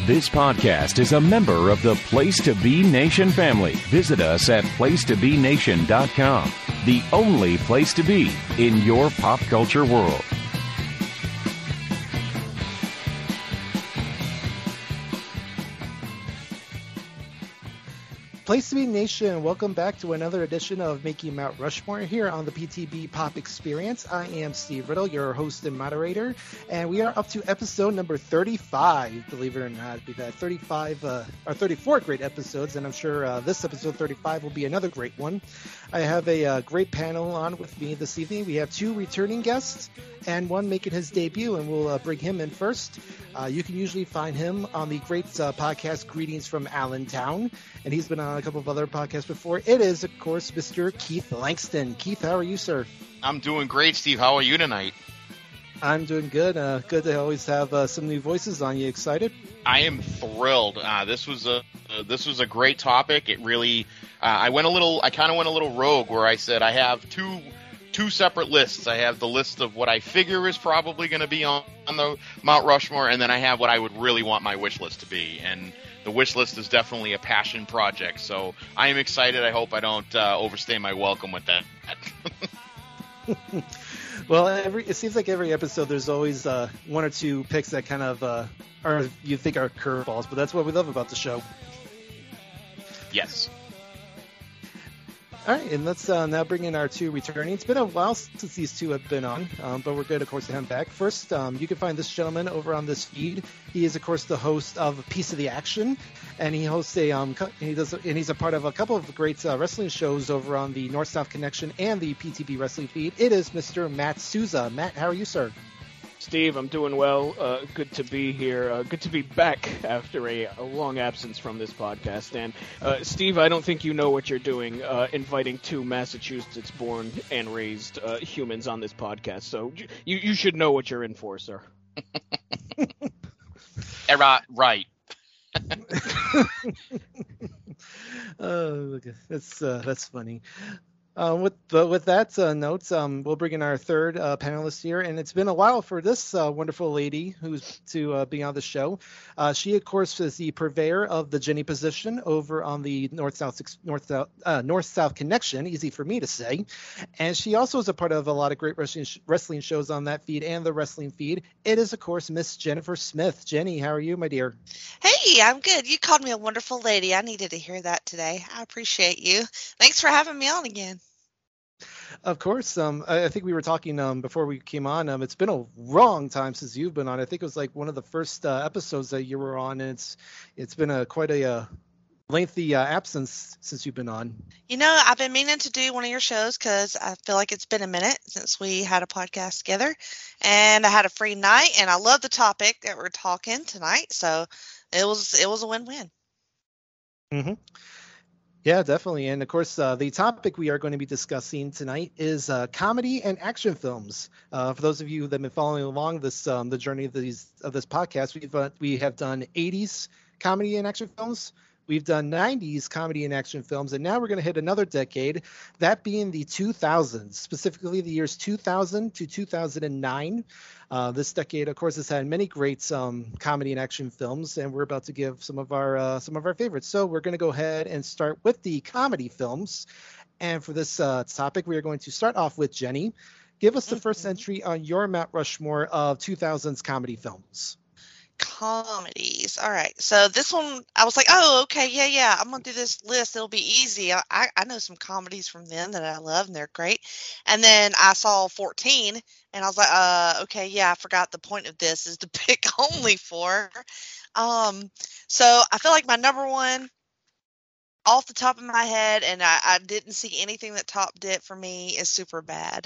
This podcast is a member of the Place to Be Nation family. Visit us at placetobenation.com, the only place to be in your pop culture world. Place to Be Nation, welcome back to another edition of Making Mount Rushmore here on the PTB Pop Experience. I am Steve Riddle, your host and moderator, and we are up to episode number 35, believe it or not. We've had 34 great episodes, and I'm sure this episode 35 will be another great one. I have a great panel on with me this evening. We have two returning guests and one making his debut, and we'll bring him in first. You can usually find him on the great podcast Greetings from Allentown, and he's been on a couple of other podcasts before. It is, of course, Mr. Keith Langston. Keith, how are you, sir? I'm doing great, Steve. How are you tonight? I'm doing good. Good to always have some new voices on. You excited? I am thrilled. This was a great topic. It really, I kind of went a little rogue where I said I have two separate lists. I have the list of what I figure is probably going to be on the Mount Rushmore, and then I have what I would really want my wish list to be. And the wish list is definitely a passion project, so I am excited. I hope I don't overstay my welcome with that. Well, it seems like every episode there's always one or two picks that kind of are you think are curveballs, but that's what we love about the show. Yes. All right, and let's now bring in our two returning. It's been a while since these two have been on, but we're good, of course, to have them back. First, you can find this gentleman over on this feed. He is, of course, the host of Piece of the Action, and he hosts he's a part of a couple of great wrestling shows over on the North South Connection and the PTB Wrestling feed. It is Mr. Matt Souza. Matt, how are you, sir? Steve, I'm doing well. Good to be here. Good to be back after a long absence from this podcast. And Steve, I don't think you know what you're doing, inviting two Massachusetts-born and raised humans on this podcast. So you should know what you're in for, sir. Right. Oh, that's funny. With that note, we'll bring in our third panelist here, and it's been a while for this wonderful lady who's to be on the show. She, of course, is the purveyor of the Jenny position over on the North South Connection. Easy for me to say, and she also is a part of a lot of great wrestling shows on that feed and the wrestling feed. It is, of course, Miss Jennifer Smith. Jenny, how are you, my dear? Hey, I'm good. You called me a wonderful lady. I needed to hear that today. I appreciate you. Thanks for having me on again. Of course. I think we were talking before we came on. It's been a long time since you've been on. I think it was like one of the first episodes that you were on, and it's been quite a lengthy absence since you've been on. You know, I've been meaning to do one of your shows because I feel like it's been a minute since we had a podcast together, and I had a free night, and I love the topic that we're talking tonight, so it was a win-win. Mm-hmm. Yeah, definitely. And of course, the topic we are going to be discussing tonight is comedy and action films. For those of you that have been following along the journey of this podcast, we have done 80s comedy and action films. We've done 90s comedy and action films, and now we're going to hit another decade, that being the 2000s, specifically the years 2000 to 2009. This decade, of course, has had many great comedy and action films, and we're about to give some of our favorites. So we're going to go ahead and start with the comedy films. And for this topic, we are going to start off with Jenny. Give us the first entry on your Mount Rushmore of 2000s comedy films. Comedies. All right. So this one, I was like, oh, okay, yeah. I'm going to do this list. It'll be easy. I know some comedies from then that I love, and they're great. And then I saw 14, and I was like, okay, yeah, I forgot the point of this is to pick only 4. So I feel like my number one, off the top of my head, and I didn't see anything that topped it for me, is Superbad.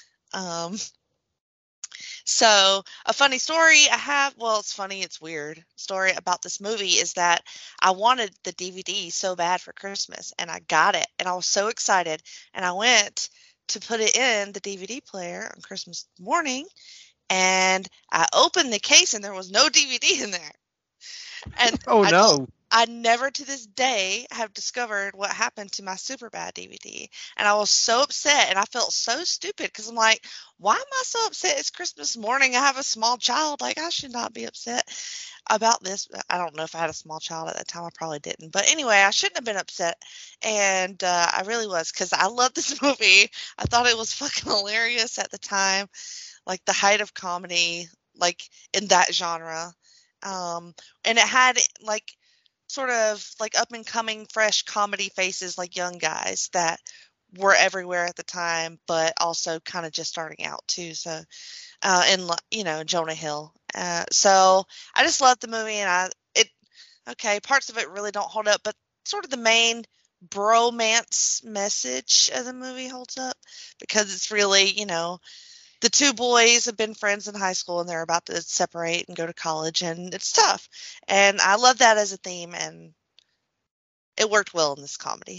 So a funny story I have, well, it's funny, it's weird story about this movie is that I wanted the DVD so bad for Christmas, and I got it, and I was so excited, and I went to put it in the DVD player on Christmas morning, and I opened the case, and there was no DVD in there. And oh, no. I never to this day have discovered what happened to my Superbad DVD. And I was so upset and I felt so stupid because I'm like, why am I so upset? It's Christmas morning. I have a small child. Like, I should not be upset about this. I don't know if I had a small child at that time. I probably didn't. But anyway, I shouldn't have been upset. And I really was because I love this movie. I thought it was fucking hilarious at the time, like the height of comedy, like in that genre. And it had like sort of like up and coming fresh comedy faces, like young guys that were everywhere at the time, but also kind of just starting out too. So, and Jonah Hill. So I just loved the movie, and parts of it really don't hold up, but sort of the main bromance message of the movie holds up because it's really, the two boys have been friends in high school and they're about to separate and go to college, and it's tough. And I love that as a theme, and it worked well in this comedy.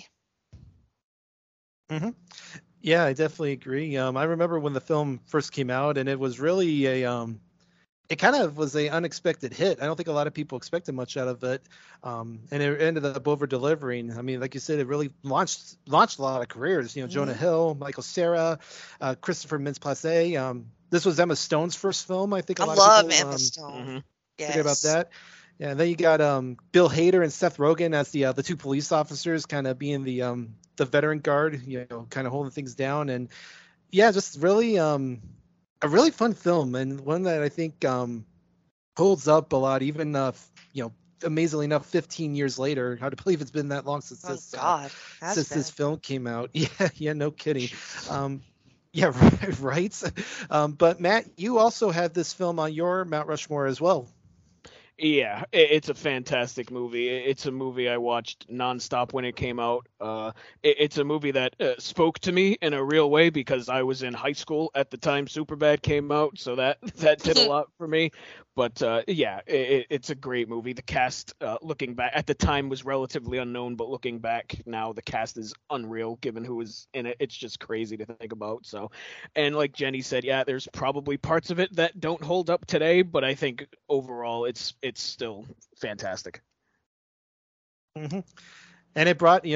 Mm-hmm. Yeah, I definitely agree. I remember when the film first came out, and it was really it kind of was an unexpected hit. I don't think a lot of people expected much out of it, and it ended up over delivering. I mean, like you said, it really launched a lot of careers. Jonah Hill, Michael Cera, Christopher Mintz-Plasse. This was Emma Stone's first film. I think I love Emma Stone. Yes. Forget about that. Yeah, and then you got Bill Hader and Seth Rogen as the two police officers, kind of being the veteran guard, kind of holding things down. And yeah, just really a really fun film, and one that I think holds up a lot, even amazingly enough, 15 years later. Hard to believe it's been that long since this film came out. Yeah, no kidding. Yeah, right. But Matt, you also had this film on your Mount Rushmore as well. Yeah, it's a fantastic movie. It's a movie I watched nonstop when it came out. It's a movie that spoke to me in a real way because I was in high school at the time Superbad came out, so that did a lot for me. But yeah, it's a great movie. The cast, looking back at the time, was relatively unknown, but looking back now, the cast is unreal given who was in it. It's just crazy to think about. So, and like Jenny said, yeah, there's probably parts of it that don't hold up today, but I think overall it's still fantastic. Mm-hmm. And it brought,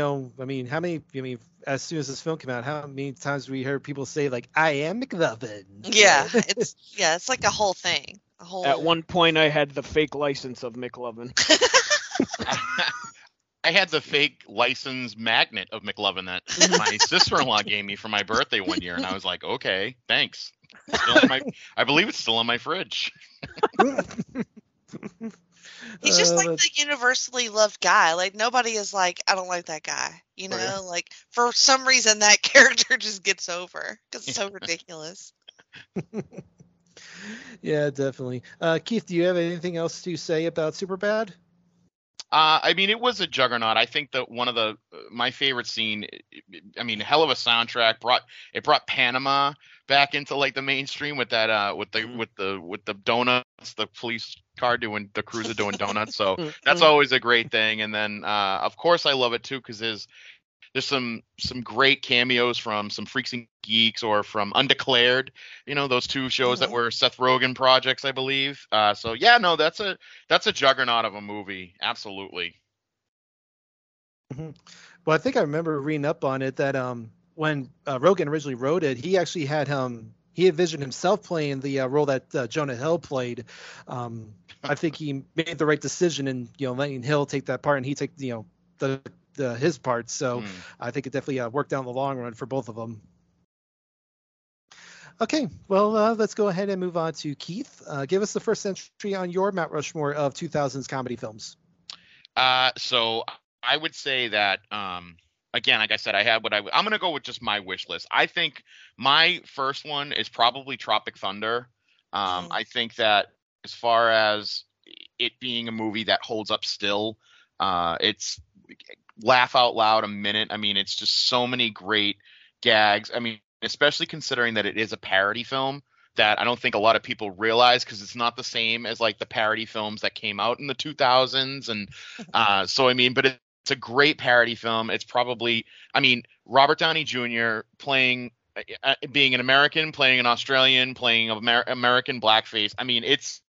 as soon as this film came out, how many times we heard people say, like, I am McLovin? Yeah, it's like a whole thing. At one point, I had the fake license of McLovin. I had the fake license magnet of McLovin that my sister-in-law gave me for my birthday one year, and I was like, okay, thanks. I believe it's still in my fridge. He's just like the universally loved guy. Like, nobody is like, I don't like that guy. Like, for some reason, that character just gets over because it's so ridiculous. Yeah, definitely. Keith, do you have anything else to say about Superbad? I mean, it was a juggernaut. I think that one of my favorite scene, hell of a soundtrack, brought Panama back into like the mainstream with that with the donuts, the police car doing the cruiser doing donuts. So that's always a great thing. And then of course I love it too because there's some great cameos from some Freaks and Geeks or from Undeclared, those two shows that were Seth Rogen projects, I believe. So yeah, no, that's a juggernaut of a movie. Absolutely. Mm-hmm. Well, I think I remember reading up on it that when Rogen originally wrote it, he actually had he envisioned himself playing the role that Jonah Hill played. I think he made the right decision in letting Hill take that part, and he take his part. So I think it definitely worked out in the long run for both of them. Okay, well, let's go ahead and move on to Keith. Give us the first entry on your Mount Rushmore of 2000s comedy films. So I would say that, again, like I said, I had I'm going to go with just my wish list. I think my first one is probably Tropic Thunder. I think that as far as it being a movie that holds up still, it's laugh out loud a minute. I mean, it's just so many great gags. I mean, especially considering that it is a parody film that I don't think a lot of people realize because it's not the same as like the parody films that came out in the 2000s. And but it's a great parody film. It's probably, Robert Downey Jr. playing, being an American, playing an Australian, playing American blackface. I mean, it's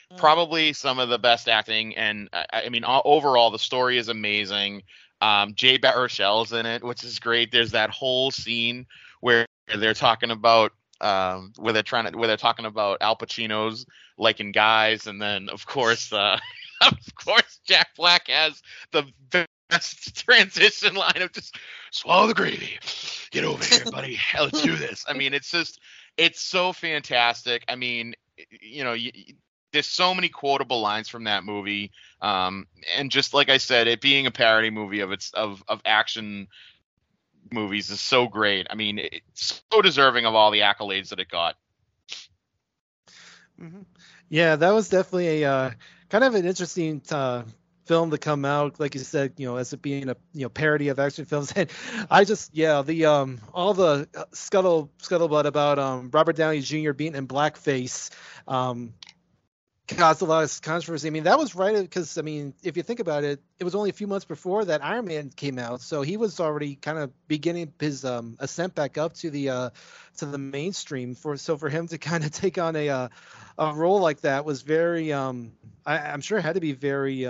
Probably some of the best acting, and I mean, overall, the story is amazing. Jay Baruchel's in it, which is great. There's that whole scene where they're talking about where they're talking about Al Pacino's liking guys, and then of course of course Jack Black has the best transition line of just swallow the gravy, get over here, buddy, let's do this. I mean, it's so fantastic. I mean, there's so many quotable lines from that movie, and just like I said, it being a parody movie of action movies is so great. I mean, it's so deserving of all the accolades that it got. Mm-hmm. Yeah, that was definitely a kind of an interesting film to come out, like you said, as it being a parody of action films. And I just the all the scuttlebutt about Robert Downey Jr. being in blackface caused a lot of controversy. I mean, that was right, because I mean, if you think about it, it was only a few months before that Iron Man came out, so he was already kind of beginning his ascent back up to the mainstream. For him to kind of take on a role like that was very I'm sure it had to be very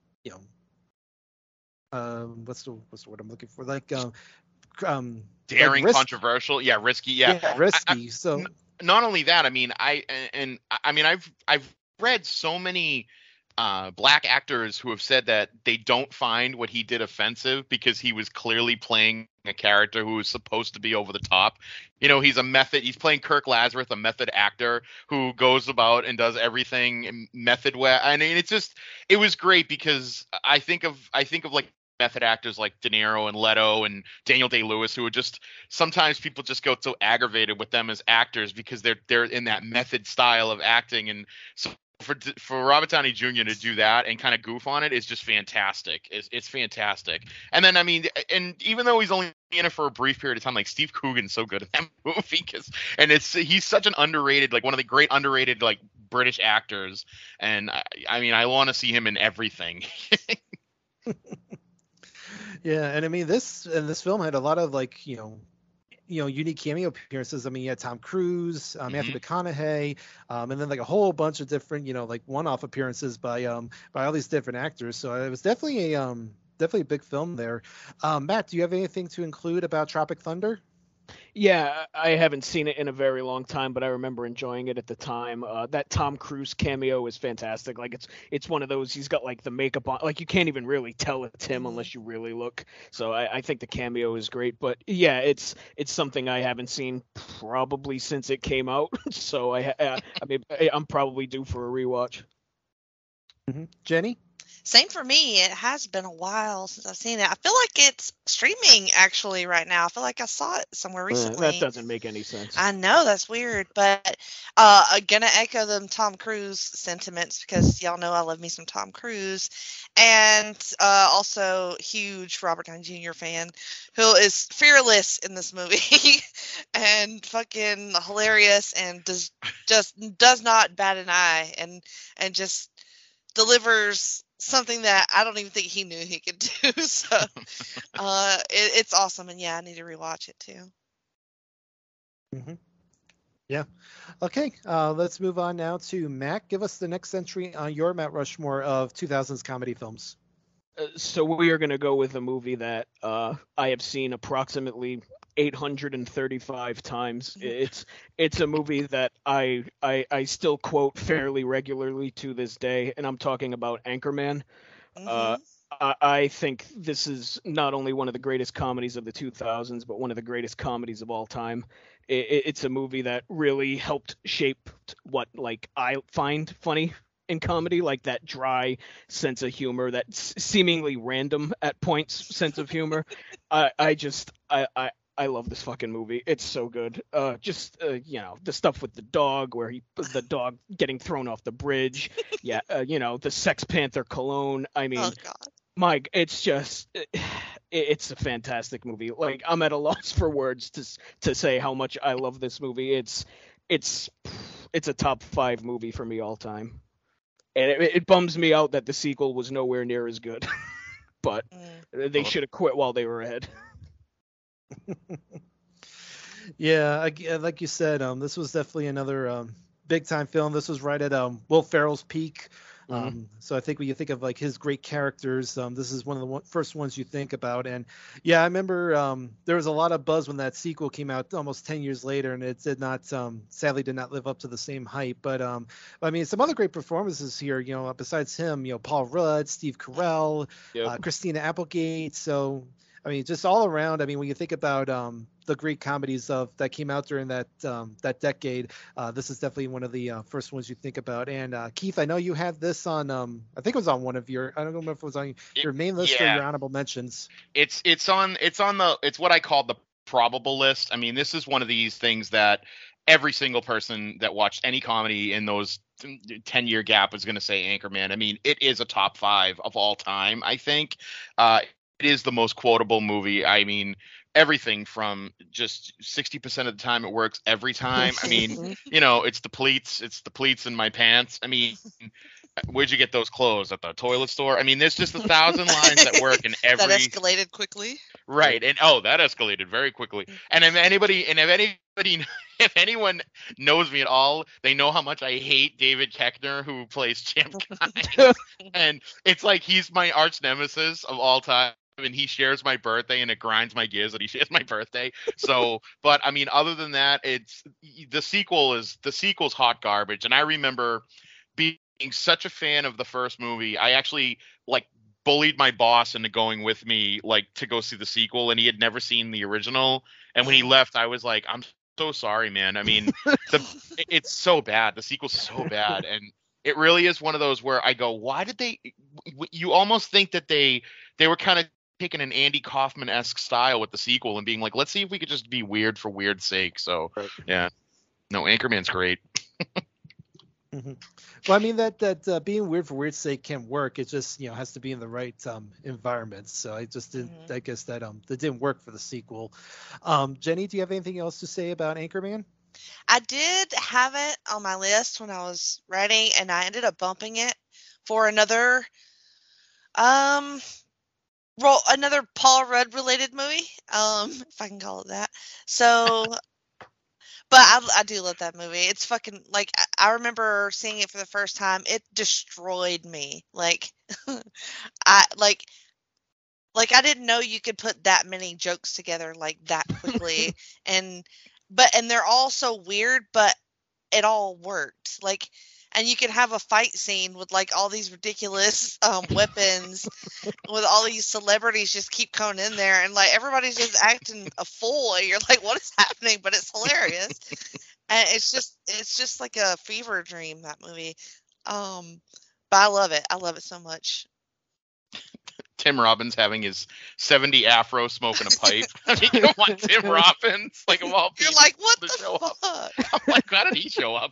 what's the word I'm looking for, like daring, like controversial, risky, risky. So not only that, I mean, I've read so many black actors who have said that they don't find what he did offensive because he was clearly playing a character who was supposed to be over the top. He's playing Kirk Lazarus, a method actor who goes about and does everything method way. I mean, it was great, because I think of like method actors like De Niro and Leto and Daniel Day-Lewis, who are just, sometimes people just go so aggravated with them as actors because they're in that method style of acting. And so for Robert Downey Jr. to do that and kind of goof on it is just fantastic. It's fantastic. And then, I mean, and even though he's only in it for a brief period of time, like Steve Coogan's so good in that movie, he's such an underrated, like one of the great underrated like British actors. And I mean, I want to see him in everything. Yeah, and I mean, this film had a lot of like unique cameo appearances. I mean, you had Tom Cruise, Matthew McConaughey, and then like a whole bunch of different like one-off appearances by all these different actors. So it was definitely a big film there. Matt, do you have anything to include about Tropic Thunder? Yeah, I haven't seen it in a very long time, but I remember enjoying it at the time. That Tom Cruise cameo is fantastic. Like it's one of those, he's got like the makeup on, like you can't even really tell it's him unless you really look. So I think the cameo is great. But yeah, it's something I haven't seen probably since it came out. So I mean, I'm probably due for a rewatch. Mm-hmm. Jenny? Same for me. It has been a while since I've seen it. I feel like it's streaming actually right now. I feel like I saw it somewhere recently. That doesn't make any sense. I know, that's weird, but I'm gonna echo them Tom Cruise sentiments, because y'all know I love me some Tom Cruise, and also huge Robert Downey Jr. fan, who is fearless in this movie and fucking hilarious, and does not bat an eye, and just delivers something that I don't even think he knew he could do. So it's awesome, and yeah, I need to rewatch it too. Mm-hmm. Yeah. Okay. Let's move on now to Matt. Give us the next entry on your Mount Rushmore of 2000s comedy films. So we are going to go with a movie that I have seen approximately 835 times. It's a movie that I still quote fairly regularly to this day, and I'm talking about Anchorman. Mm-hmm. I think this is not only one of the greatest comedies of the 2000s, but one of the greatest comedies of all time. It's a movie that really helped shape what like I find funny in comedy, like that dry sense of humor, that seemingly random at points sense of humor. I love this fucking movie. It's so good. The stuff with the dog, where the dog getting thrown off the bridge. Yeah, the Sex Panther cologne. I mean, oh, God. Mike, it's just, it's a fantastic movie. Like, I'm at a loss for words to say how much I love this movie. It's a top 5 movie for me all time. And it bums me out that the sequel was nowhere near as good. But they should have quit while they were ahead. Yeah, like you said, this was definitely another big time film. This was right at Will Ferrell's peak. So I think when you think of like his great characters, this is one of the first ones you think about. And yeah, I remember there was a lot of buzz when that sequel came out almost 10 years later, and it did not, sadly, did not live up to the same hype. But I mean, some other great performances here. Besides him, Paul Rudd, Steve Carell, Christina Applegate. So I mean, just all around. I mean, when you think about the great comedies that came out during that decade, this is definitely one of the first ones you think about. And Keith, I know you had this on. I think it was on one of your. I don't know if it was on your main list or your honorable mentions. It's what I call the probable list. I mean, this is one of these things that every single person that watched any comedy in those 10-year gap is going to say Anchorman. I mean, it is a top 5 of all time, I think. It is the most quotable movie. I mean, everything from just 60% of the time it works every time. I mean, it's the pleats in my pants. I mean, where'd you get those clothes? At the toilet store? I mean, there's just 1,000 lines that work in every. That escalated quickly. Right, and that escalated very quickly. And if anyone knows me at all, they know how much I hate David Koechner, who plays Champ Guy. And it's like he's my arch nemesis of all time. And he shares my birthday, and it grinds my gears that he shares my birthday. So, but I mean, other than that, the sequel's hot garbage. And I remember being such a fan of the first movie. I actually bullied my boss into going with me to go see the sequel, and he had never seen the original. And when he left, I was like, I'm so sorry, man. I mean, it's so bad. The sequel's so bad, and it really is one of those where I go, why did they? You almost think that they were kind of taking an Andy Kaufman-esque style with the sequel and being like, let's see if we could just be weird for weird's sake. So yeah, no, Anchorman's great. Mm-hmm. Well, I mean that being weird for weird's sake can work. It just has to be in the right environment. So I just didn't. I guess that didn't work for the sequel. Jenny, do you have anything else to say about Anchorman? I did have it on my list when I was writing, and I ended up bumping it for another another Paul Rudd related movie, if I can call it that. So, but I do love that movie. It's fucking I remember seeing it for the first time. It destroyed me. I didn't know you could put that many jokes together that quickly, and they're all so weird, but it all worked. And you could have a fight scene with all these ridiculous weapons with all these celebrities just keep coming in there, and everybody's just acting a fool, and you're like, what is happening? But it's hilarious. And it's just like a fever dream, that movie. But I love it. I love it so much. Tim Robbins having his 70 afro smoking a pipe. I mean, come on, Tim Robbins. Of all people. You're like, what the fuck? I'm like, how did he show up?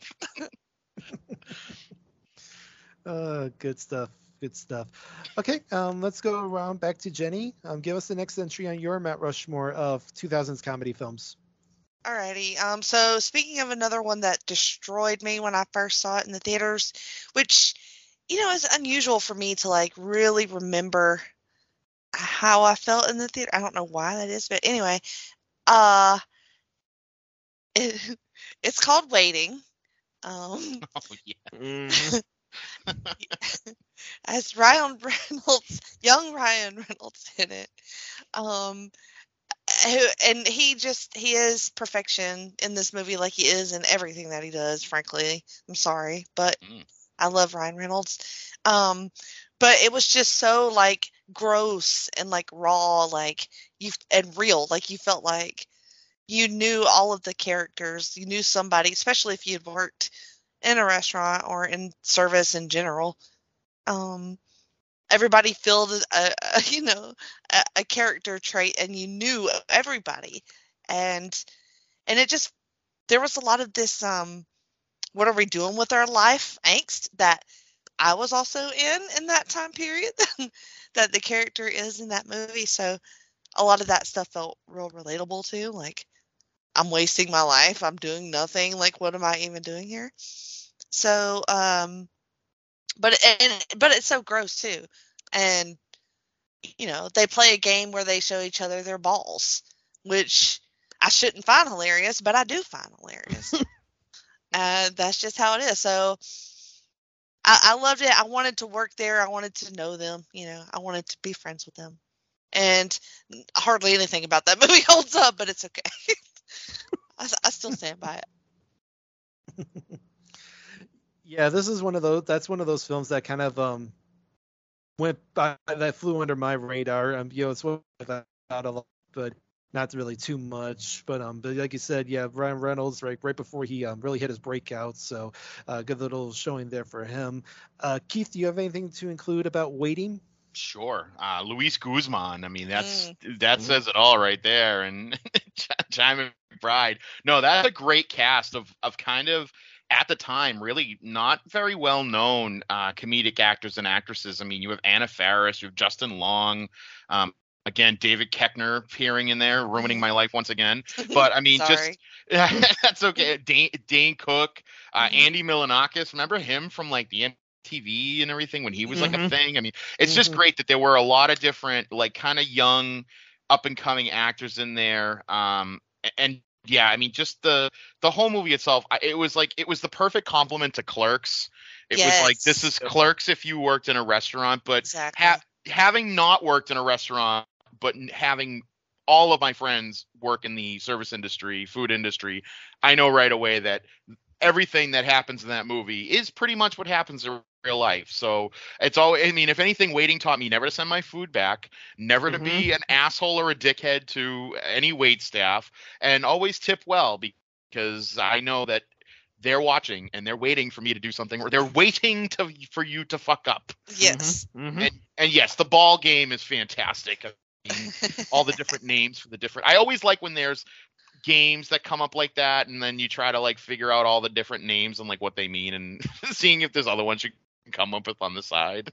Good stuff. Okay, let's go around back to Jenny. Give us the next entry on your Mount Rushmore of 2000s comedy films. Alrighty. So speaking of another one that destroyed me when I first saw it in the theaters, which is unusual for me to really remember how I felt in the theater. I don't know why that is, but anyway, it's called Waiting. Oh yeah. As Ryan Reynolds, young Ryan Reynolds in it. And he is perfection in this movie, like he is in everything that he does, frankly. I'm sorry, but I love Ryan Reynolds. But it was just so gross and raw, and real. You felt like you knew all of the characters. You knew somebody, especially if you had worked in a restaurant or in service in general. Everybody filled a character trait, and you knew everybody. And it just, there was a lot of this, what are we doing with our life angst that I was also in that time period that the character is in that movie. So a lot of that stuff felt real relatable too. I'm wasting my life. I'm doing nothing. What am I even doing here? So, but it's so gross too. And, they play a game where they show each other their balls, which I shouldn't find hilarious, but I do find hilarious. and that's just how it is. So I loved it. I wanted to work there. I wanted to know them. I wanted to be friends with them. And hardly anything about that movie holds up, but it's okay. I still stand by it. Yeah, this is one of those. That's one of those films that kind of went by, that flew under my radar. It's one that out a lot, but not really too much. But like you said, yeah, Ryan Reynolds right before he really hit his breakout. So good little showing there for him. Keith, do you have anything to include about Waiting? Sure. Luis Guzman. I mean, that says it all right there. And Jaime McBride. No, that's a great cast of kind of, at the time, really not very well known comedic actors and actresses. I mean, you have Anna Faris, you have Justin Long, again, David Koechner appearing in there, ruining my life once again. But I mean, just that's okay. Dane Cook, Andy Milonakis. Remember him from like the MTV and everything when he was like a thing? I mean, it's just great that there were a lot of different, like, kind of young, up and coming actors in there. And yeah, I mean, just the whole movie itself, it was the perfect complement to Clerks. It was like, this is Clerks if you worked in a restaurant, but having not worked in a restaurant, but having all of my friends work in the service industry, food industry, I know right away that everything that happens in that movie is pretty much what happens in real life. So it's all, I mean, if anything, Waiting taught me never to send my food back, never to be an asshole or a dickhead to any wait staff, and always tip well, because I know that they're watching and they're waiting for me to do something, or they're waiting for you to fuck up. Yes. And yes, the ball game is fantastic. I mean, all the different names for the different, I always like when there's games that come up like that, and then you try to like figure out all the different names and like what they mean, and seeing if there's other ones you can come up with on the side.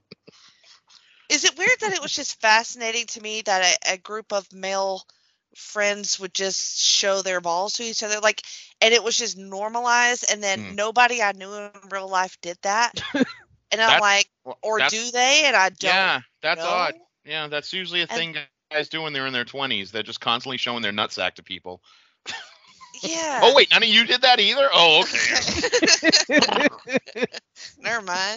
Is it weird that it was just fascinating to me that a group of male friends would just show their balls to each other, like, and it was just normalized, and then nobody I knew in real life did that, and I'm like, or do they? And I don't. Yeah, that's know. odd. Yeah, that's usually a thing guys do when they're in their 20s. They're just constantly showing their nutsack to people. Yeah. Oh wait, none of you did that either? Oh, okay. Never mind.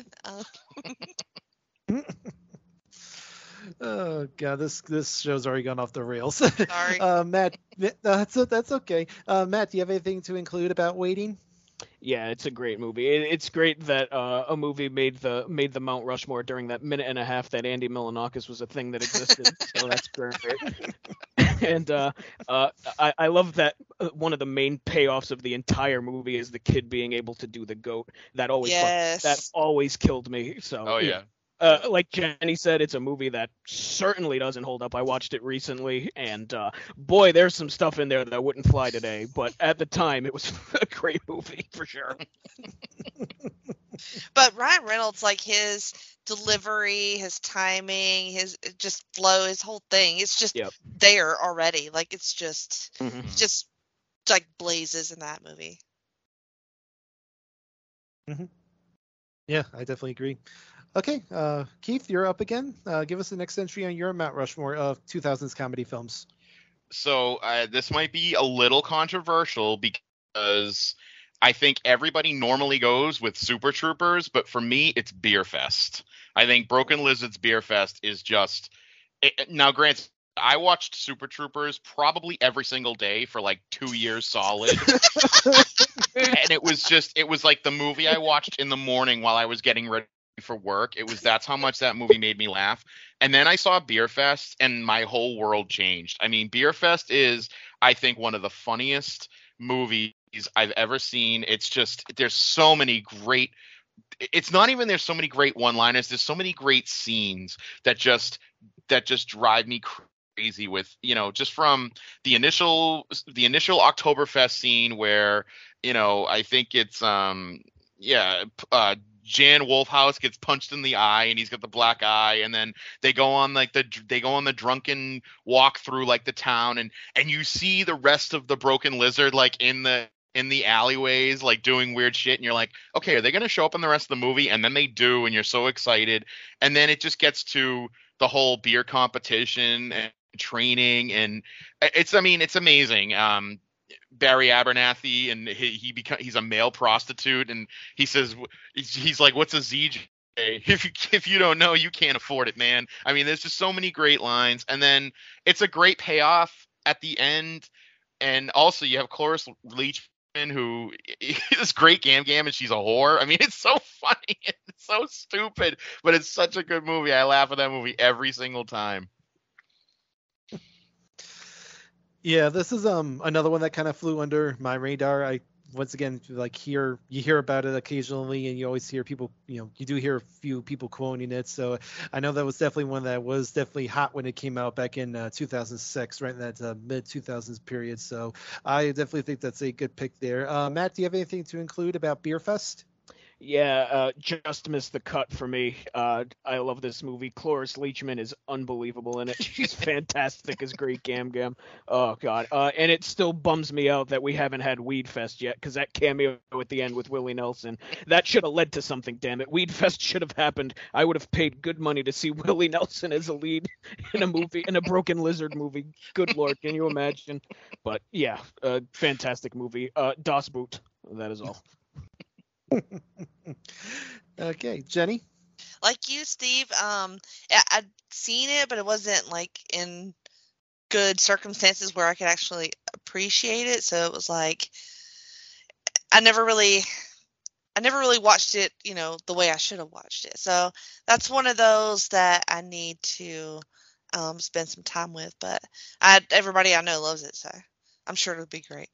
Oh god, this show's already gone off the rails. Sorry. Matt, that's okay. Matt, do you have anything to include about Waiting? Yeah, it's a great movie. It's great that a movie made the Mount Rushmore during that minute and a half that Andy Milonakis was a thing that existed. So that's great. And I love that one of the main payoffs of the entire movie is the kid being able to do the goat. That always killed me. So oh yeah. Like Jenny said, it's a movie that certainly doesn't hold up. I watched it recently, and boy, there's some stuff in there that wouldn't fly today. But at the time, it was a great movie for sure. But Ryan Reynolds, like, his delivery, his timing, his just flow, his whole thing, it's just there already. Like, it's just like blazes in that movie. Yeah, I definitely agree. Okay, Keith, you're up again. Give us the next entry on your Mount Rushmore of 2000s comedy films. So this might be a little controversial because I think everybody normally goes with Super Troopers, but for me, it's Beer Fest. I think Broken Lizard's Beer Fest is just now. Granted, I watched Super Troopers probably every single day for like 2 years solid. And it was like the movie I watched in the morning while I was getting ready for work. That's how much that movie made me laugh. And then I saw Beer Fest and my whole world changed. I mean, Beer Fest is, I think, one of the funniest movies I've ever seen. It's just, there's so many great, it's not even there's so many great one-liners, there's so many great scenes that just drive me crazy with, just from the initial Oktoberfest scene where, I think it's Jan Wolfhouse gets punched in the eye and he's got the black eye, and then they go on the drunken walk through like the town, and you see the rest of the Broken Lizard like in the alleyways like doing weird shit, and you're like, okay, are they going to show up in the rest of the movie? And then they do, and you're so excited. And then it just gets to the whole beer competition and training, and it's amazing. Barry Abernathy, and he's a male prostitute, and he says, he's like, what's a ZJ? If you don't know, you can't afford it, man. I mean, there's just so many great lines, and then it's a great payoff at the end. And also you have Cloris Leachman, who is great Gam Gam, and she's a whore. I mean, it's so funny, it's so stupid, but it's such a good movie. I laugh at that movie every single time. Yeah, this is another one that kind of flew under my radar. I once again you hear about it occasionally, and you always hear people, you do hear a few people quoting it. So I know that was definitely one that was definitely hot when it came out back in 2006, right in that mid 2000s period. So I definitely think that's a good pick there. Matt, do you have anything to include about Beer Fest? Yeah, just missed the cut for me. I love this movie. Cloris Leachman is unbelievable in it. She's fantastic as Great Gam Gam. Oh, God. And it still bums me out that we haven't had Weed Fest yet, because that cameo at the end with Willie Nelson, that should have led to something, damn it. Weed Fest should have happened. I would have paid good money to see Willie Nelson as a lead in a movie, in a Broken Lizard movie. Good Lord, can you imagine? But, yeah, fantastic movie. Das Boot. That is all. Okay, Jenny? Like you, Steve, I'd seen it, but it wasn't like in good circumstances where I could actually appreciate it. So it was like I never really watched it, the way I should have watched it. So that's one of those that I need to spend some time with. But everybody I know loves it, so I'm sure it'll be great.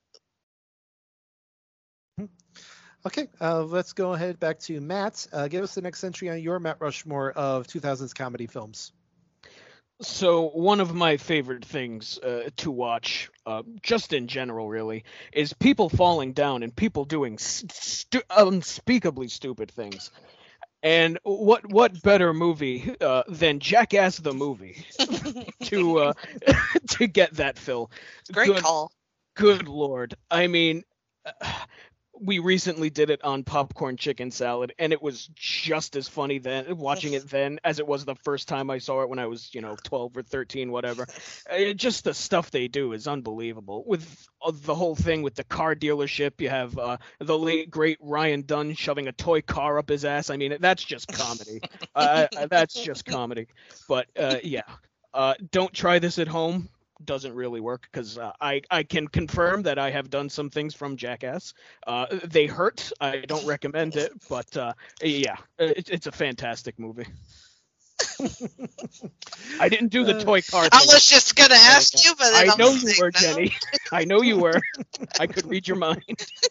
Okay, let's go ahead back to Matt. Give us the next entry on your Mount Rushmore of 2000s comedy films. So one of my favorite things to watch, just in general, really, is people falling down and people doing unspeakably stupid things. And what better movie than Jackass the movie to get that fill? Great call. Good Lord. I mean, we recently did it on Popcorn Chicken Salad, and it was just as funny watching it then as it was the first time I saw it when I was, 12 or 13, whatever. Just the stuff they do is unbelievable. With the whole thing with the car dealership, you have the late, great Ryan Dunn shoving a toy car up his ass. I mean, that's just comedy. That's just comedy. But, yeah. Don't try this at home. Doesn't really work, because I can confirm that I have done some things from Jackass. They hurt. I don't recommend it, but yeah, it's a fantastic movie. I didn't do the toy car thing. I was just gonna ask you, but I know you were, Jenny. I know you were. I could read your mind.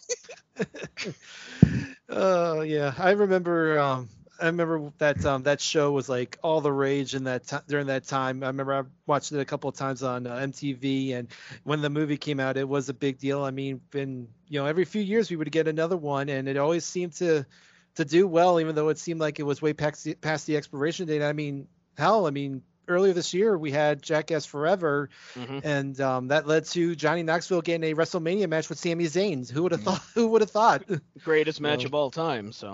Oh yeah, I remember that that show was like all the rage in during that time. I remember I watched it a couple of times on MTV, and when the movie came out, it was a big deal. I mean, every few years we would get another one, and it always seemed to do well, even though it seemed like it was way past the expiration date. I mean, earlier this year we had Jackass Forever, and that led to Johnny Knoxville getting a WrestleMania match with Sami Zayn. Who would have thought? Who would have thought? Greatest match of all time. So.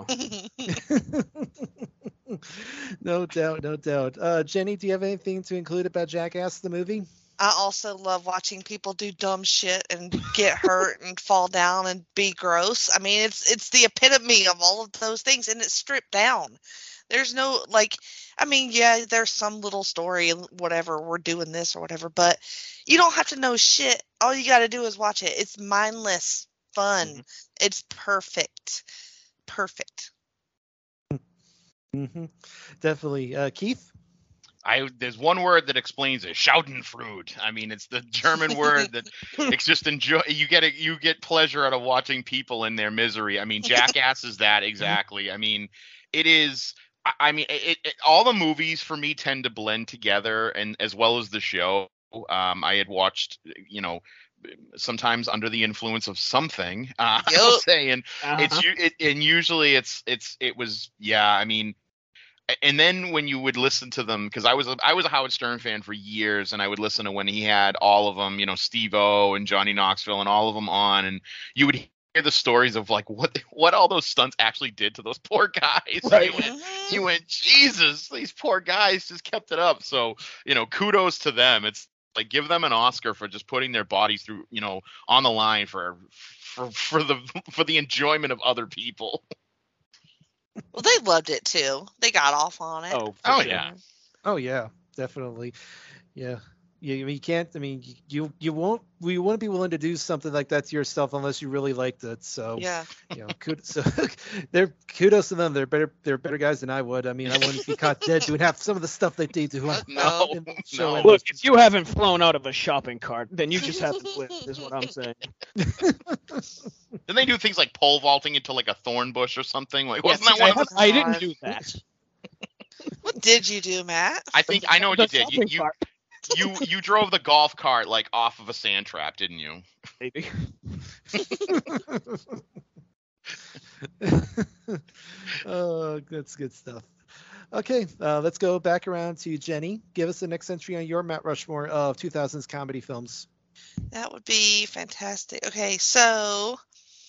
No doubt. Jenny, do you have anything to include about Jackass the movie? I also love watching people do dumb shit and get hurt and fall down and be gross. I mean, it's the epitome of all of those things, and it's stripped down. There's no, yeah, there's some little story, whatever, we're doing this or whatever, but you don't have to know shit. All you got to do is watch it. It's mindless fun. Mm-hmm. It's perfect. Perfect. Mm-hmm. Definitely. Keith? There's one word that explains it: Schadenfreude. I mean, it's the German word that it's just enjoy. You get pleasure out of watching people in their misery. I mean, Jackass is that exactly. I mean, it is. I mean, all the movies for me tend to blend together, and as well as the show. I had watched, sometimes under the influence of something. I'll say, and and usually it was, yeah. I mean. And then when you would listen to them, because I was a Howard Stern fan for years, and I would listen to when he had all of them, Steve-O and Johnny Knoxville and all of them on, and you would hear the stories of like what all those stunts actually did to those poor guys. Right. You went, Jesus, these poor guys just kept it up. So, kudos to them. It's Like, give them an Oscar for just putting their bodies through, on the line for the enjoyment of other people. Well, they loved it too. They got off on it. Oh, Oh, sure. yeah. Oh yeah, definitely. Yeah. You can't. I mean, you won't. We wouldn't be willing to do something like that to yourself unless you really liked it. So Yeah. Kudos to them. They're better guys than I would. I mean, I wouldn't be caught dead doing half some of the stuff that they do. No, in the show. no. Look, if you haven't flown out of a shopping cart, then you just haven't lived, is what I'm saying. Didn't they do things like pole vaulting into like a thorn bush or something? Like, wasn't Yes, that one of the? I didn't do that. What did you do, Matt? I think I know what you The did. shopping You cart, you drove the golf cart like off of a sand trap, didn't you? maybe. Oh, that's good stuff. Okay, let's go back around to Jenny. Give us the next entry on your Mount Rushmore of 2000s comedy films. That would be fantastic. Okay, so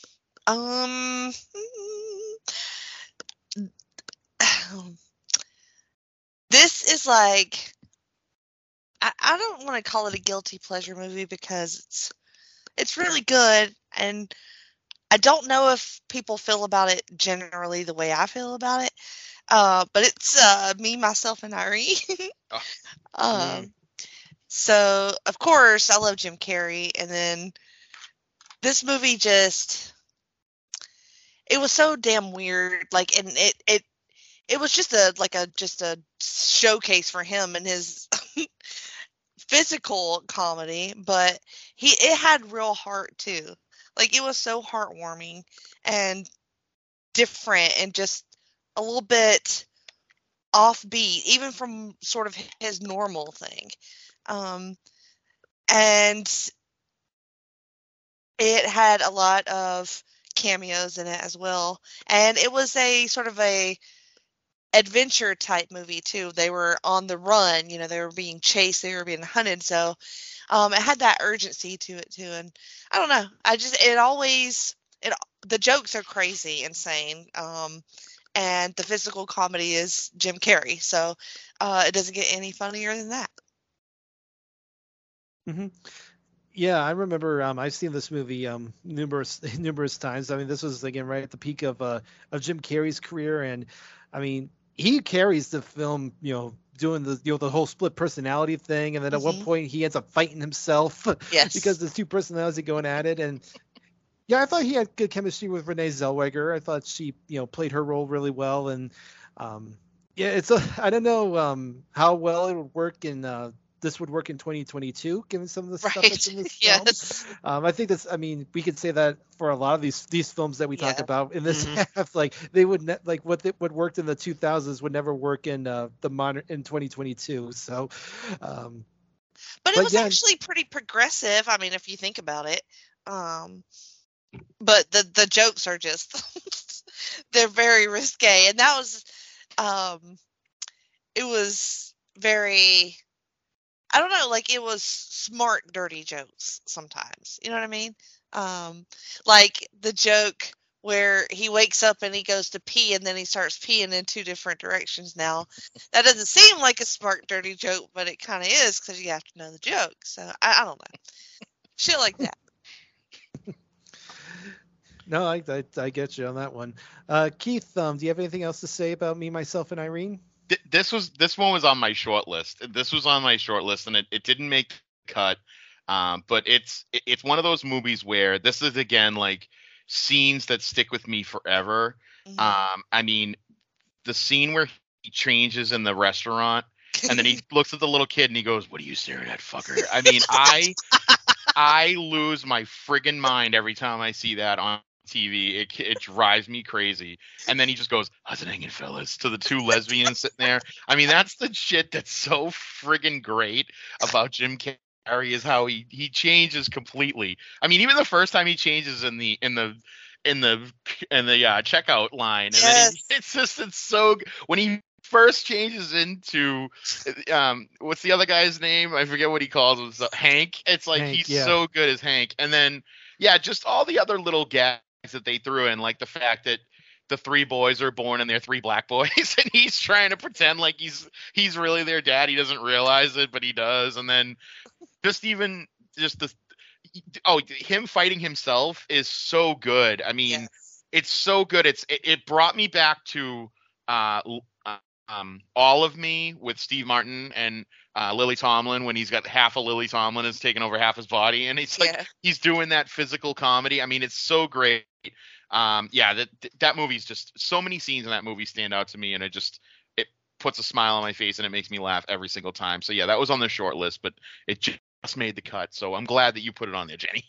this is like I don't want to call it a guilty pleasure movie because it's really good, and I don't know if people feel about it generally the way I feel about it. But it's Me, Myself, and Irene. So of course I love Jim Carrey, and then this movie it was so damn weird. Like, and it was just a showcase for him and his physical comedy, but it had real heart too. Like, it was so heartwarming and different and just a little bit offbeat, even from sort of his normal thing. And it had a lot of cameos in it as well. And it was a sort of a adventure type movie too. They were on the run, they were being chased, they were being hunted. So it had that urgency to it too. And I don't know. The jokes are crazy, insane. And the physical comedy is Jim Carrey. So it doesn't get any funnier than that. Mm-hmm. Yeah, I remember. I've seen this movie numerous times. I mean, this was again right at the peak of Jim Carrey's career, and I mean, he carries the film, doing the whole split personality thing, and then at one point he ends up fighting himself because there's two personalities going at it. And yeah, I thought he had good chemistry with Renee Zellweger. I thought she played her role really well, and yeah, I don't know how well it would work in. This would work in 2022, given some of the stuff that's in this film. Yes. I think we could say that for a lot of these films that we talk about in this half, like they would what worked in the 2000s would never work in the modern in 2022. So, but it was actually pretty progressive. I mean, if you think about it, but the jokes are just they're very risque, and that was it was very. I don't know, like, it was smart, dirty jokes sometimes. You know what I mean? Like the joke where he wakes up and he goes to pee and then he starts peeing in two different directions now. That doesn't seem like a smart, dirty joke, but it kind of is because you have to know the joke. So I don't know. Shit like that. No, I get you on that one. Keith, do you have anything else to say about Me, Myself, and Irene? This one was on my short list. This was on my short list, and it didn't make the cut. But it's one of those movies where this is again like scenes that stick with me forever. Mm-hmm. I mean, the scene where he changes in the restaurant, and then he looks at the little kid and he goes, "What are you staring at, fucker?" I mean, I lose my friggin' mind every time I see that on TV. It drives me crazy. And then he just goes, "How's it hanging, fellas?" to the two lesbians sitting there. I mean, that's the shit that's so friggin' great about Jim Carrey, is how he changes completely. I mean, even the first time he changes in the checkout line, and then it's so when he first changes into what's the other guy's name? I forget what he calls himself. Hank. It's like Hank, he's so good as Hank. And then just all the other little gags that they threw in, like the fact that the three boys are born and they're three black boys, and he's trying to pretend like he's really their dad. He doesn't realize it, but he does. And then him fighting himself is so good. I mean, Yes. it's so good. It brought me back to All of Me with Steve Martin and Lily Tomlin, when he's got half of Lily Tomlin is taking over half his body, and it's like Yeah. he's doing that physical comedy. I mean, it's so great. That movie's just, so many scenes in that movie stand out to me, and it puts a smile on my face and it makes me laugh every single time. So yeah, that was on the short list, but it just made the cut. So I'm glad that you put it on there, Jenny.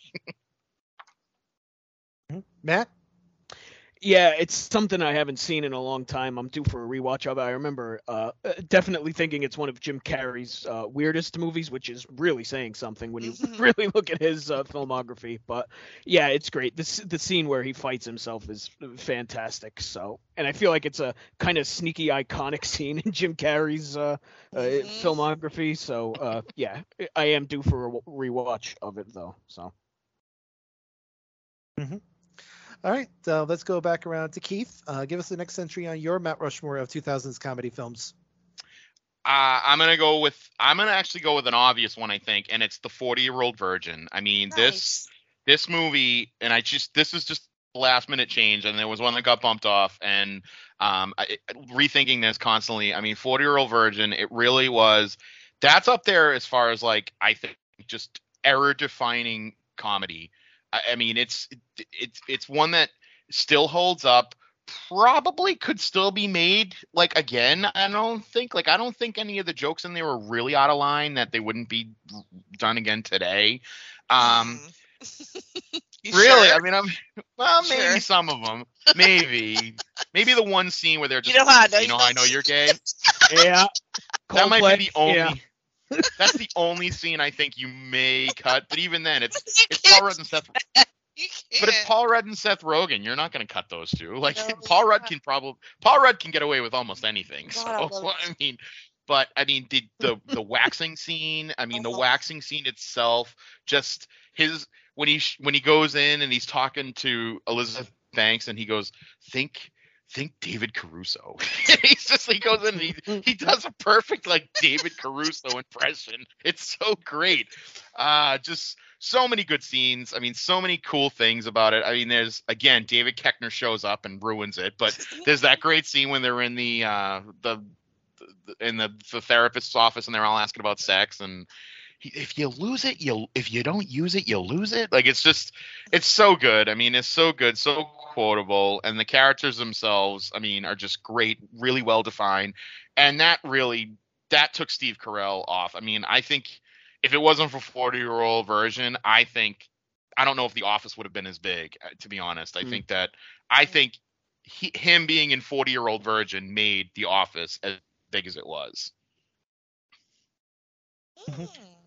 Matt? Yeah, it's something I haven't seen in a long time. I'm due for a rewatch of it. I remember definitely thinking it's one of Jim Carrey's weirdest movies, which is really saying something when you really look at his filmography. But yeah, it's great. The scene where he fights himself is fantastic. So, and I feel like it's a kind of sneaky, iconic scene in Jim Carrey's filmography. So yeah, I am due for a rewatch of it though. So. Mm-hmm. All right, let's go back around to Keith. Give us the next entry on your Mount Rushmore of 2000s comedy films. I'm gonna actually go with an obvious one, I think, and it's The 40-Year-Old Virgin. I mean, Nice. this movie, and this is just a last minute change, and there was one that got bumped off, and rethinking this constantly. I mean, 40-Year-Old Virgin, it really was. That's up there as far as, like, I think just era defining comedy. I mean, it's one that still holds up. Probably could still be made, like, again. I don't think any of the jokes in there were really out of line that they wouldn't be done again today. You Really, sure? I mean, maybe Sure. some of them, maybe the one scene where they're just, You know how I know you know, I know you're gay. Yeah. That might be the only. Yeah. That's the only scene I think you may cut, but even then, it's You Paul Rudd and Seth. You But it's can't. Paul Rudd and Seth Rogen. You're not going to cut those two. Like, No, Paul Rudd you're can get away with almost anything. God, So I love I mean, the waxing scene. I mean, the Uh-huh. waxing scene itself. Just when he goes in and he's talking to Elizabeth Banks and he goes, think David Caruso. He goes in and he does a perfect, like, David Caruso impression. It's so great. Just so many good scenes. I mean, so many cool things about it. I mean, there's, again, David Koechner shows up and ruins it, but there's that great scene when they're in the therapist's office and they're all asking about sex, and if you don't use it, you'll lose it. Like, it's so good. I mean, it's so good, so quotable, and the characters themselves, I mean, are just great, really well defined, and that took Steve Carell off. I mean, I think if it wasn't for 40-Year-Old Virgin, I don't know if The Office would have been as big, to be honest. I think him being in 40-Year-Old Virgin made The Office as big as it was. Mm.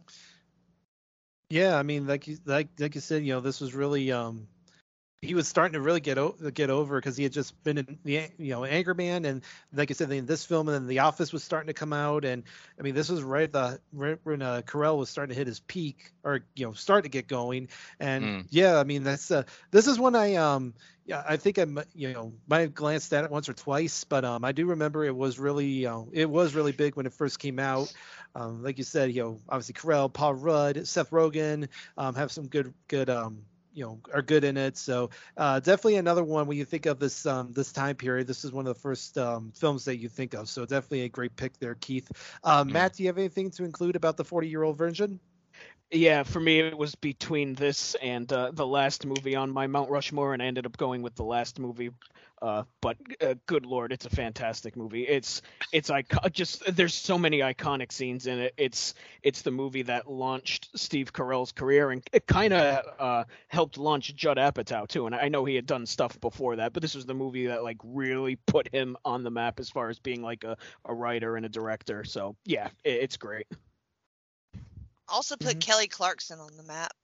Yeah, I mean, like you said, you know, this was really he was starting to really get over because he had just been in the Anchorman, and like I said, in this film, and then The Office was starting to come out, and I mean, this was right when Carell was starting to hit his peak, or start to get going, and yeah, I mean, this is when I think I might have glanced at it once or twice, but I do remember it was really big when it first came out. Like you said, obviously Carell, Paul Rudd, Seth Rogen have some good are good in it. So definitely another one when you think of this time period. This is one of the first films that you think of. So definitely a great pick there, Keith. Matt, do you have anything to include about the 40-Year-Old Virgin? Yeah, for me it was between this and the last movie on my Mount Rushmore, and I ended up going with the last movie. But good Lord, it's a fantastic movie. It's just there's so many iconic scenes in it. It's the movie that launched Steve Carell's career, and it kind of helped launch Judd Apatow too. And I know he had done stuff before that, but this was the movie that like really put him on the map as far as being like a writer and a director. So yeah, it's great. Also put Kelly Clarkson on the map,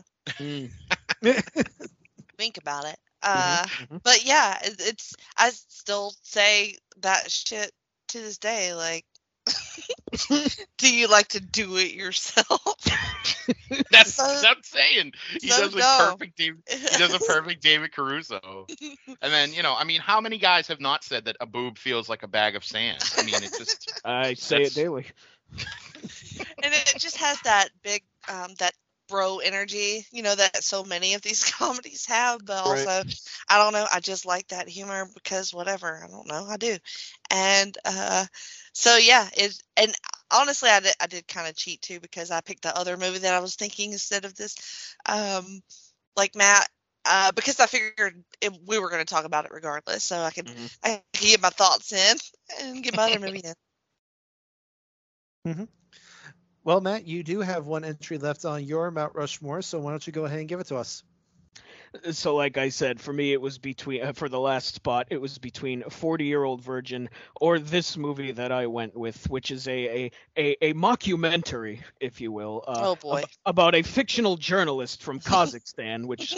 Think about it. But yeah, I still say that shit to this day. Like, do you like to do it yourself? That's what I'm saying. He does a perfect David Caruso. And then, I mean, how many guys have not said that a boob feels like a bag of sand? I mean, it's just... I say it daily. And it just has that big that bro energy, that so many of these comedies have, but Right. also, I don't know, I just like that humor because whatever, I don't know, I do. And so yeah, and honestly, I did kind of cheat too because I picked the other movie that I was thinking instead of this, like Matt, because I figured we were going to talk about it regardless, so I could get my thoughts in and get my other movie in. Mm-hmm. Well, Matt, you do have one entry left on your Mount Rushmore, so why don't you go ahead and give it to us? So, like I said, for me, it was between for the last spot, it was between 40-Year-Old Virgin or this movie that I went with, which is a mockumentary, if you will, Oh boy. about a fictional journalist from Kazakhstan, which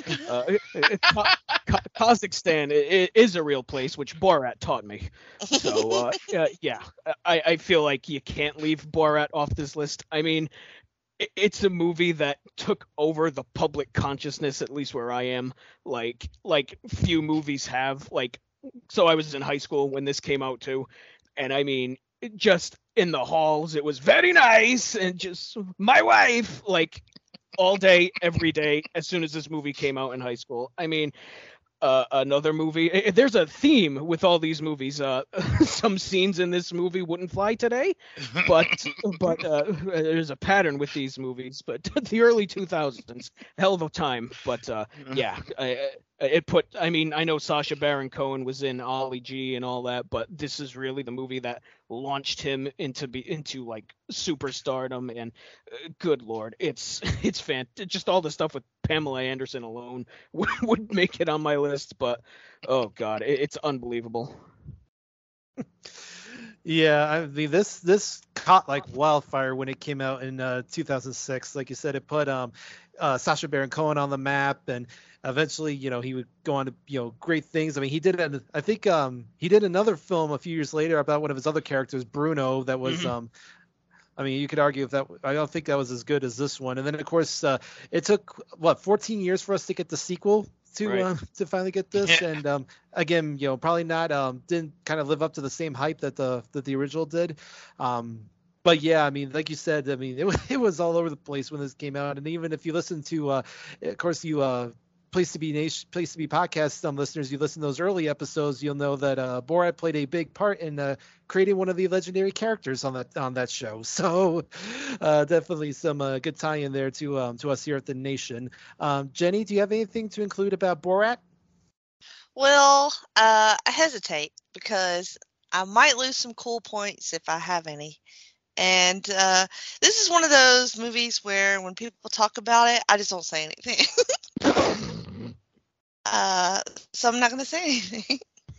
Kazakhstan is a real place, which Borat taught me. So, yeah, I feel like you can't leave Borat off this list. I mean, it's a movie that took over the public consciousness, at least where I am, like few movies have. Like, so I was in high school when this came out too, and I mean, just in the halls, it was very nice, and just my wife, like, all day, every day, as soon as this movie came out in high school. I mean, another movie. There's a theme with all these movies. Some scenes in this movie wouldn't fly today, but there's a pattern with these movies. But the early 2000s, hell of a time. But yeah, I mean, I know Sacha Baron Cohen was in Ollie G and all that, but this is really the movie that launched him into like superstardom. And good lord, it's fantastic. Just all the stuff with Pamela Anderson alone would make it on my list. But oh god, it's unbelievable. Yeah, I mean this caught like wildfire when it came out in 2006. Like you said, it put Sacha Baron Cohen on the map, and eventually, he would go on to great things. I mean, he did he did another film a few years later about one of his other characters, Bruno, that was I mean, you could argue if that. I don't think that was as good as this one. And then, of course, it took 14 years for us to get the sequel to finally get this. And again, probably not didn't kind of live up to the same hype that the original did. But yeah, I mean, like you said, I mean, it was all over the place when this came out. And even if you listen to, of course, you Place to Be podcast listeners, you listen to those early episodes, you'll know that Borat played a big part in creating one of the legendary characters on that show. So definitely some good tie-in there to us here at the Nation. Jenny, do you have anything to include about Borat? Well, I hesitate because I might lose some cool points if I have any. And this is one of those movies where when people talk about it, I just don't say anything. So I'm not going to say anything.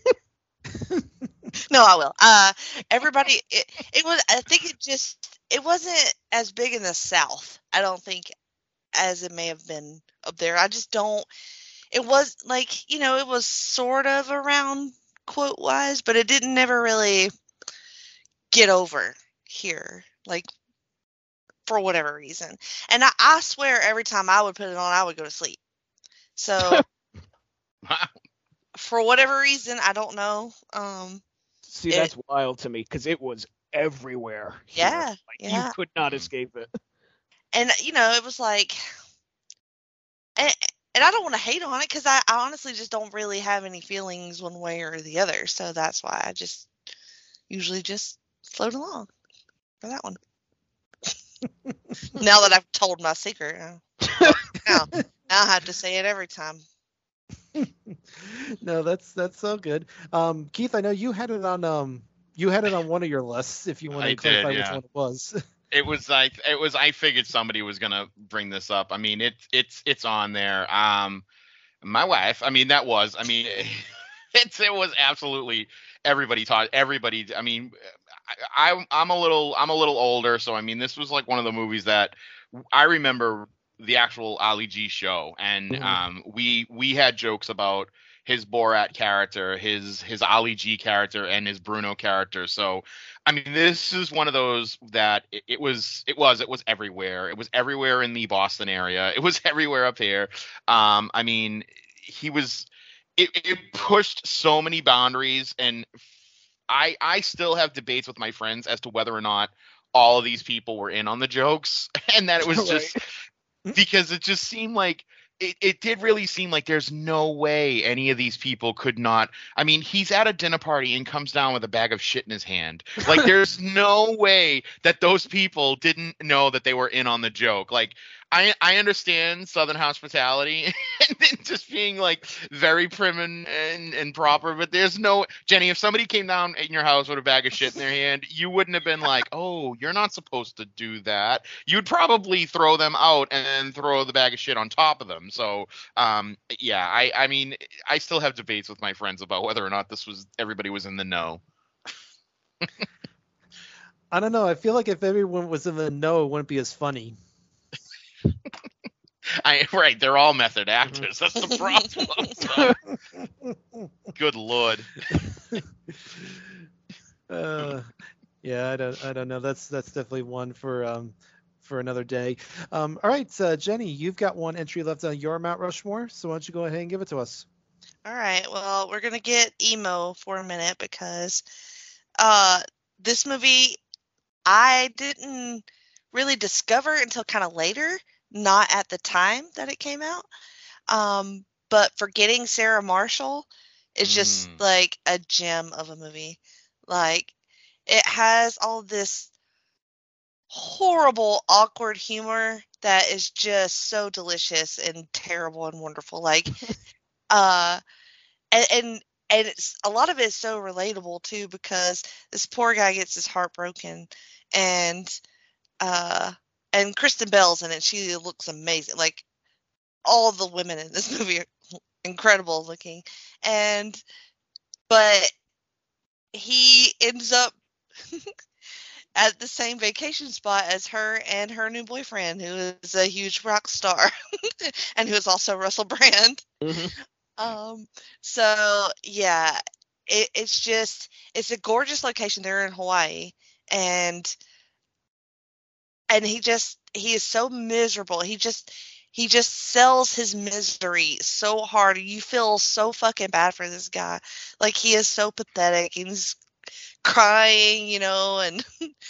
No, I will. Everybody, it was, I think it wasn't as big in the South, I don't think, as it may have been up there. I just don't, it was like, it was sort of around quote wise, but it didn't never really get over here, like, for whatever reason. And I swear every time I would put it on, I would go to sleep. So for whatever reason, I don't know. See, that's wild to me because it was everywhere. Yeah, like, yeah. You could not escape it. And it was like, and I don't want to hate on it because I honestly just don't really have any feelings one way or the other. So that's why I just usually just float along for that one. Now that I've told my secret, now I have to say it every time. No, that's so good. Keith, I know you had it on one of your lists. If you want to clarify which one it was. It was I figured somebody was gonna bring this up. I mean, it's on there. My wife. I mean, it was absolutely everybody taught everybody. I mean, I'm a little older, so I mean, this was like one of the movies that I remember the actual Ali G show, and we had jokes about his Borat character, his Ali G character, and his Bruno character. So, I mean, this is one of those that it was everywhere. It was everywhere in the Boston area. It was everywhere up here. I mean, it pushed so many boundaries, and I still have debates with my friends as to whether or not all of these people were in on the jokes, and that it was just Right. because it just seemed like it did really seem like there's no way any of these people could not. I mean, he's at a dinner party and comes down with a bag of shit in his hand. Like, there's no way that those people didn't know that they were in on the joke. Like, I understand Southern hospitality and just being like very prim and proper, but there's no, Jenny, if somebody came down in your house with a bag of shit in their hand, you wouldn't have been like, oh, you're not supposed to do that. You'd probably throw them out and then throw the bag of shit on top of them. So, yeah, I mean, I still have debates with my friends about whether or not everybody was in the know. I don't know. I feel like if everyone was in the know, it wouldn't be as funny. Right, they're all method actors. That's the problem. So. Good Lord. Yeah, I don't know. That's definitely one for another day. All right, Jenny, you've got one entry left on your Mount Rushmore, so why don't you go ahead and give it to us? All right. Well, we're gonna get emo for a minute because this movie I didn't really discover until kind of later, not at the time that it came out. But Forgetting Sarah Marshall is just like a gem of a movie. Like, it has all this horrible, awkward humor that is just so delicious and terrible and wonderful. Like, and it's a lot of it is so relatable too, because this poor guy gets his heart broken, and Kristen Bell's in it. She looks amazing. Like, all the women in this movie are incredible looking, but he ends up at the same vacation spot as her and her new boyfriend, who is a huge rock star and who is also Russell Brand. So yeah, it's a gorgeous location. They're in Hawaii, and he is so miserable. He just sells his misery so hard. You feel so fucking bad for this guy. Like, he is so pathetic. He's crying, and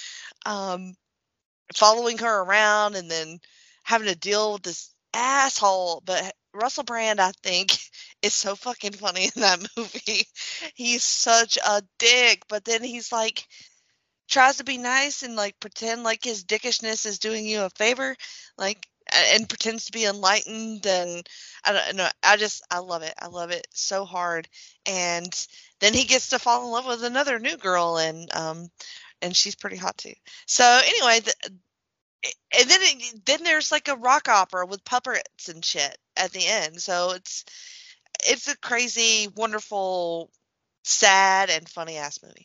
following her around, and then having to deal with this asshole. But Russell Brand, I think, is so fucking funny in that movie. He's such a dick, but then he's like, tries to be nice and like pretend like his dickishness is doing you a favor, like, and pretends to be enlightened. And I don't know, I love it. I love it so hard. And then he gets to fall in love with another new girl, and she's pretty hot too. So anyway, and then there's like a rock opera with puppets and shit at the end. So it's a crazy, wonderful, sad, and funny ass movie.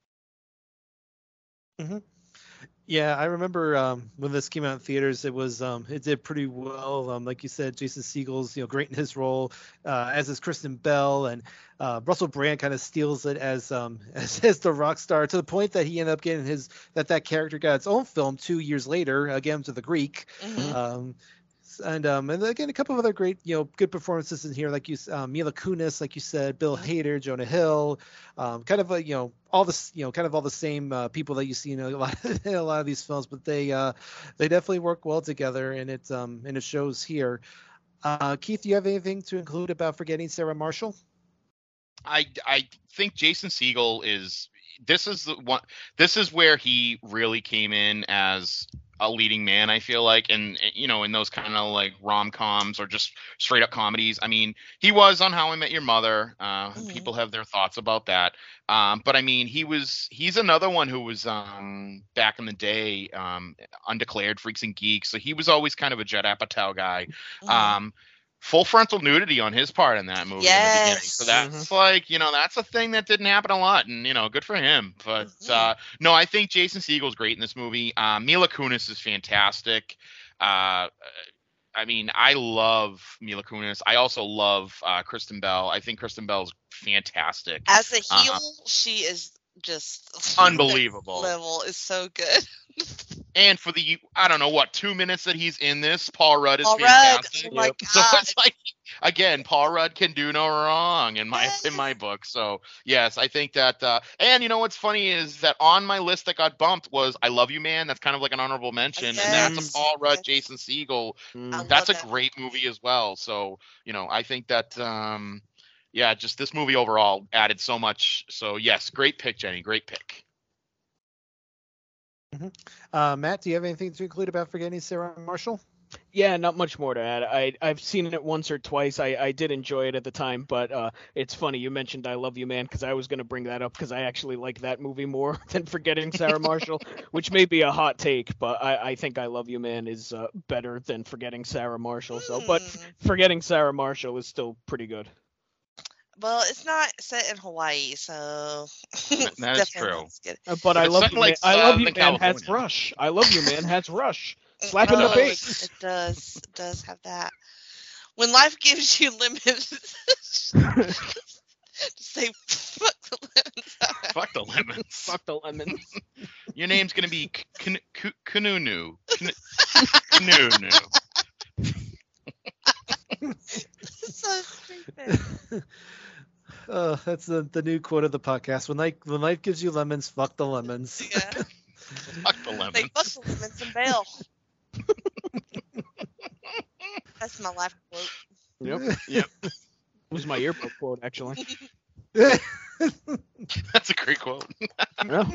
Mm-hmm. Yeah, I remember when this came out in theaters, it did pretty well. Like you said, Jason Segel's great in his role, as is Kristen Bell, and Russell Brand kind of steals it as the rock star, to the point that he ended up getting that character got its own film 2 years later, again to the Greek. Mm-hmm. And again, a couple of other great, good performances in here, like Mila Kunis, like you said, Bill Hader, Jonah Hill, kind of all this, kind of all the same people that you see in a lot of these films, but they definitely work well together, and it shows here. Keith, do you have anything to include about Forgetting Sarah Marshall? I think Jason Segel this is where he really came in as a leading man, I feel like, and in those kind of like rom-coms or just straight up comedies. I mean, he was on How I Met Your Mother. People have their thoughts about that. But I mean, he's another one who was back in the day, Undeclared, Freaks and Geeks. So he was always kind of a Judd Apatow guy. Full frontal nudity on his part in that movie in the beginning. So that's like, that's a thing that didn't happen a lot, and, good for him. But no, I think Jason Segel's great in this movie. Mila Kunis is fantastic. I mean, I love Mila Kunis. I also love Kristen Bell. I think Kristen Bell's fantastic. As a heel, she is just unbelievable. Level is so good. And for the 2 minutes that he's in this, Paul Rudd is fantastic. Oh my God. So it's like again, Paul Rudd can do no wrong in my book. So yes, I think that. And you know what's funny is that on my list that got bumped was "I Love You, Man." That's kind of like an honorable mention, and that's a Paul Rudd, Jason Segel. That's a great movie as well. So I think that. Yeah, just this movie overall added so much. So yes, great pick, Jenny. Great pick. Mm-hmm. Matt, do you have anything to include about Forgetting Sarah Marshall? Yeah, not much more to add. I've seen it once or twice. I did enjoy it at the time, but it's funny you mentioned "I Love You, Man" because I was going to bring that up because I actually like that movie more than Forgetting Sarah Marshall, which may be a hot take, but I think "I Love You, Man" is better than Forgetting Sarah Marshall. So, but Forgetting Sarah Marshall is still pretty good. Well, it's not set in Hawaii, so that is true. But I Love You, Man. I Love You, Man has Rush. I Love You, Man has Rush. Slap in the face. It does. It does have that. When life gives you lemons, just say fuck the lemons. Fuck the lemons. Fuck the lemons. Your name's gonna be Kanunu. Kanunu. So stupid. That's the new quote of the podcast. When life gives you lemons, fuck the lemons. Yeah. Fuck the lemons. They fuck the lemons and bail. That's my life quote. Yep. It was my yearbook quote, actually. That's a great quote. Yeah.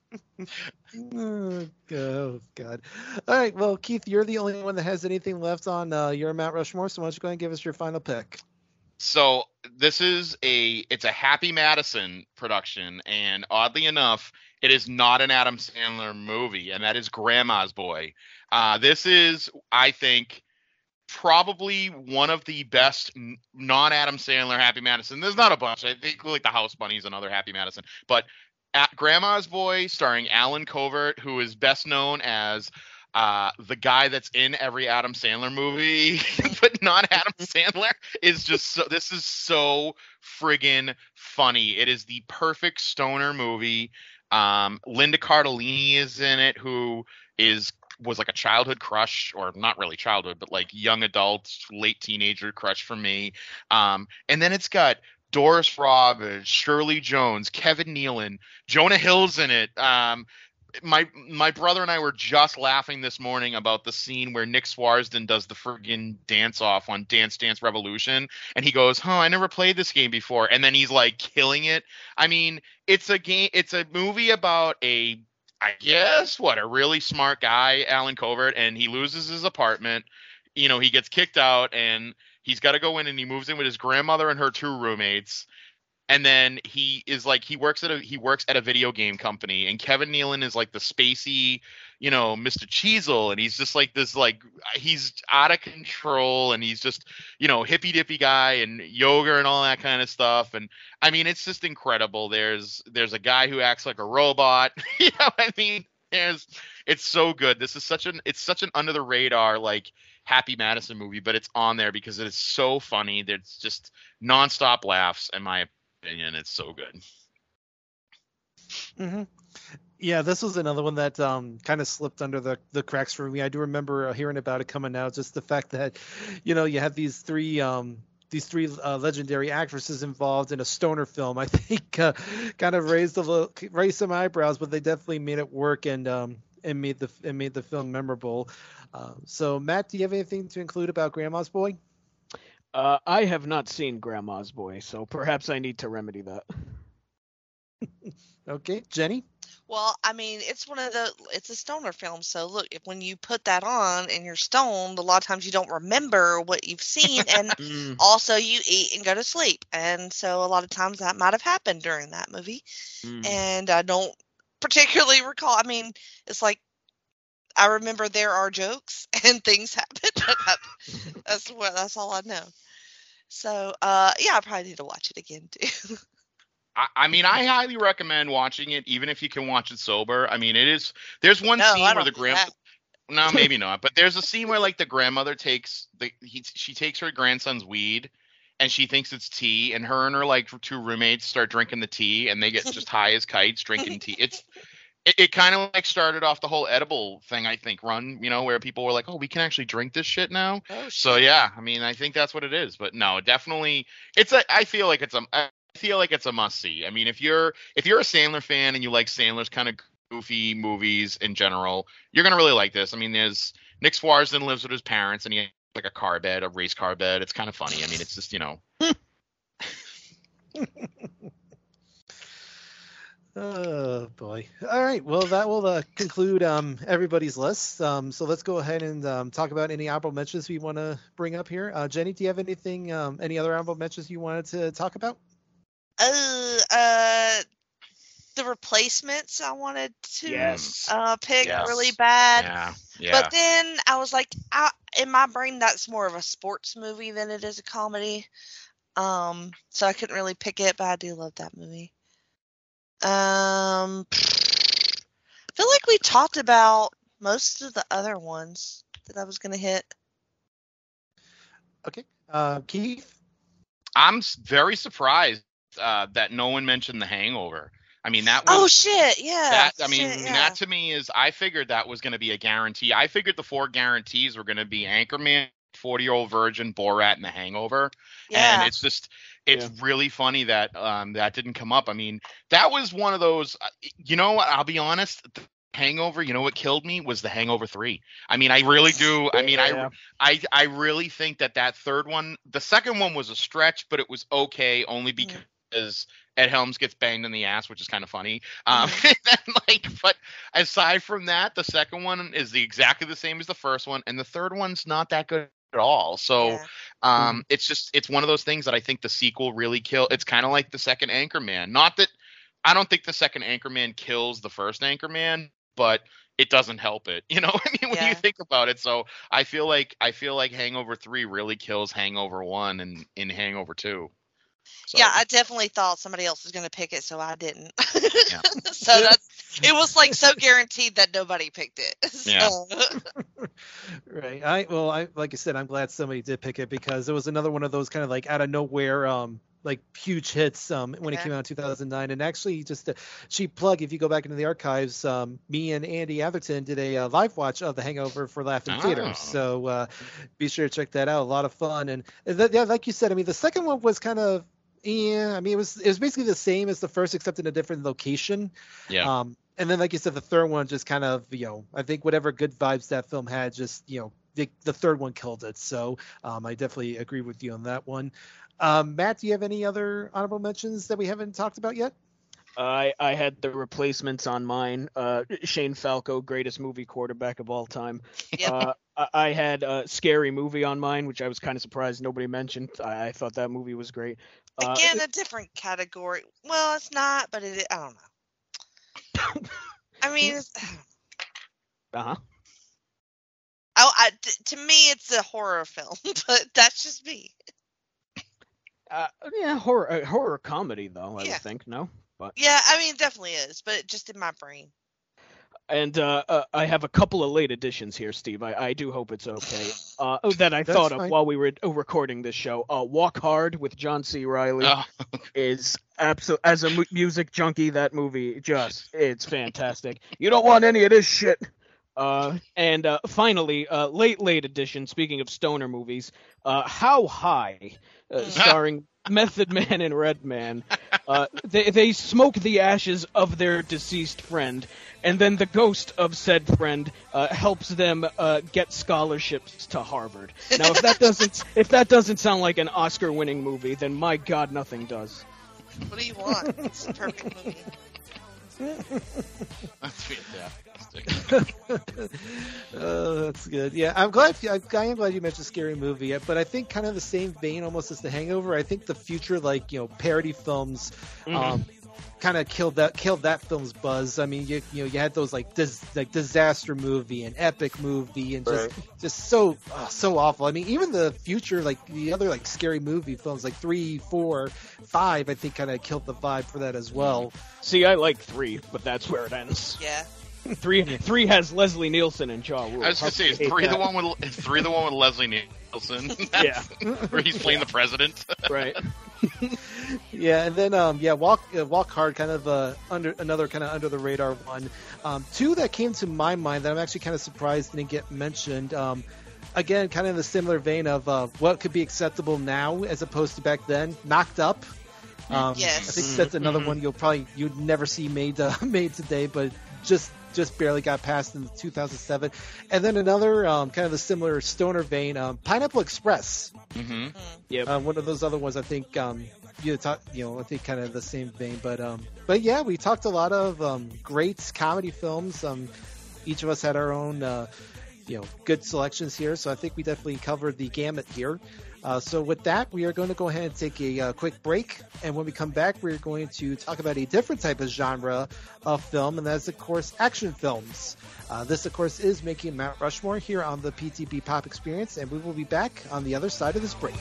Oh, God. All right. Well, Keith, you're the only one that has anything left on your Mount Rushmore, so why don't you go ahead and give us your final pick? So this is it's a Happy Madison production, and oddly enough, it is not an Adam Sandler movie, and that is Grandma's Boy. This is, I think, probably one of the best non-Adam Sandler Happy Madison. There's not a bunch. I think like The House Bunny is another Happy Madison, but at Grandma's Boy, starring Alan Covert, who is best known as the guy that's in every Adam Sandler movie, but not Adam Sandler, is just so. This is so friggin' funny. It is the perfect stoner movie. Linda Cardellini is in it, who was like a childhood crush, or not really childhood, but like young adult, late teenager crush for me. And then it's got Doris Roberts, Shirley Jones, Kevin Nealon, Jonah Hill's in it. My brother and I were just laughing this morning about the scene where Nick Swarsden does the friggin' dance off on Dance Dance Revolution, and he goes, I never played this game before, and then he's like killing it. I mean, it's a movie about a really smart guy, Alan Covert, and he loses his apartment. He gets kicked out, and he's got to go in, and he moves in with his grandmother and her two roommates. And then he works at a video game company, and Kevin Nealon is like the spacey, Mr. Cheezel, and he's just like this, like he's out of control, and he's just, hippy dippy guy and yoga and all that kind of stuff. And I mean, it's just incredible. There's a guy who acts like a robot. It's so good. It's such an under the radar, like Happy Madison movie, but it's on there because it is so funny. There's just nonstop laughs, in my opinion. It's so good. Mm-hmm. Yeah, this was another one that kind of slipped under the cracks for me. I do remember hearing about it coming out. Just the fact that, you have these three legendary actresses involved in a stoner film. I think kind of raised some eyebrows, but they definitely made it work and made the film memorable. So, Matt, do you have anything to include about Grandma's Boy? I have not seen Grandma's Boy, so perhaps I need to remedy that. Okay, Jenny? Well, I mean, it's a stoner film. So look, when you put that on and you're stoned, a lot of times you don't remember what you've seen, and also you eat and go to sleep. And so a lot of times that might have happened during that movie. And I don't particularly recall. I mean, it's like, I remember there are jokes and things happen. That's all I know. So, yeah, I probably need to watch it again too. I mean, I highly recommend watching it, even if you can watch it sober. I mean, there's one scene where the grandmother, no, maybe not, but there's a scene where like the grandmother she takes her grandson's weed, and she thinks it's tea, and her like two roommates start drinking the tea, and they get just high as kites drinking tea. it kind of like started off the whole edible thing, I think, run, where people were like, oh, we can actually drink this shit now. Oh, shit. So yeah, I mean, I think that's what it is. But no, definitely, I feel like it's a must see. I mean, if you're a Sandler fan and you like Sandler's kind of goofy movies in general, you're gonna really like this. I mean, there's Nick Swartzen lives with his parents and he has like a race car bed. It's kind of funny. I mean, it's just Oh boy! All right, well that will conclude everybody's list. So let's go ahead and talk about any honorable mentions we want to bring up here. Jenny, do you have anything, any other honorable mentions you wanted to talk about? The Replacements I wanted to pick Yes. really bad. Yeah. But then I was like, in my brain, that's more of a sports movie than it is a comedy. So I couldn't really pick it, but I do love that movie. I feel like we talked about most of the other ones that I was going to hit. Okay. Keith? I'm very surprised that no one mentioned The Hangover. I mean, that was... Oh, shit, yeah. That to me is... I figured that was going to be a guarantee. I figured the 4 guarantees were going to be Anchorman, 40-Year-Old Virgin, Borat, and The Hangover. Yeah. And it's really funny that that didn't come up. I mean, that was one of those... You know what? I'll be honest. The Hangover, what killed me was The Hangover 3. I mean, I really do. I mean, I really think that third one... The second one was a stretch, but it was okay only because... Ed Helms gets banged in the ass, which is kind of funny. But aside from that, the second one is exactly the same as the first one, and the third one's not that good at all. So, it's one of those things that I think the sequel really killed. It's kind of like the second Anchorman. Not that I don't think the second Anchorman kills the first Anchorman, but it doesn't help it. I mean, when you think about it. So I feel like Hangover 3 really kills Hangover 1 and in Hangover 2. So. Yeah, I definitely thought somebody else was going to pick it, so I didn't. Yeah. So it was like so guaranteed that nobody picked it. So. Yeah. Right. Like I said, I'm glad somebody did pick it because it was another one of those kind of like out of nowhere, like huge hits when it came out in 2009. And actually, just a cheap plug, if you go back into the archives, me and Andy Atherton did a live watch of The Hangover for Laugh in Theater. So be sure to check that out. A lot of fun. And like you said, I mean, the second one was kind of, I mean, it was basically the same as the first, except in a different location. Yeah. And then, like you said, the third one just kind of, I think whatever good vibes that film had, just, the third one killed it. So I definitely agree with you on that one. Matt, do you have any other honorable mentions that we haven't talked about yet? I had The Replacements on mine. Shane Falco, greatest movie quarterback of all time. Yep. I had Scary Movie on mine, which I was kind of surprised nobody mentioned. I thought that movie was great. Again, a different category. Well, it's not, but I don't know. I mean, to me, it's a horror film, but that's just me. Horror comedy though. I would think no, but yeah, I mean, it definitely is, but just in my brain. And I have a couple of late additions here, Steve. I do hope it's okay. That I thought of while we were recording this show. Walk Hard with John C. Reilly is absolute. As a music junkie, that movie it's fantastic. You don't want any of this shit. And finally, late edition. Speaking of stoner movies, How High, starring Method Man and Redman. They smoke the ashes of their deceased friend, and then the ghost of said friend helps them get scholarships to Harvard. Now, if that doesn't sound like an Oscar-winning movie, then my God, nothing does. What do you want? It's a perfect movie. That's fantastic. Oh, that's good. Yeah, I am glad you mentioned Scary Movie, but I think kind of the same vein almost as The Hangover. I think the future, parody films, kind of killed that film's buzz. I mean, you had those Disaster Movie and Epic Movie and just so awful. I mean, even the future, the other Scary Movie films, 3, 4, 5, I think kind of killed the vibe for that as well. See, I like 3, but that's where it ends. Yeah. 3 has Leslie Nielsen and Ja Rule. I was gonna say, is 3 the one with Leslie Nielsen? Yeah, where he's playing the president. Right. Yeah, and then Walk Hard, kind of under the radar one. Two that came to my mind that I'm actually kind of surprised didn't get mentioned. Again, kind of in the similar vein of what could be acceptable now as opposed to back then. Knocked Up. Yes. I think that's another one you'd never see made today, but just barely got passed in 2007. And then another kind of the similar stoner vein, Pineapple Express. Mm-hmm. Yep. One of those other ones, I think. I think kind of the same vein. But yeah, we talked a lot of great comedy films. Each of us had our own good selections here, so I think we definitely covered the gamut here. So with that, we are going to go ahead and take a quick break, and when we come back, we're going to talk about a different type of genre of film, and that's, of course, action films. This, of course, is Making Mount Rushmore here on the PTB Pop Experience, and we will be back on the other side of this break.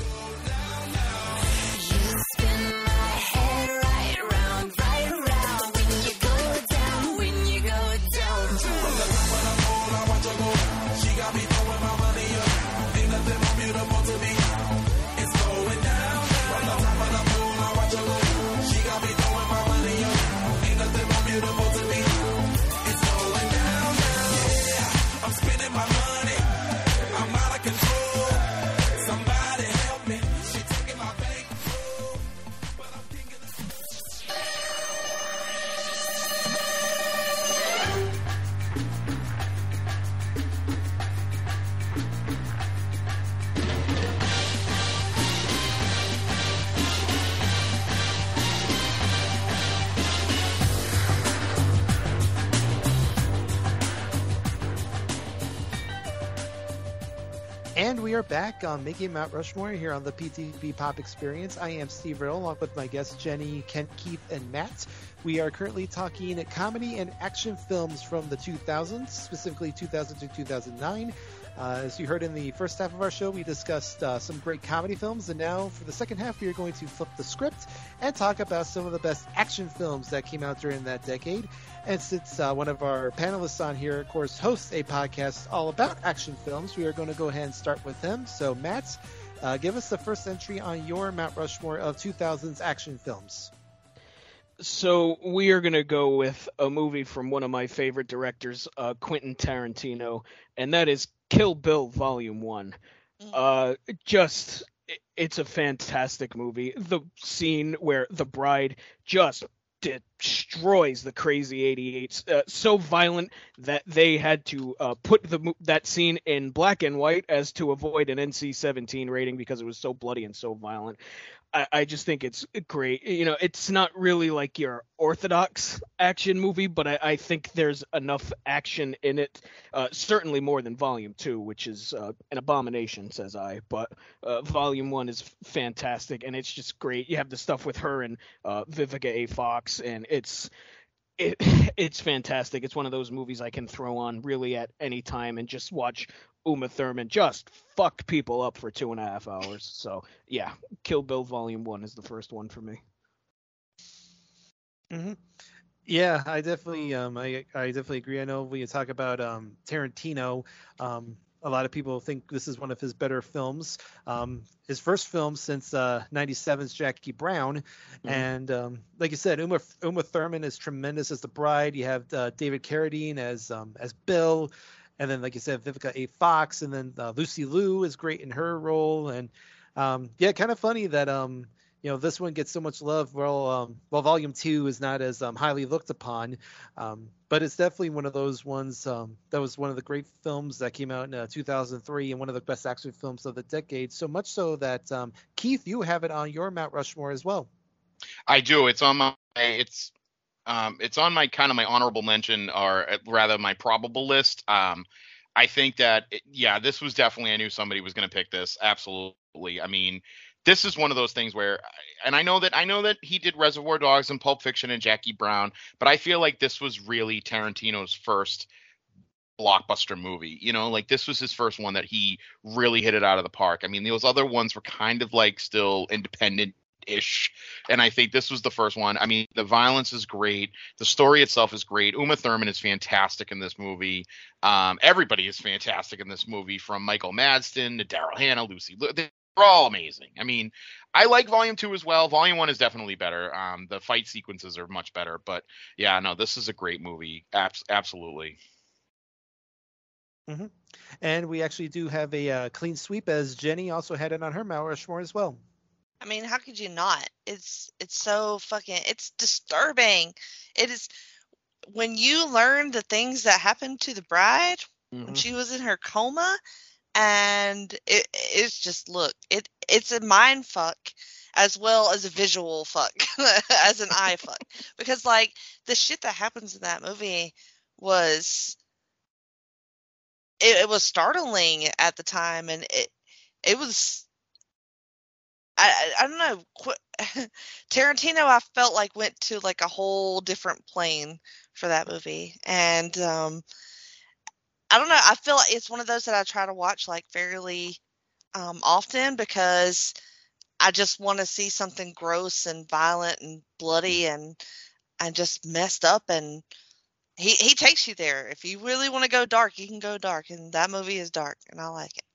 And we are back on Making Mount Rushmore here on the PTB Pop Experience. I am Steve Riddle, along with my guests Jenny, Kent, Keith, and Matt. We are currently talking comedy and action films from the 2000s, specifically 2000 to 2009. As you heard in the first half of our show, we discussed some great comedy films, and now for the second half, we are going to flip the script and talk about some of the best action films that came out during that decade. And since one of our panelists on here, of course, hosts a podcast all about action films, we are going to go ahead and start with him. So, Matt, give us the first entry on your Mount Rushmore of 2000s action films. So we are going to go with a movie from one of my favorite directors, Quentin Tarantino, and that is Kill Bill Volume 1. It's a fantastic movie. The scene where the bride just destroys the Crazy 88, so violent that they had to put that scene in black and white as to avoid an NC-17 rating because it was so bloody and so violent. I just think it's great. It's not really like your orthodox action movie, but I think there's enough action in it, certainly more than Volume 2, which is an abomination, says I. But Volume 1 is fantastic, and it's just great. You have the stuff with her and Vivica A. Fox, and it's fantastic. It's one of those movies I can throw on really at any time and just watch Uma Thurman just fuck people up for 2.5 hours. So yeah, Kill Bill Volume 1 is the first one for me. Mm-hmm. Yeah, I definitely I definitely agree. I know when you talk about Tarantino, a lot of people think this is one of his better films. His first film since 97's Jackie Brown. Mm-hmm. And like you said, Uma Thurman is tremendous as the bride. You have David Carradine as Bill. And then, like you said, Vivica A. Fox, and then Lucy Liu is great in her role. And kind of funny that this one gets so much love. While Volume 2 is not as highly looked upon, but it's definitely one of those ones that was one of the great films that came out in 2003 and one of the best action films of the decade. So much so that Keith, you have it on your Mount Rushmore as well. I do. It's on my kind of my honorable mention, or rather my probable list. I think that, this was definitely, I knew somebody was going to pick this. Absolutely. I mean, this is one of those things where, and I know that he did Reservoir Dogs and Pulp Fiction and Jackie Brown, but I feel like this was really Tarantino's first blockbuster movie. Like this was his first one that he really hit it out of the park. I mean, those other ones were kind of like still independent ish, and I think this was the first one. I mean, the violence is great, the story itself is great. Uma Thurman is fantastic in this movie. Everybody is fantastic in this movie, from Michael Madsen to Daryl Hannah, they're all amazing. I mean, I like Volume 2 as well. Volume 1 is definitely better. The fight sequences are much better, but yeah, no, this is a great movie. Absolutely. Mm-hmm. And we actually do have a clean sweep, as Jenny also had it on her Mount Rushmore as well. I mean, how could you not? It's so fucking, it's disturbing. It is, when you learn the things that happened to the bride when she was in her coma, and it's just, look, it's a mind fuck as well as a visual fuck, as an eye fuck, because like the shit that happens in that movie was, it was startling at the time, and it was, I don't know, Tarantino, I felt like went to like a whole different plane for that movie, and I don't know, I feel like it's one of those that I try to watch like fairly often, because I just want to see something gross and violent and bloody and just messed up, and he takes you there. If you really want to go dark, you can go dark, and that movie is dark, and I like it.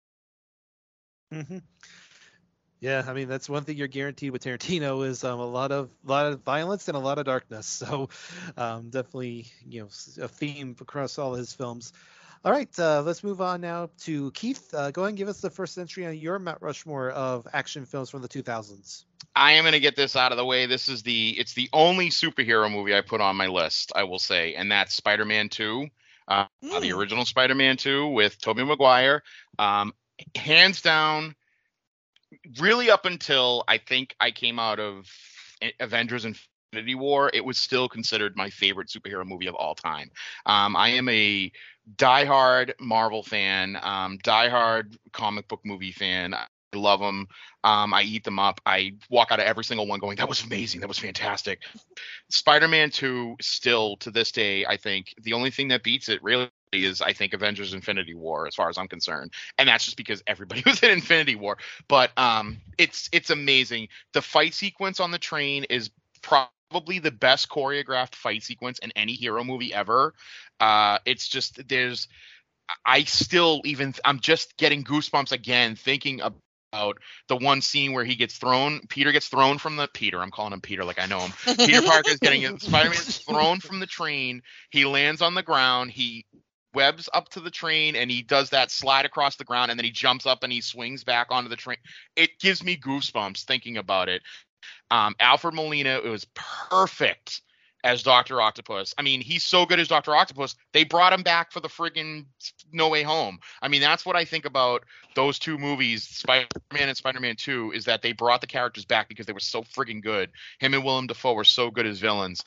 Mm-hmm. Yeah, I mean, that's one thing you're guaranteed with Tarantino is a lot of violence and a lot of darkness. So definitely, a theme across all his films. All right, let's move on now to Keith. Go ahead and give us the first entry on your Mount Rushmore of action films from the 2000s. I am going to get this out of the way. It's the only superhero movie I put on my list, I will say, and that's Spider-Man 2, the original Spider-Man 2 with Tobey Maguire. Hands down, really up until I think I came out of Avengers Infinity War, it was still considered my favorite superhero movie of all time. I am a diehard Marvel fan, diehard comic book movie fan. I love them. I eat them up. I walk out of every single one going, that was amazing. That was fantastic. Spider-Man 2, still to this day, I think the only thing that beats it really is, I think, Avengers Infinity War, as far as I'm concerned. And that's just because everybody was in Infinity War. But it's amazing. The fight sequence on the train is probably the best choreographed fight sequence in any hero movie ever. It's just, I'm just getting goosebumps again thinking about the one scene where Peter gets thrown from I'm calling him Peter like I know him. Peter Parker is Spider-Man is thrown from the train. He lands on the ground. He webs up to the train and he does that slide across the ground, and then he jumps up and he swings back onto the train. It gives me goosebumps thinking about it. Alfred Molina, it was perfect as Dr. Octopus. I mean, he's so good as Dr. Octopus, they brought him back for the friggin' No Way Home. I mean, that's what I think about those two movies, Spider-Man and Spider-Man 2, is that they brought the characters back because they were so friggin' good. Him and Willem Dafoe were so good as villains.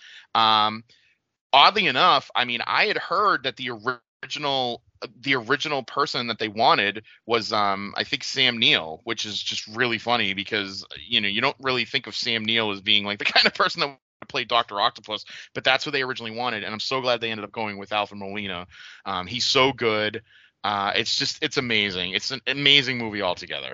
Oddly enough, I mean, I had heard that the original person that they wanted was I think Sam Neill, which is just really funny because you don't really think of Sam Neill as being like the kind of person that play Dr. Octopus, but that's what they originally wanted, and I'm so glad they ended up going with Alfred Molina. He's so good. It's amazing. It's an amazing movie altogether.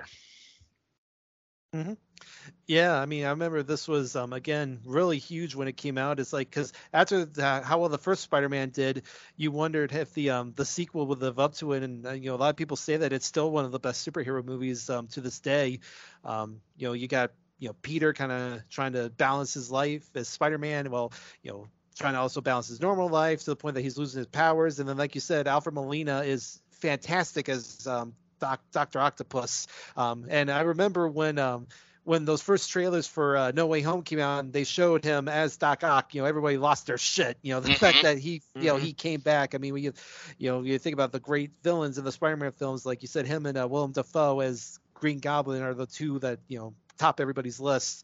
Mm-hmm. Yeah, I mean, I remember this was again really huge when it came out. It's like, because after how well the first Spider-Man did, you wondered if the sequel would live up to it, and a lot of people say that it's still one of the best superhero movies to this day. You got Peter kind of trying to balance his life as Spider-Man, trying to also balance his normal life to the point that he's losing his powers. And then, like you said, Alfred Molina is fantastic as Dr. Octopus. And I remember when those first trailers for No Way Home came out and they showed him as Doc Ock, everybody lost their shit. The fact that he came back. I mean, you think about the great villains in the Spider-Man films, like you said, him and Willem Dafoe as Green Goblin are the two that, top everybody's list.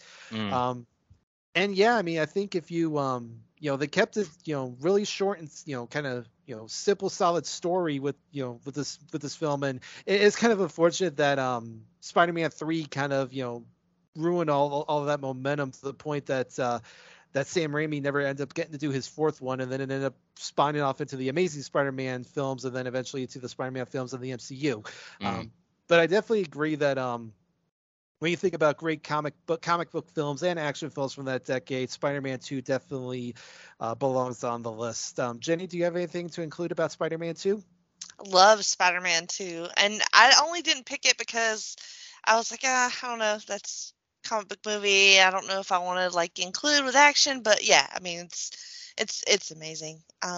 And yeah, I mean, I think if you they kept it really short and kind of simple, solid story with with this film, and it's kind of unfortunate that Spider-Man 3 kind of ruined all of that momentum to the point that that Sam Raimi never ended up getting to do his fourth one, and then it ended up spawning off into the Amazing Spider-Man films, and then eventually into the Spider-Man films in the MCU. But I definitely agree that when you think about great comic book films and action films from that decade, Spider-Man 2 definitely belongs on the list. Jenny, do you have anything to include about Spider-Man 2? Love Spider-Man 2, and I only didn't pick it because I was like, I don't know, that's a comic book movie. I don't know if I want to like include with action, but yeah, I mean it's amazing.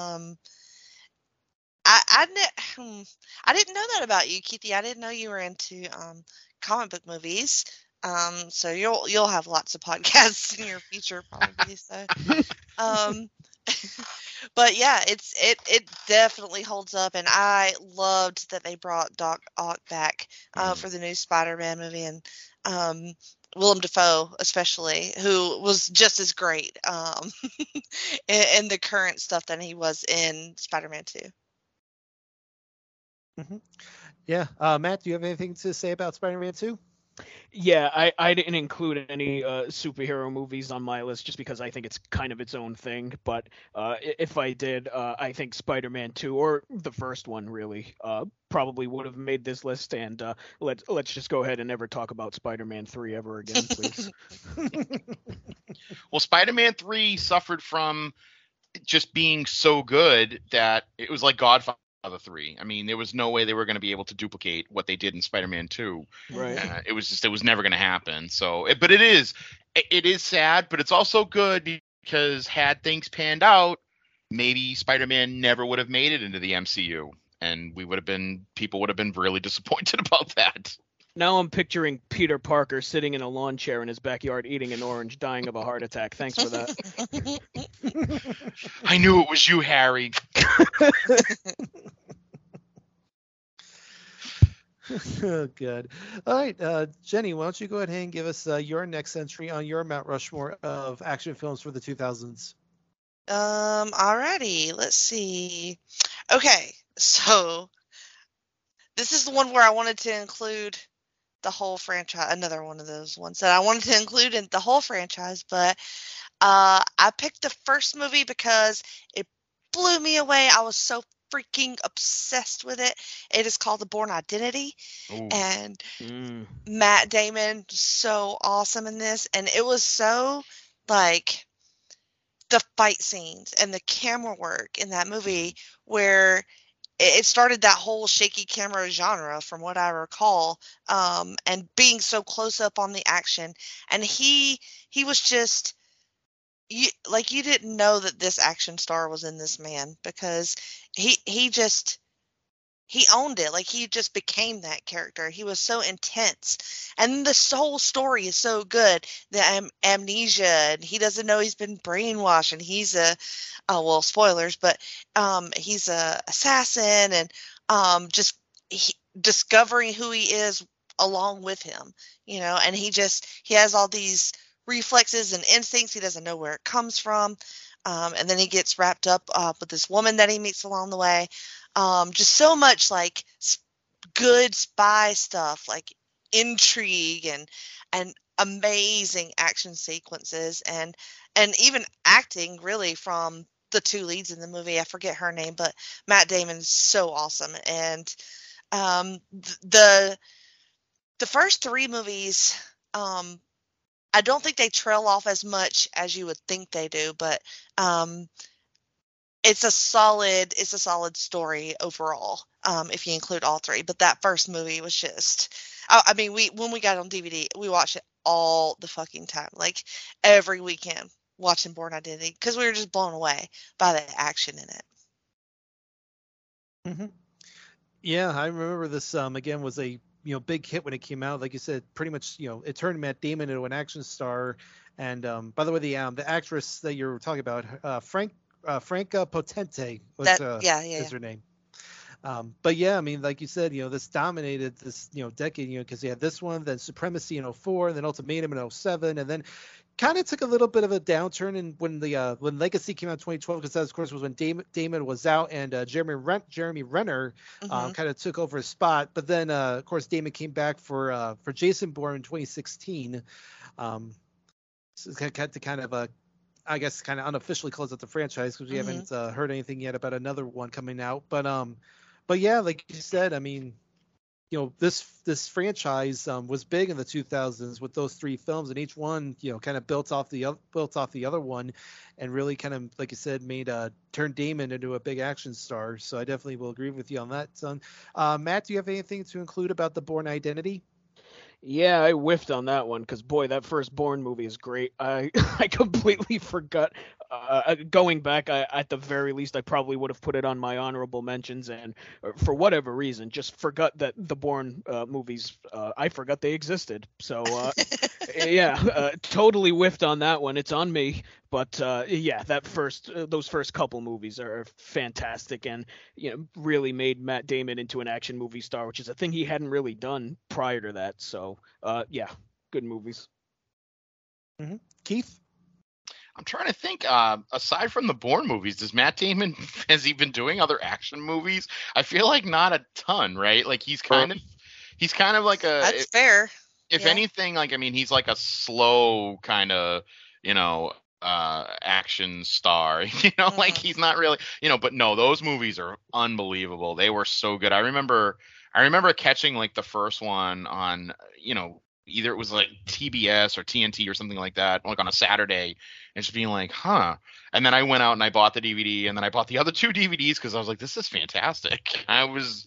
I didn't know that about you, Keithy. I didn't know you were into comic book movies. So you'll have lots of podcasts in your future, probably. So, um, but yeah, it definitely holds up, and I loved that they brought Doc Ock back for the new Spider-Man movie, and Willem Dafoe especially, who was just as great in the current stuff than he was in Spider-Man 2. Mm-hmm. Yeah. Matt, do you have anything to say about Spider-Man 2? Yeah, I didn't include any superhero movies on my list just because I think it's kind of its own thing. But if I did, I think Spider-Man 2 or the first one really probably would have made this list. And let's just go ahead and never talk about Spider-Man 3 ever again, please. Well, Spider-Man 3 suffered from just being so good that it was like Godfather 3. I mean, there was no way they were going to be able to duplicate what they did in Spider-Man 2. Right. It was never going to happen. So, but it is sad, but it's also good because had things panned out, maybe Spider-Man never would have made it into the MCU, and people would have been really disappointed about that. Now I'm picturing Peter Parker sitting in a lawn chair in his backyard eating an orange, dying of a heart attack. Thanks for that. I knew it was you, Harry. Good. All right, Jenny, why don't you go ahead and give us your next entry on your Mount Rushmore of action films for the 2000s? Alrighty, let's see. Okay, so this is the one where I wanted to include the whole franchise, another one of those ones that I wanted to include in the whole franchise, but I picked the first movie because it blew me away. I was so freaking obsessed with it. It is called The Bourne Identity. Ooh. And Matt Damon, so awesome in this. And it was so, like, the fight scenes and the camera work in that movie where it started that whole shaky camera genre from what I recall, and being so close up on the action. And he was just, you didn't know that this action star was in this man because he owned it. Like, he just became that character. He was so intense. And the whole story is so good. The amnesia, and he doesn't know he's been brainwashed, and he's spoilers, but he's a assassin, and discovering who he is along with him, and he has all these reflexes and instincts. He doesn't know where it comes from. And then he gets wrapped up with this woman that he meets along the way. Just so much like good spy stuff, like intrigue and amazing action sequences, and even acting really from the two leads in the movie. I forget her name, but Matt Damon's so awesome. And the first three movies, I don't think they trail off as much as you would think they do, but it's a solid story overall, if you include all three. But that first movie was just, I mean, when we got it on DVD, we watched it all the fucking time, like every weekend, watching Bourne Identity, because we were just blown away by the action in it. Mm-hmm. Yeah, I remember this. Again, was a big hit when it came out. Like you said, pretty much it turned Matt Damon into an action star. And by the way, the actress that you're talking about, Franca Potente was is her name. But yeah, I mean, like you said, this dominated this decade, because you had this one, then Supremacy in 2004, and then Ultimatum in 2007, and then kind of took a little bit of a downturn when Legacy came out in 2012, because that of course was when Damon was out, and Jeremy Renner kind of took over his spot. But then of course Damon came back for Jason Bourne in 2016, so to kind of I guess kind of unofficially close out the franchise, because we haven't heard anything yet about another one coming out. But yeah, like you said, I mean, this franchise was big in the 2000s with those 3 films, and each one kind of built off the other one, and really kind of, like you said, turned Damon into a big action star. So I definitely will agree with you on that, son. Matt, do you have anything to include about the Bourne Identity? Yeah, I whiffed on that one because, boy, that first Bourne movie is great. I completely forgot. Going back, at the very least, I probably would have put it on my honorable mentions, and for whatever reason, just forgot that the Bourne movies, I forgot they existed. So, yeah, totally whiffed on that one. It's on me. But yeah, those first couple movies are fantastic, and really made Matt Damon into an action movie star, which is a thing he hadn't really done prior to that. So yeah, good movies. Mm-hmm. Keith? I'm trying to think. Aside from the Bourne movies, has he been doing other action movies? I feel like not a ton, right? Like he's kind of like a. That's fair. If anything, like he's like a slow kind of action star. Like he's not really. But no, those movies are unbelievable. They were so good. I remember catching like the first one on either it was like TBS or TNT or something like that, like on a Saturday, and just being like, huh. And then I went out and I bought the DVD, and then I bought the other 2 DVDs because I was like, this is fantastic. I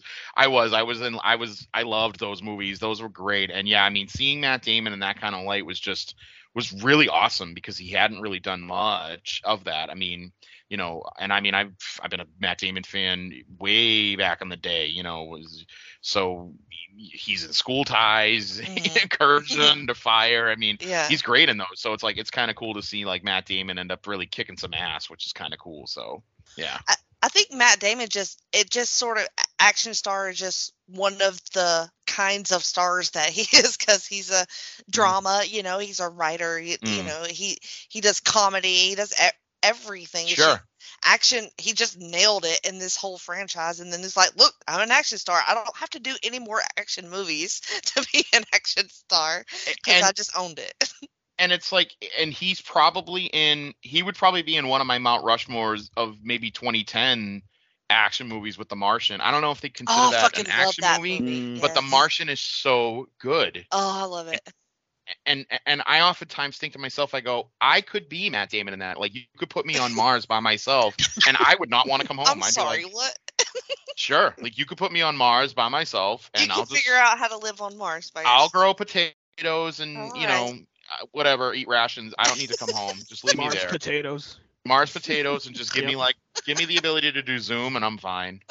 loved those movies. Those were great. And yeah, seeing Matt Damon in that kind of light was really awesome because he hadn't really done much of that. And I've been a Matt Damon fan way back in the day, so he's in School Ties, Curves Under Fire. He's great in those. So it's like, it's kind of cool to see like Matt Damon end up really kicking some ass, which is kind of cool. So yeah. I think Matt Damon just sort of action star is just one of the kinds of stars that he is, because he's a drama, he's a writer, he does comedy, he does everything. Sure. Action, he just nailed it in this whole franchise, and then it's like, look, I'm an action star. I don't have to do any more action movies to be an action star, because I just owned it. And it's like, and he would probably be in one of my Mount Rushmores of maybe 2010 action movies with The Martian. I don't know if they consider that an action movie, but The Martian is so good. Oh, I love it. And I oftentimes think to myself, I go, I could be Matt Damon in that. Like, you could put me on Mars by myself, and I would not want to come home. I'm I'd sorry, be like, what? Sure. Like, you could put me on Mars by myself, and I'll figure out how to live on Mars by yourself. I'll grow potatoes and, whatever, eat rations. I don't need to come home. Just leave me there. Mars potatoes, and just give me the ability to do Zoom, and I'm fine.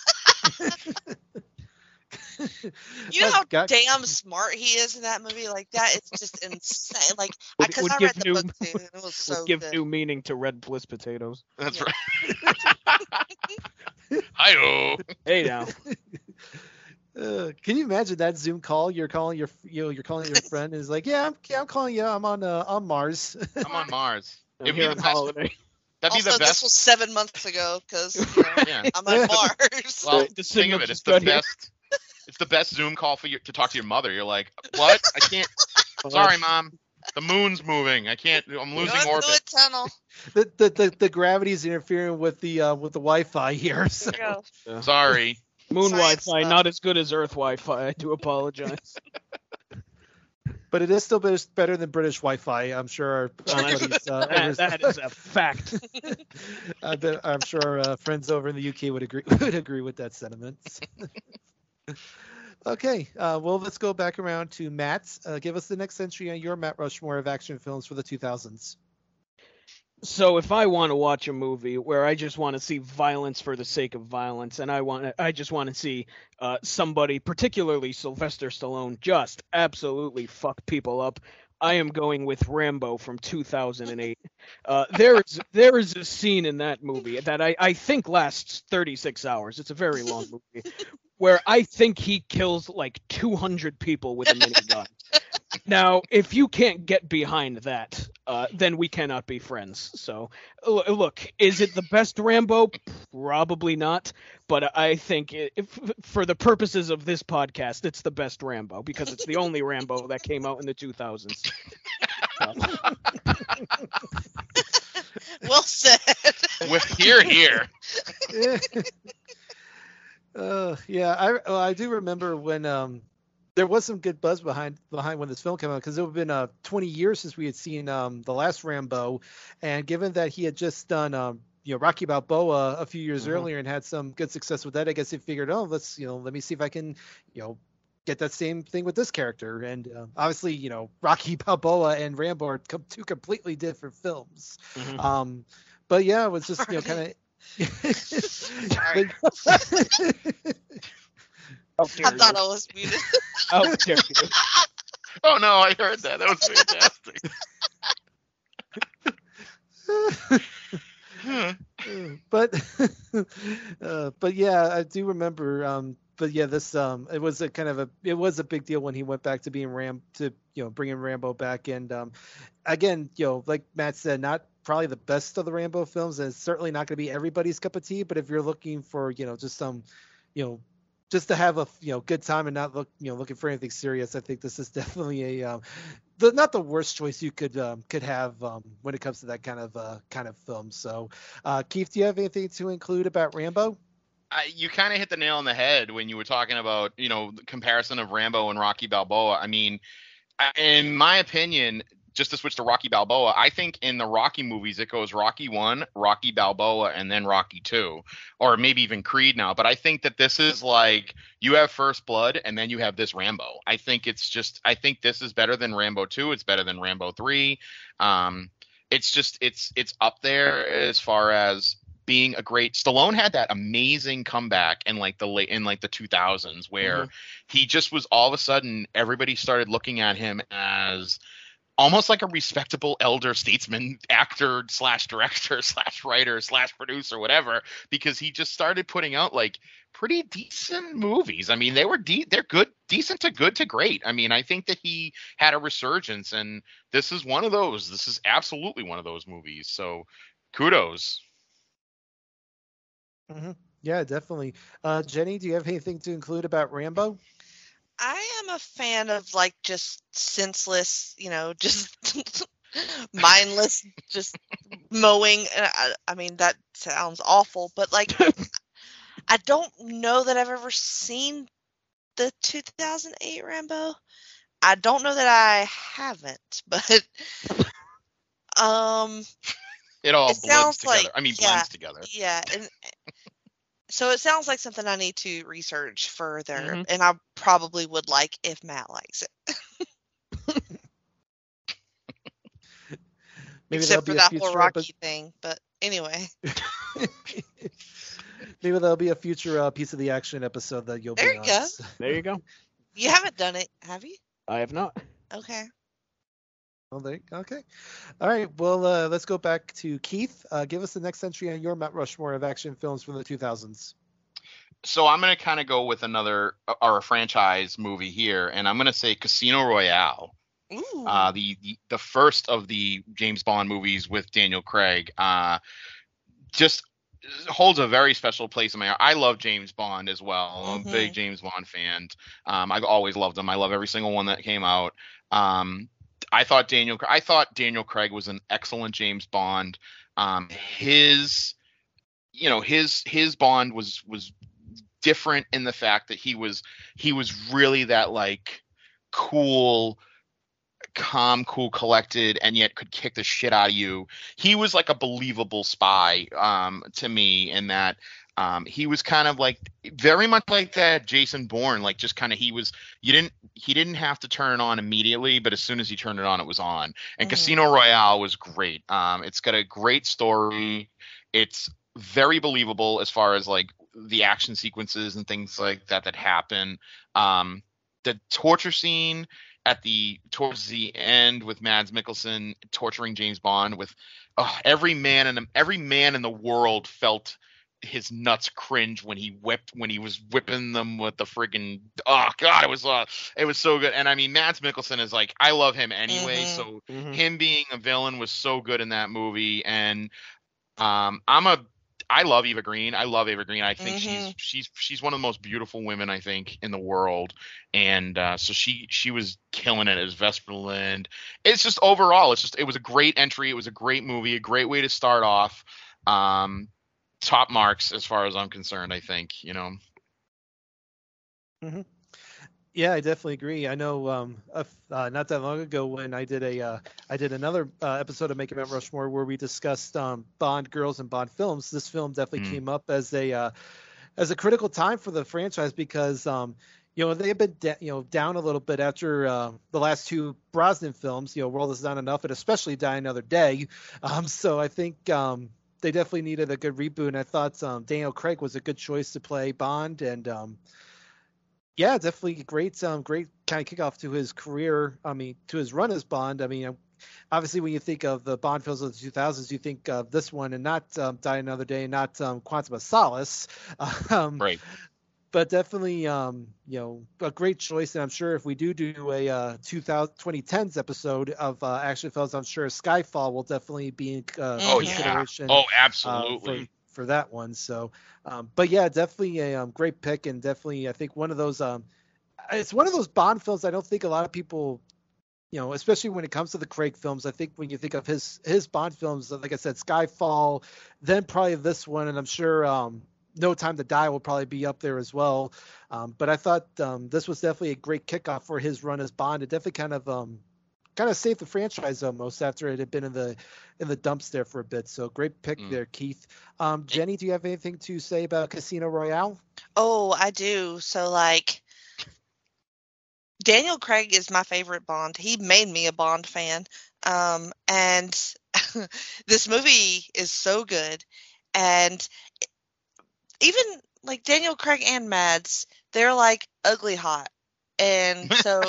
You know how damn smart he is in that movie? Like, that it's just insane. Like, because I read the book too, and it was so would give good. new meaning to Red Bliss potatoes. That's right. Hi-oh. Hey now. Can you imagine that Zoom call? You're calling your friend, and is like, yeah, I'm calling you. I'm on Mars. I'm on Mars. It'd be the best. Holiday. That'd be the best. This was 7 months ago, because I'm on Mars. Well, think of it. It's the best. It's the best Zoom call to talk to your mother. You're like, what? I can't. Sorry, Mom. The moon's moving. I can't. I'm losing orbit. Tunnel. The gravity's interfering with the Wi-Fi here. So. Yeah. Sorry. Moon Wi-Fi, not as good as Earth Wi-Fi. I do apologize. But it is still better than British Wi-Fi. I'm sure. That is a fact. I'm sure our friends over in the UK would agree with that sentiment. Okay, well, let's go back around to Matt. Give us the next entry on your Mount Rushmore of action films for the 2000s. So if I want to watch a movie where I just want to see violence for the sake of violence, and I just want to see somebody, particularly Sylvester Stallone, just absolutely fuck people up, I am going with Rambo from 2008. There is a scene in that movie that I think lasts 36 hours. It's a very long movie, where I think he kills like 200 people with a minigun. Now, if you can't get behind that, then we cannot be friends. So, look, is it the best Rambo? Probably not. But I think for the purposes of this podcast, it's the best Rambo, because it's the only Rambo that came out in the 2000s. Well said. With here. I do remember when there was some good buzz behind when this film came out, because it had been 20 years since we had seen the last Rambo, and given that he had just done Rocky Balboa a few years earlier and had some good success with that, I guess he figured, oh, let me see if I can get that same thing with this character. And obviously, Rocky Balboa and Rambo are two completely different films. But yeah, it was just kind of. Sorry. How I dare thought you. I was muted. How dare you. Oh no, I heard that. That was fantastic. But yeah, I do remember. But yeah, this it was a big deal when he went back to being bringing Rambo back. And again, like Matt said, not probably the best of the Rambo films, and it's certainly not going to be everybody's cup of tea. But if you're looking for just some just to have a good time and not looking for anything serious, I think this is definitely a not the worst choice you could have when it comes to that kind of film. So, Keith, do you have anything to include about Rambo? You kind of hit the nail on the head when you were talking about the comparison of Rambo and Rocky Balboa. I mean, in my opinion, just to switch to Rocky Balboa, I think in the Rocky movies it goes Rocky 1, Rocky Balboa, and then Rocky 2, or maybe even Creed now. But I think that this is like you have First Blood and then you have this Rambo. I think this is better than Rambo 2. It's better than Rambo 3. It's up there as far as being a great. Stallone had that amazing comeback in the 2000s where he just was all of a sudden everybody started looking at him as almost like a respectable elder statesman, actor / director / writer / producer, whatever, because he just started putting out like pretty decent movies. I mean, they're good, decent to good to great. I mean, I think that he had a resurgence, and this is one of those. This is absolutely one of those movies. So kudos. Yeah, definitely. Jenny, do you have anything to include about Rambo? I am a fan of just senseless, just mindless, just mowing. I mean, that sounds awful, but I don't know that I've ever seen the 2008 Rambo. I don't know that I haven't, but It all it blends sounds together. I mean, blends together. Yeah, and so it sounds like something I need to research further, and I probably would like if Matt likes it. Maybe Except for that whole Rocky episode. thing, but anyway. Maybe there'll be a future piece of the action episode that you'll There be you on. go. There you go. You haven't done it, have you? I have not. Okay. Well, okay. All right. Well, let's go back to Keith. Give us the next entry on your Mount Rushmore of action films from the 2000s. So I'm going to kind of go with a franchise movie here, and I'm going to say Casino Royale. Ooh. The first of the James Bond movies with Daniel Craig. Just holds a very special place in my heart. I love James Bond as well. I'm a big James Bond fan. I've always loved him. I love every single one that came out. I thought Daniel Craig was an excellent James Bond. His Bond was different in the fact that he was really that cool, calm, cool, collected, and yet could kick the shit out of you. He was like a believable spy to me in that he was kind of very much like that Jason Bourne, just kind of he didn't have to turn it on immediately, but as soon as he turned it on, it was on. And Casino Royale was great. It's got a great story. It's very believable as far as the action sequences and things like that happen. The torture scene towards the end with Mads Mikkelsen torturing James Bond with every man in the world felt his nuts cringe when he was whipping them with the friggin' it was so good. And I mean, Mads Mikkelsen is I love him anyway, so him being a villain was so good in that movie. And I love Eva Green. I think she's one of the most beautiful women I think in the world. And so she was killing it as Vesper Lynd. It's just overall, it was a great entry. It was a great movie, a great way to start off. Top marks as far as I'm concerned, I think, Hmm. Yeah, I definitely agree. I know not that long ago when I did another episode of Making Mount Rushmore where we discussed Bond girls and Bond films. This film definitely came up as a critical time for the franchise because they have been down a little bit after the last two Brosnan films. World Is Not Enough and especially Die Another Day. So I think they definitely needed a good reboot. And I thought Daniel Craig was a good choice to play Bond and. Yeah, definitely great kind of kickoff to his career. I mean, to his run as Bond. I mean, obviously, when you think of the Bond films of the 2000s, you think of this one and not Die Another Day, not Quantum of Solace. Um, Right. but definitely, a great choice. And I'm sure if we do a 2010s episode of action films, I'm sure Skyfall will definitely be in Oh yeah. consideration. Oh, absolutely. For that one. So, but yeah, definitely a great pick, and definitely I think one of those. It's one of those Bond films I don't think a lot of people, especially when it comes to the Craig films. I think when you think of his Bond films, like I said, Skyfall, then probably this one, and I'm sure No Time to Die will probably be up there as well. But I thought this was definitely a great kickoff for his run as Bond. It definitely kind of saved the franchise almost after it had been in the dumps there for a bit. So great pick there, Keith. Jenny, do you have anything to say about Casino Royale? Oh, I do. So Daniel Craig is my favorite Bond. He made me a Bond fan. And this movie is so good. And even like Daniel Craig and Mads, they're like ugly hot. And so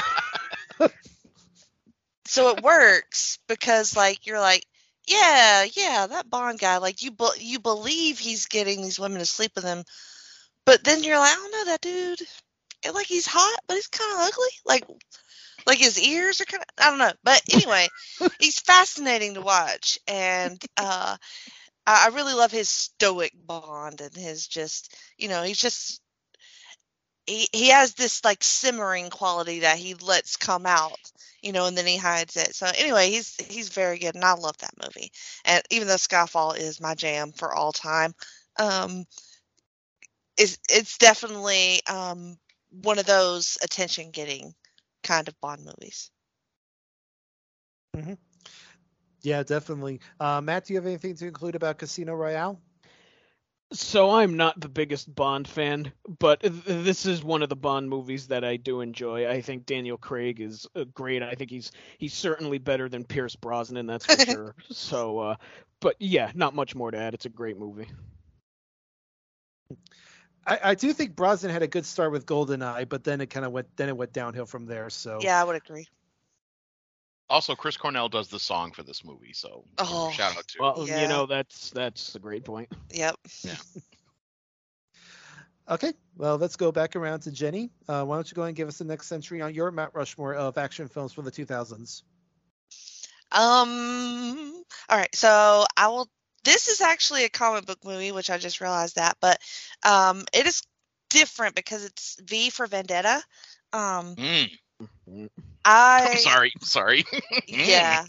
so it works because you're like, yeah, that Bond guy, you believe he's getting these women to sleep with him, but then you're like, I don't know that dude. He's hot, but he's kind of ugly. Like his ears are kind of, I don't know. But anyway, he's fascinating to watch, and I really love his stoic Bond and his just, he's just he has this simmering quality that he lets come out, and then he hides it. So anyway, he's very good, and I love that movie. And even though Skyfall is my jam for all time, it's definitely one of those attention getting kind of Bond movies. Mm-hmm. Yeah, definitely. Matt, do you have anything to include about Casino Royale? So I'm not the biggest Bond fan, but this is one of the Bond movies that I do enjoy. I think Daniel Craig is great. I think he's certainly better than Pierce Brosnan, that's for sure. So, but yeah, not much more to add. It's a great movie. I do think Brosnan had a good start with GoldenEye, but then it went downhill from there. So yeah, I would agree. Also, Chris Cornell does the song for this movie, so shout out to. Well, yeah. That's a great point. Yep. Yeah. Okay, well, let's go back around to Jenny. Why don't you go and give us the next entry on your Mount Rushmore of action films for the 2000s? All right, so I will. This is actually a comic book movie, which I just realized that, but it is different because it's V for Vendetta. I'm I'm sorry. Yeah.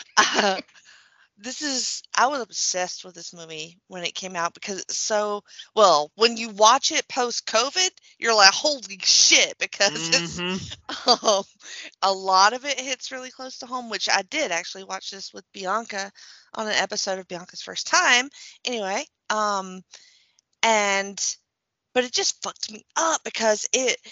I was obsessed with this movie when it came out because it's so, well, when you watch it post-COVID, you're like, holy shit, because it's, a lot of it hits really close to home, which I did actually watch this with Bianca on an episode of Bianca's First Time. Anyway, but it just fucked me up because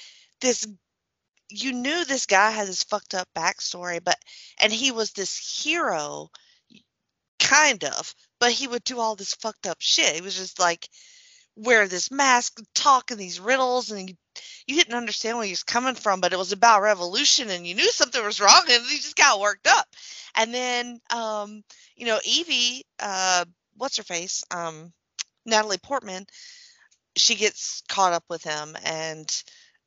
you knew this guy had this fucked up backstory, and he was this hero, kind of, but he would do all this fucked up shit. He was just wear this mask, talk in these riddles, and you didn't understand where he was coming from, but it was about revolution, and you knew something was wrong, and he just got worked up. And then, Evie, what's her face? Natalie Portman, she gets caught up with him, and,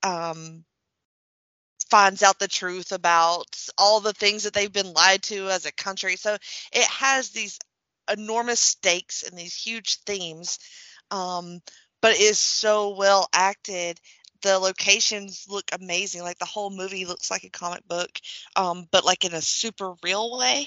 finds out the truth about all the things that they've been lied to as a country. So it has these enormous stakes and these huge themes, but it is so well acted. The locations look amazing. The whole movie looks like a comic book, but in a super real way.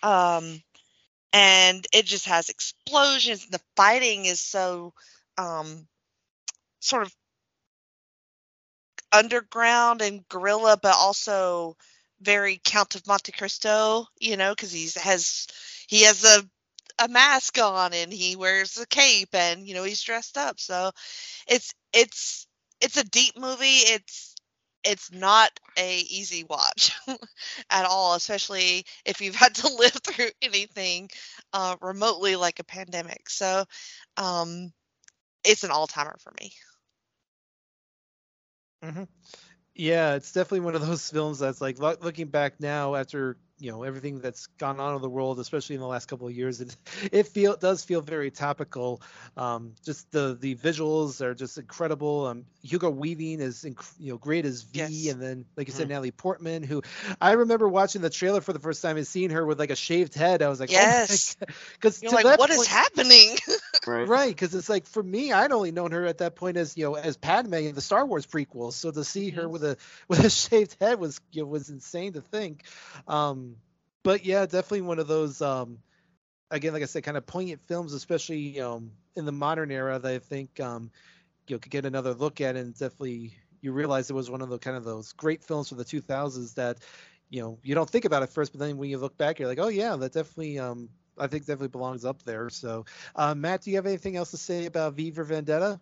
And it just has explosions. The fighting is so sort of underground and guerrilla, but also very Count of Monte Cristo, because he has a mask on and he wears a cape and he's dressed up. So it's a deep movie. It's not a easy watch at all, especially if you've had to live through anything remotely like a pandemic. So it's an all-timer for me. Mm-hmm. Yeah, it's definitely one of those films that's like looking back now after everything that's gone on in the world, especially in the last couple of years. It does feel very topical. Just the visuals are just incredible. Hugo Weaving is great as V, Yes. and then like you said, Natalie Portman, who I remember watching the trailer for the first time and seeing her with like a shaved head. I was like, yes, oh my God. Because you're like, what is happening? Right, because it's like for me, I'd only known her at that point as as Padme in the Star Wars prequels. So to see her with a shaved head was insane to think. But yeah, definitely one of those again, like I said, kind of poignant films, especially in the modern era that I think could get another look at, and definitely you realize it was one of the kind of those great films from the 2000s that you don't think about it first, but then when you look back, you're like, oh yeah, that definitely I think definitely belongs up there. So, Matt, do you have anything else to say about V for Vendetta?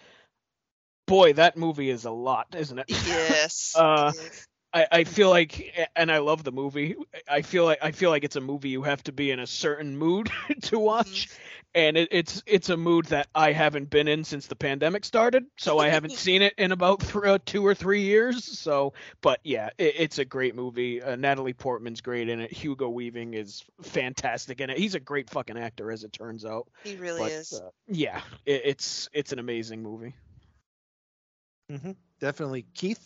Boy, that movie is a lot, isn't it? Yes. I feel like, and I love the movie. I feel like it's a movie you have to be in a certain mood to watch, and it's a mood that I haven't been in since the pandemic started. So I haven't seen it in about 2 or 3 years. So, but yeah, it's a great movie. Natalie Portman's great in it. Hugo Weaving is fantastic in it. He's a great fucking actor, as it turns out. He really is. Yeah, it's an amazing movie. Mm-hmm. Definitely, Keith.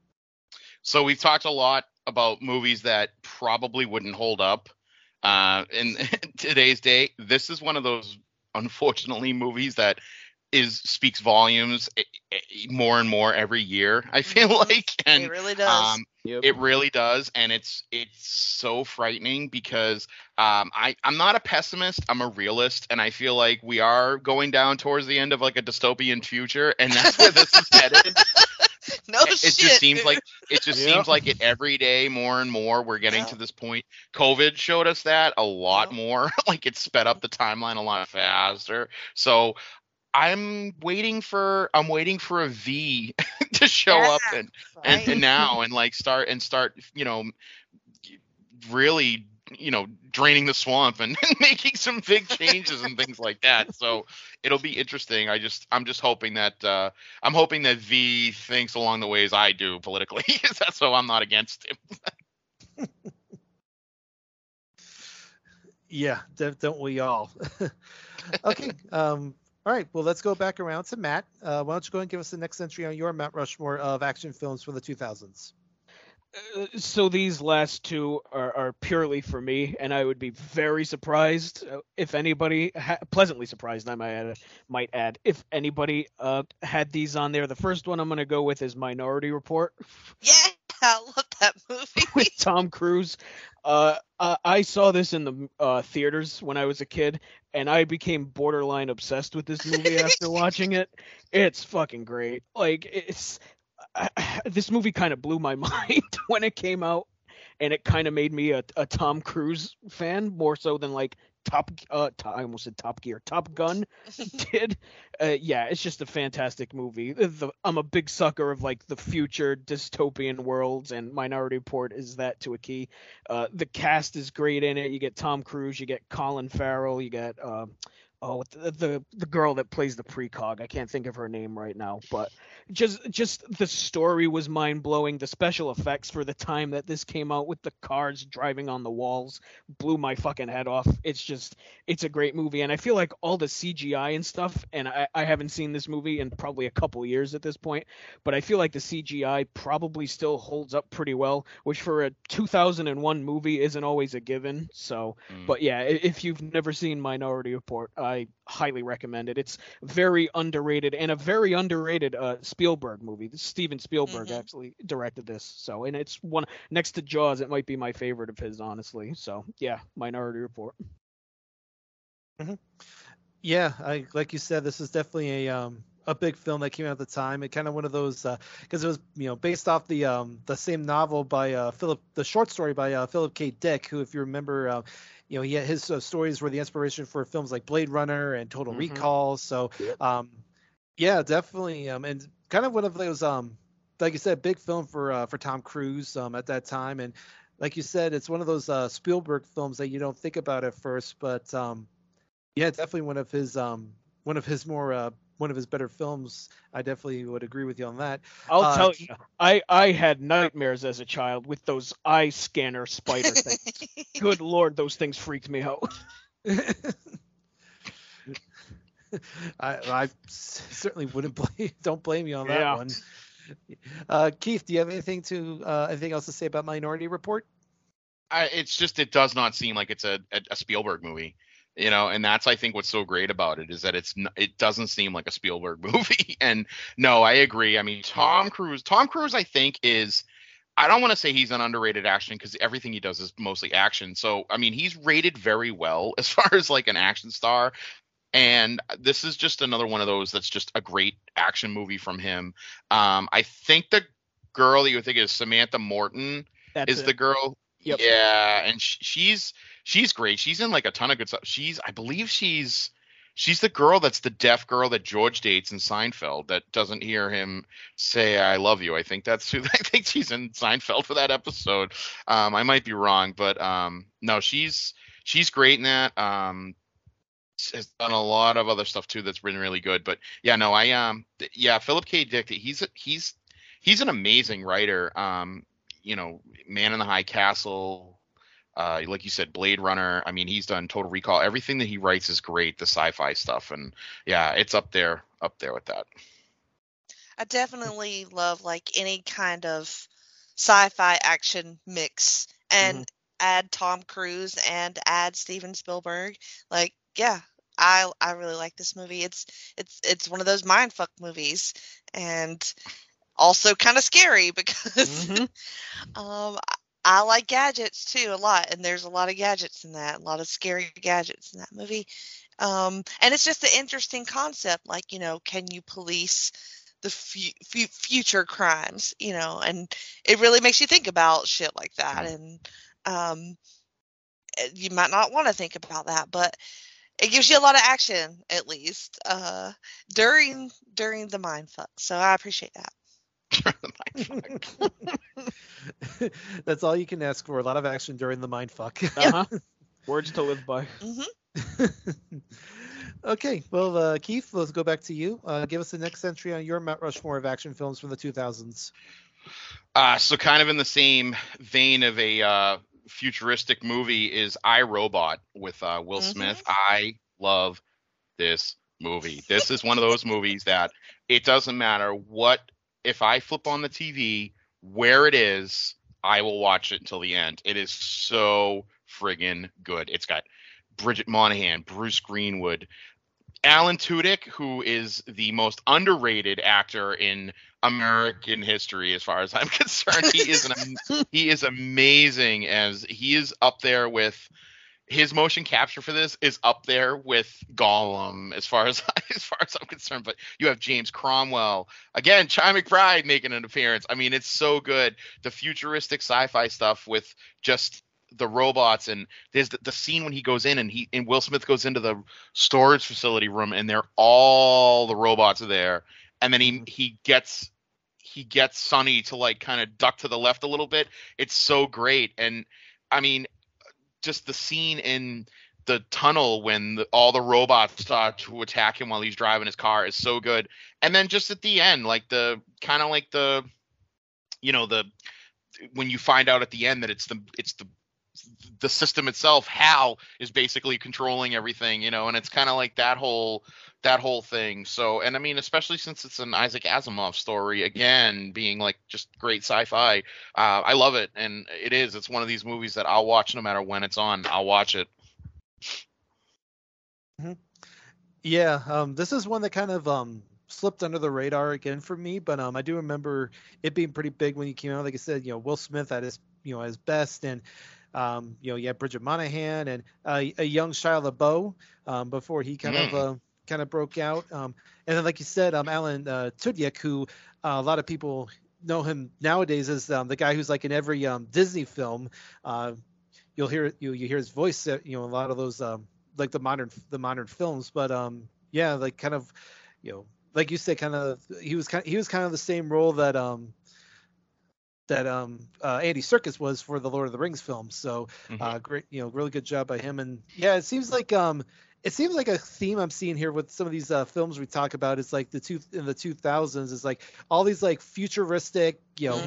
So we've talked a lot about movies that probably wouldn't hold up in today's day. This is one of those, unfortunately, movies that speaks volumes more and more every year, I feel like. And it really does. It really does, and it's so frightening because I'm not a pessimist, I'm a realist, and I feel like we are going down towards the end of like a dystopian future, and that's where this is headed. It just seems like seems like it every day more and more. We're getting to this point. COVID showed us that a lot more. Like it sped up the timeline a lot faster. So I'm waiting for a V to show up and now and like start really draining the swamp and making some big changes and things like that. So it'll be interesting. I'm just hoping that V thinks along the ways I do politically. That's so I'm not against him. Yeah, don't we all? Okay. All right. Well, let's go back around to Matt. Why don't you go and give us the next entry on your Mount Rushmore of action films from the 2000s? So these last two are purely for me, and I would be very surprised if anybody, pleasantly surprised, I might add, if anybody had these on there. The first one I'm going to go with is Minority Report. Yeah, I love that movie. With Tom Cruise. I saw this in the theaters when I was a kid, and I became borderline obsessed with this movie after watching it. It's fucking great. Like, this movie kind of blew my mind when it came out, and it kind of made me a Tom Cruise fan more so than like I almost said Top Gear, Top Gun did. Yeah, it's just a fantastic movie. I'm a big sucker of like the future dystopian worlds, and Minority Report is that to a key. The cast is great in it. You get Tom Cruise, you get Colin Farrell, you get the girl that plays the precog. I can't think of her name right now, but just the story was mind blowing. The special effects for the time that this came out with the cars driving on the walls blew my fucking head off. It's a great movie, and I feel like all the CGI and stuff, and I haven't seen this movie in probably a couple years at this point, but I feel like the CGI probably still holds up pretty well, which for a 2001 movie isn't always a given. So, but yeah, if you've never seen Minority Report, I highly recommend it. It's very underrated, and a very underrated Spielberg movie. Steven Spielberg actually directed this, so, and it's one next to Jaws. It might be my favorite of his, honestly. So yeah, Minority Report. Yeah, like you said, this is definitely a a big film that came out at the time. It kind of one of those because it was based off the same novel by the short story by Philip K. Dick, who, if you remember, he had his stories were the inspiration for films like Blade Runner and Total Recall. So yeah, definitely, and kind of one of those like you said, big film for Tom Cruise at that time. And like you said, it's one of those Spielberg films that you don't think about at first, but yeah, definitely one of his better films. I definitely would agree with you on that. I'll tell you, I had nightmares as a child with those eye scanner spider things. Good Lord, those things freaked me out. I certainly don't blame you on that one. Keith, do you have anything else to say about Minority Report? It's just, it does not seem like it's a Spielberg movie, and that's, I think, what's so great about it, is that it doesn't seem like a Spielberg movie. And no, I agree. I mean, Tom Cruise, I think, is, I don't want to say he's an underrated action, because everything he does is mostly action. So, I mean, he's rated very well as far as like an action star. And this is just another one of those that's just a great action movie from him. I think the girl that you would think is Samantha Morton the girl. Yep. Yeah, and she's great. She's in like a ton of good stuff. I believe she's the girl that's the deaf girl that George dates in Seinfeld that doesn't hear him say "I love you." I think that's who. I think she's in Seinfeld for that episode. I might be wrong, but no, she's great in that. Has done a lot of other stuff too that's been really good. But yeah, no, Philip K. Dick, he's an amazing writer. Man in the High Castle, like you said, Blade Runner. I mean, he's done Total Recall. Everything that he writes is great, the sci-fi stuff, and yeah, it's up there with that. I definitely love like any kind of sci-fi action mix, and add Tom Cruise and add Steven Spielberg. Like, yeah, I really like this movie. It's one of those mindfuck movies, and also kind of scary because I like gadgets too a lot, and there's a lot of gadgets in that, a lot of scary gadgets in that movie. And it's just an interesting concept, like, can you police the future crimes, and it really makes you think about shit like that. And you might not want to think about that, but it gives you a lot of action, at least during the mindfuck. So I appreciate that. That's all you can ask for. A lot of action during the mindfuck. Words to live by. Okay, well, Keith, let's go back to you. Give us the next entry on your Mount Rushmore of action films from the 2000s. So kind of in the same vein of a futuristic movie is I, Robot with Will Smith. I love this movie. This is one of those movies that it doesn't matter if I flip on the TV, where it is, I will watch it until the end. It is so friggin' good. It's got Bridget Moynahan, Bruce Greenwood, Alan Tudyk, who is the most underrated actor in American history, as far as I'm concerned. He is amazing, as he is up there with his motion capture for this is up there with Gollum, as far as I'm concerned. But you have James Cromwell again, Chi McBride making an appearance. I mean, it's so good. The futuristic sci-fi stuff with just the robots, and there's the scene when he goes in and Will Smith goes into the storage facility room, and all the robots are there, and then he gets Sonny to like kind of duck to the left a little bit. It's so great. And I mean, just the scene in the tunnel when all the robots start to attack him while he's driving his car is so good. And then just at the end, like the when you find out at the end that it's the system itself, Hal is basically controlling everything, and it's kind of like that whole thing. So, and I mean, especially since it's an Isaac Asimov story, again, being like just great sci-fi, I love it. And it's one of these movies that I'll watch no matter when it's on. I'll watch it. Yeah, this is one that kind of slipped under the radar again for me, but I do remember it being pretty big when he came out. Like I said, Will Smith at his his best, and you had Bridget Moynahan and a young Shia LaBeouf before he kind of kind of broke out. And then, like you said, Alan Tudyk, who a lot of people know him nowadays as the guy who's like in every Disney film. You'll hear you hear his voice, a lot of those like the modern films. But yeah, like kind of, like you said, kind of he was kind of the same role that Andy Serkis was for the Lord of the Rings film. So great, really good job by him. And yeah, it seems like a theme I'm seeing here with some of these films we talk about is like in the 2000s is like all these like futuristic,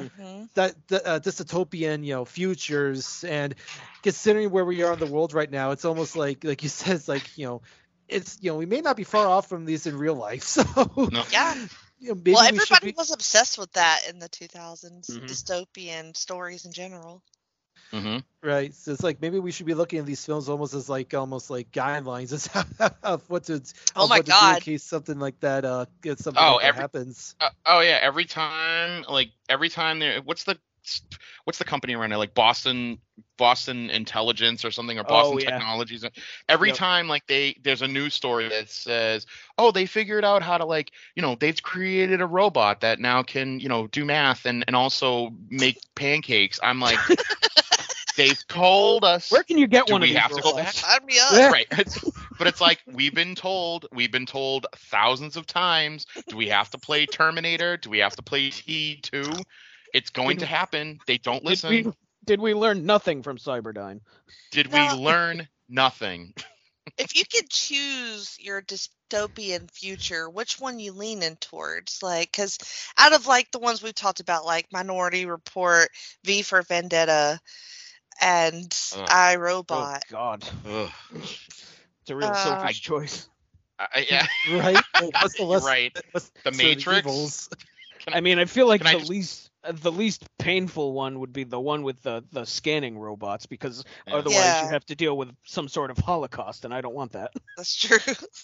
dystopian, futures. And considering where we are in the world right now, it's almost like you said, it's like, it's, we may not be far off from these in real life. So No. Yeah. Maybe Well, we everybody was obsessed with that in the 2000s, Mhm. dystopian stories in general. Right. So it's like maybe we should be looking at these films almost like guidelines of what to Oh my what to do God. in case something like that that every- happens. Oh yeah, every time there, what's the company right now, like Boston Intelligence or something, or Boston yeah. Technologies. Every Yep. time like there's a news story that says, oh, they figured out how to, like, they've created a robot that now can, do math and also make pancakes. I'm like, they've told us. Where can you get Do one of we these have to go robots? back? Sign me up. Yeah. Right. But it's like we've been told thousands of times. Do we have to play Terminator? Do we have to play T2? It's going to happen. They don't listen. Did we learn nothing from Cyberdyne? Did we No. learn nothing? If you could choose your dystopian future, which one you lean in towards? Like, because out of like the ones we've talked about, like Minority Report, V for Vendetta, and Ugh. iRobot. Oh God, Ugh. it's a real selfish choice. Yeah. Right. What's the less, Right. what's The sort of Matrix? evils? I mean, I feel like Can I the just- least painful one would be the one with the scanning robots, because Yeah. otherwise Yeah. you have to deal with some sort of Holocaust, and I don't want that. That's true.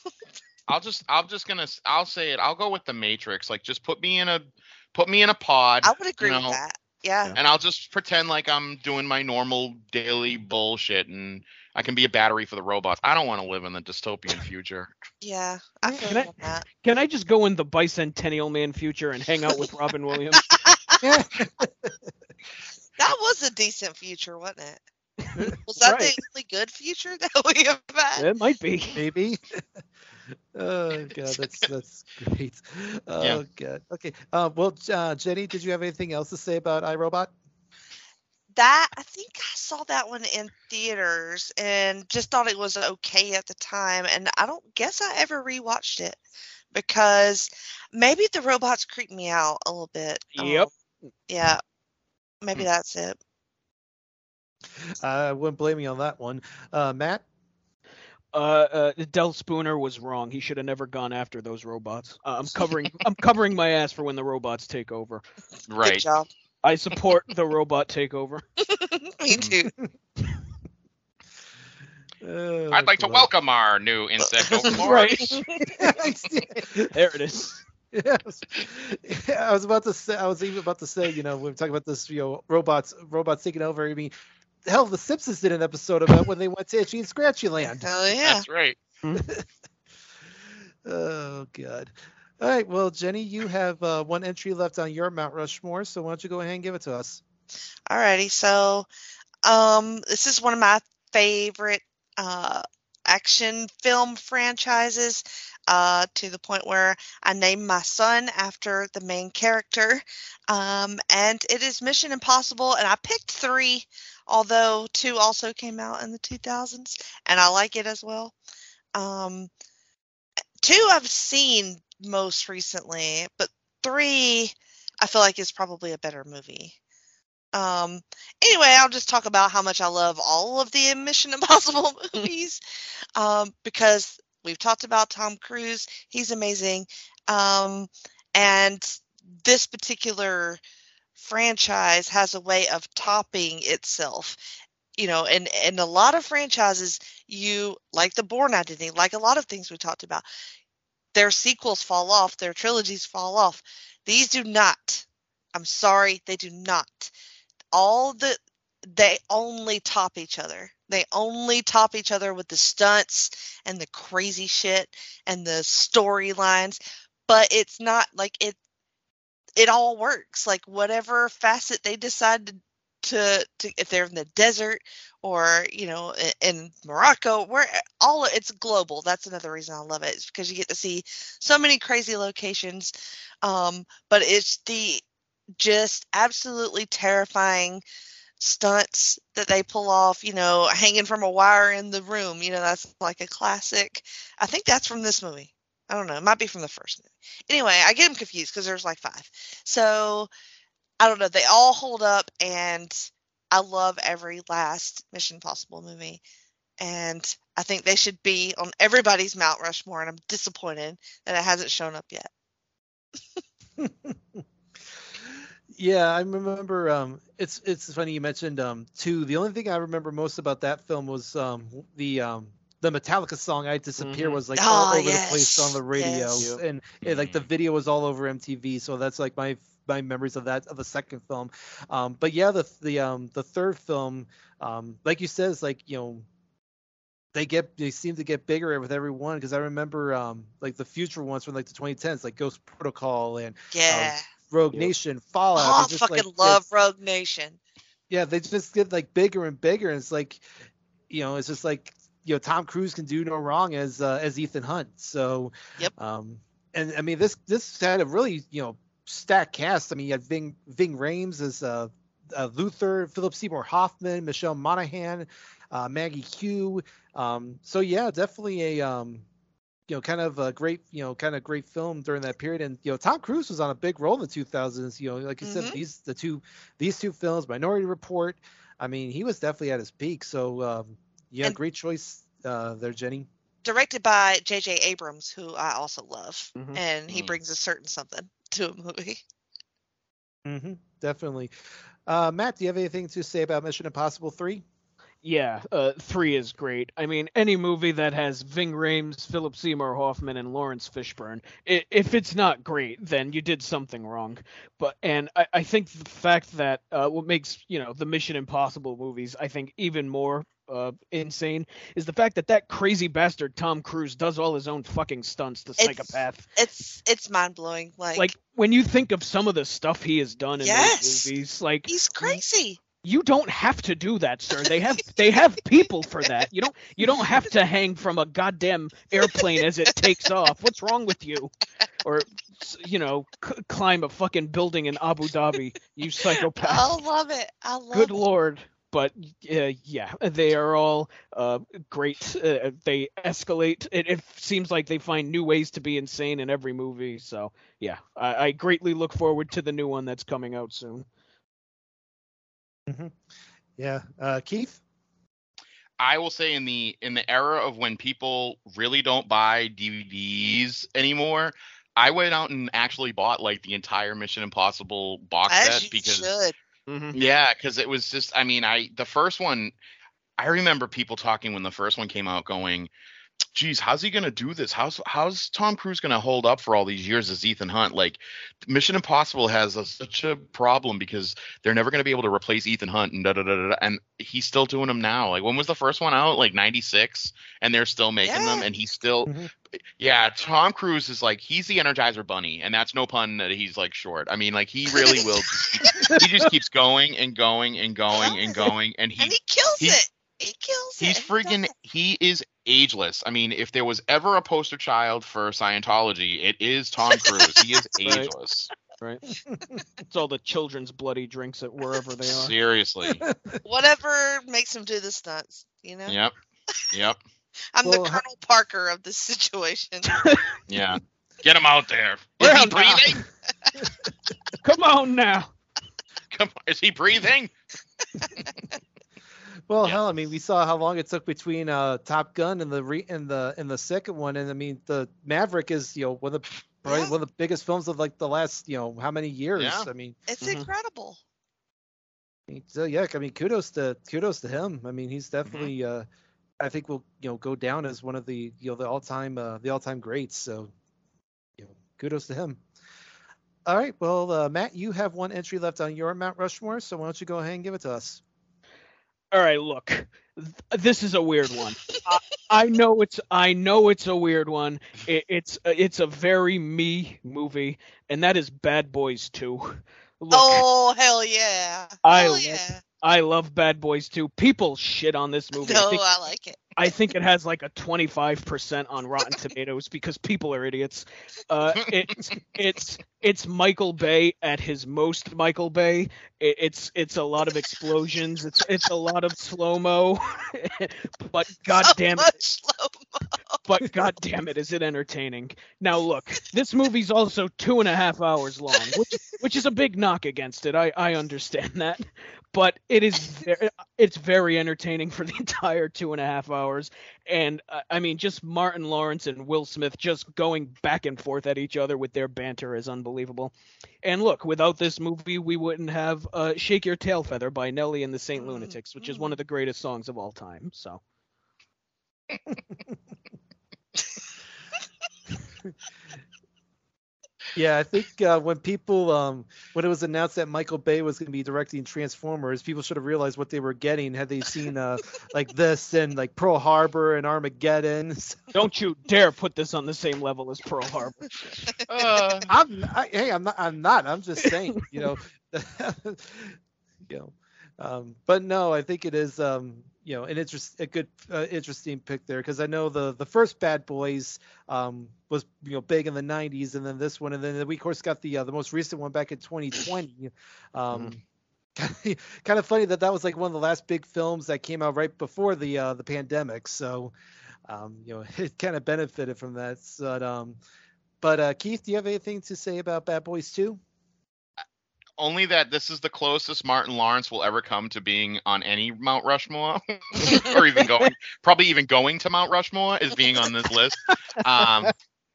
I'll say it. I'll go with the Matrix. Like, just put me in a pod. I would agree you with know, that. Yeah. And I'll just pretend like I'm doing my normal daily bullshit, and I can be a battery for the robots. I don't want to live in the dystopian future. Yeah. I feel Can I- you on that. Can I just go in the Bicentennial Man future and hang out with Robin Williams? Yeah. That was a decent future, wasn't it? Was that Right. the only good future that we have had? It might be. Maybe. Oh god, that's great. Oh Yeah. god. Okay. Well, Jenny, did you have anything else to say about iRobot? That, I think I saw that one in theaters and just thought it was okay at the time, and I don't guess I ever rewatched it because maybe the robots creep me out a little bit. Yep. Yeah, maybe that's it. I wouldn't blame you on that one. Matt? Del Spooner was wrong. He should have never gone after those robots. I'm covering my ass for when the robots take over. Good Right. job. I support the robot takeover. Me too. Oh, I'd like to boy. welcome our new insect overlord. Right. Yeah. There it is. Yes. I was even about to say, when we talk about this, robots taking over. I mean, hell, the Simpsons did an episode about when they went to Itchy and Scratchy Land. Hell yeah. That's right. Oh god. All right, well, Jenny, you have one entry left on your Mount Rushmore, so why don't you go ahead and give it to us? Alrighty, so this is one of my favorite action film franchises, to the point where I named my son after the main character, and it is Mission Impossible, and I picked 3, although 2 also came out in the 2000s, and I like it as well. 2 I've seen most recently, but 3 I feel like is probably a better movie. Anyway, I'll just talk about how much I love all of the Mission Impossible movies, because we've talked about Tom Cruise. He's amazing. And this particular franchise has a way of topping itself. In a lot of franchises, like the Bourne Identity, like a lot of things we talked about, their sequels fall off, their trilogies fall off. These do not. I'm sorry, they do not. All the they only top each other. They only top each other with the stunts and the crazy shit and the storylines. But it's not like it all works. Like whatever facet they decide to if they're in the desert or in Morocco, where it's global. That's another reason I love it. It's because you get to see so many crazy locations. But it's the just absolutely terrifying stunts that they pull off, hanging from a wire in the room. That's like a classic. I think that's from this movie. I don't know. It might be from the first movie. Anyway, I get them confused because there's like 5. So I don't know. They all hold up, and I love every last Mission Impossible movie. And I think they should be on everybody's Mount Rushmore, and I'm disappointed that it hasn't shown up yet. Yeah, I remember. It's funny you mentioned 2. The only thing I remember most about that film was the Metallica song "I Disappear" was like all over the place on the radio, and like the video was all over MTV. So that's like my memories of that, of the second film. But yeah, the third film, like you said, is like they seem to get bigger with every one, because I remember like the future ones from like the 2010s, like Ghost Protocol and Rogue Nation, Fallout. Oh, I fucking love Rogue Nation. Yeah, they just get like bigger and bigger, and it's like, it's just like, Tom Cruise can do no wrong as Ethan Hunt. So, and I mean this had a really stacked cast. I mean, you had Ving Rhames as Luther, Philip Seymour Hoffman, Michelle Monaghan, Maggie Q. So yeah, definitely a kind of a great great film during that period. And Tom Cruise was on a big roll in the 2000s. Like you said, these two films, Minority Report. I mean, he was definitely at his peak. So great choice there, Jenny. Directed by J.J. Abrams, who I also love, and he brings a certain something to a movie. Definitely. Matt, do you have anything to say about Mission Impossible 3? Yeah, 3 is great. I mean, any movie that has Ving Rhames, Philip Seymour Hoffman, and Lawrence Fishburne, if it's not great, then you did something wrong. And I think the fact that what makes the Mission Impossible movies, I think, even more insane is the fact that crazy bastard Tom Cruise does all his own fucking stunts. The psychopath. It's mind blowing. Like when you think of some of the stuff he has done in those movies, like he's crazy. You don't have to do that, sir. They have people for that. You don't have to hang from a goddamn airplane as it takes off. What's wrong with you? Or climb a fucking building in Abu Dhabi, you psychopath. I love it. I love it. Good Lord. But they are all great. They escalate. It seems like they find new ways to be insane in every movie. So yeah, I greatly look forward to the new one that's coming out soon. Yeah, Keith. I will say in the era of when people really don't buy DVDs anymore, I went out and actually bought like the entire Mission Impossible box set because it was just, I mean, the first one, I remember people talking when the first one came out going, geez, how's he going to do this? How's Tom Cruise going to hold up for all these years as Ethan Hunt? Like, Mission Impossible has such a problem because they're never going to be able to replace Ethan Hunt and and he's still doing them now. Like, when was the first one out? Like 96, and they're still making them, and he's still Tom Cruise is like, he's the Energizer Bunny, and that's no pun that he's like short. I mean, like, he really will he just keeps going and going and going and going, and he kills it. He kills it. He's friggin' he is ageless. I mean, if there was ever a poster child for Scientology, it is Tom Cruise. He is ageless. Right. It's all the children's bloody drinks at wherever they are. Seriously. Whatever makes him do the stunts, Yep. I'm the Colonel Parker of this situation. Yeah. Get him out there. Is he breathing? Come on now. Come on. Is he breathing? Well, hell, I mean, we saw how long it took between Top Gun and the second one, and I mean, the Maverick is one of the biggest films of like the last how many years? Yeah. I mean, it's incredible. So yeah, I mean, kudos to him. I mean, he's definitely I think will go down as one of the the all time greats. So kudos to him. All right, well, Matt, you have one entry left on your Mount Rushmore, so why don't you go ahead and give it to us? All right, look. This is a weird one. I know it's a weird one. It's a very me movie, and that is Bad Boys 2. Look, Oh, hell yeah. Hell yeah. I love Bad Boys 2. People shit on this movie. No, I like it. I think it has like a 25% on Rotten Tomatoes because people are idiots. It's Michael Bay at his most Michael Bay. It's a lot of explosions. It's a lot of slow-mo. But goddamn it. But goddamn it, is it entertaining? Now look, this movie's also 2.5 hours long, which is a big knock against it. I understand that, but it's very entertaining for the entire 2.5 hours. And I mean, just Martin Lawrence and Will Smith just going back and forth at each other with their banter is unbelievable. And look, without this movie, we wouldn't have "Shake Your Tail Feather" by Nelly and the Saint Lunatics, which is one of the greatest songs of all time. So. Yeah, I think when when it was announced that Michael Bay was going to be directing Transformers, people should have realized what they were getting had they seen like this and like Pearl Harbor and Armageddon. Don't you dare put this on the same level as Pearl Harbor. I'm not. I'm just saying, but no, I think it is, an interesting pick there, because I know the first Bad Boys was big in the 90s, and then this one, and then we of course got the most recent one back in 2020. Kind of funny that was like one of the last big films that came out right before the pandemic, so it kind of benefited from that. But Keith, do you have anything to say about Bad Boys 2? Only that this is the closest Martin Lawrence will ever come to being on any Mount Rushmore, or probably even going to Mount Rushmore is being on this list. Wow.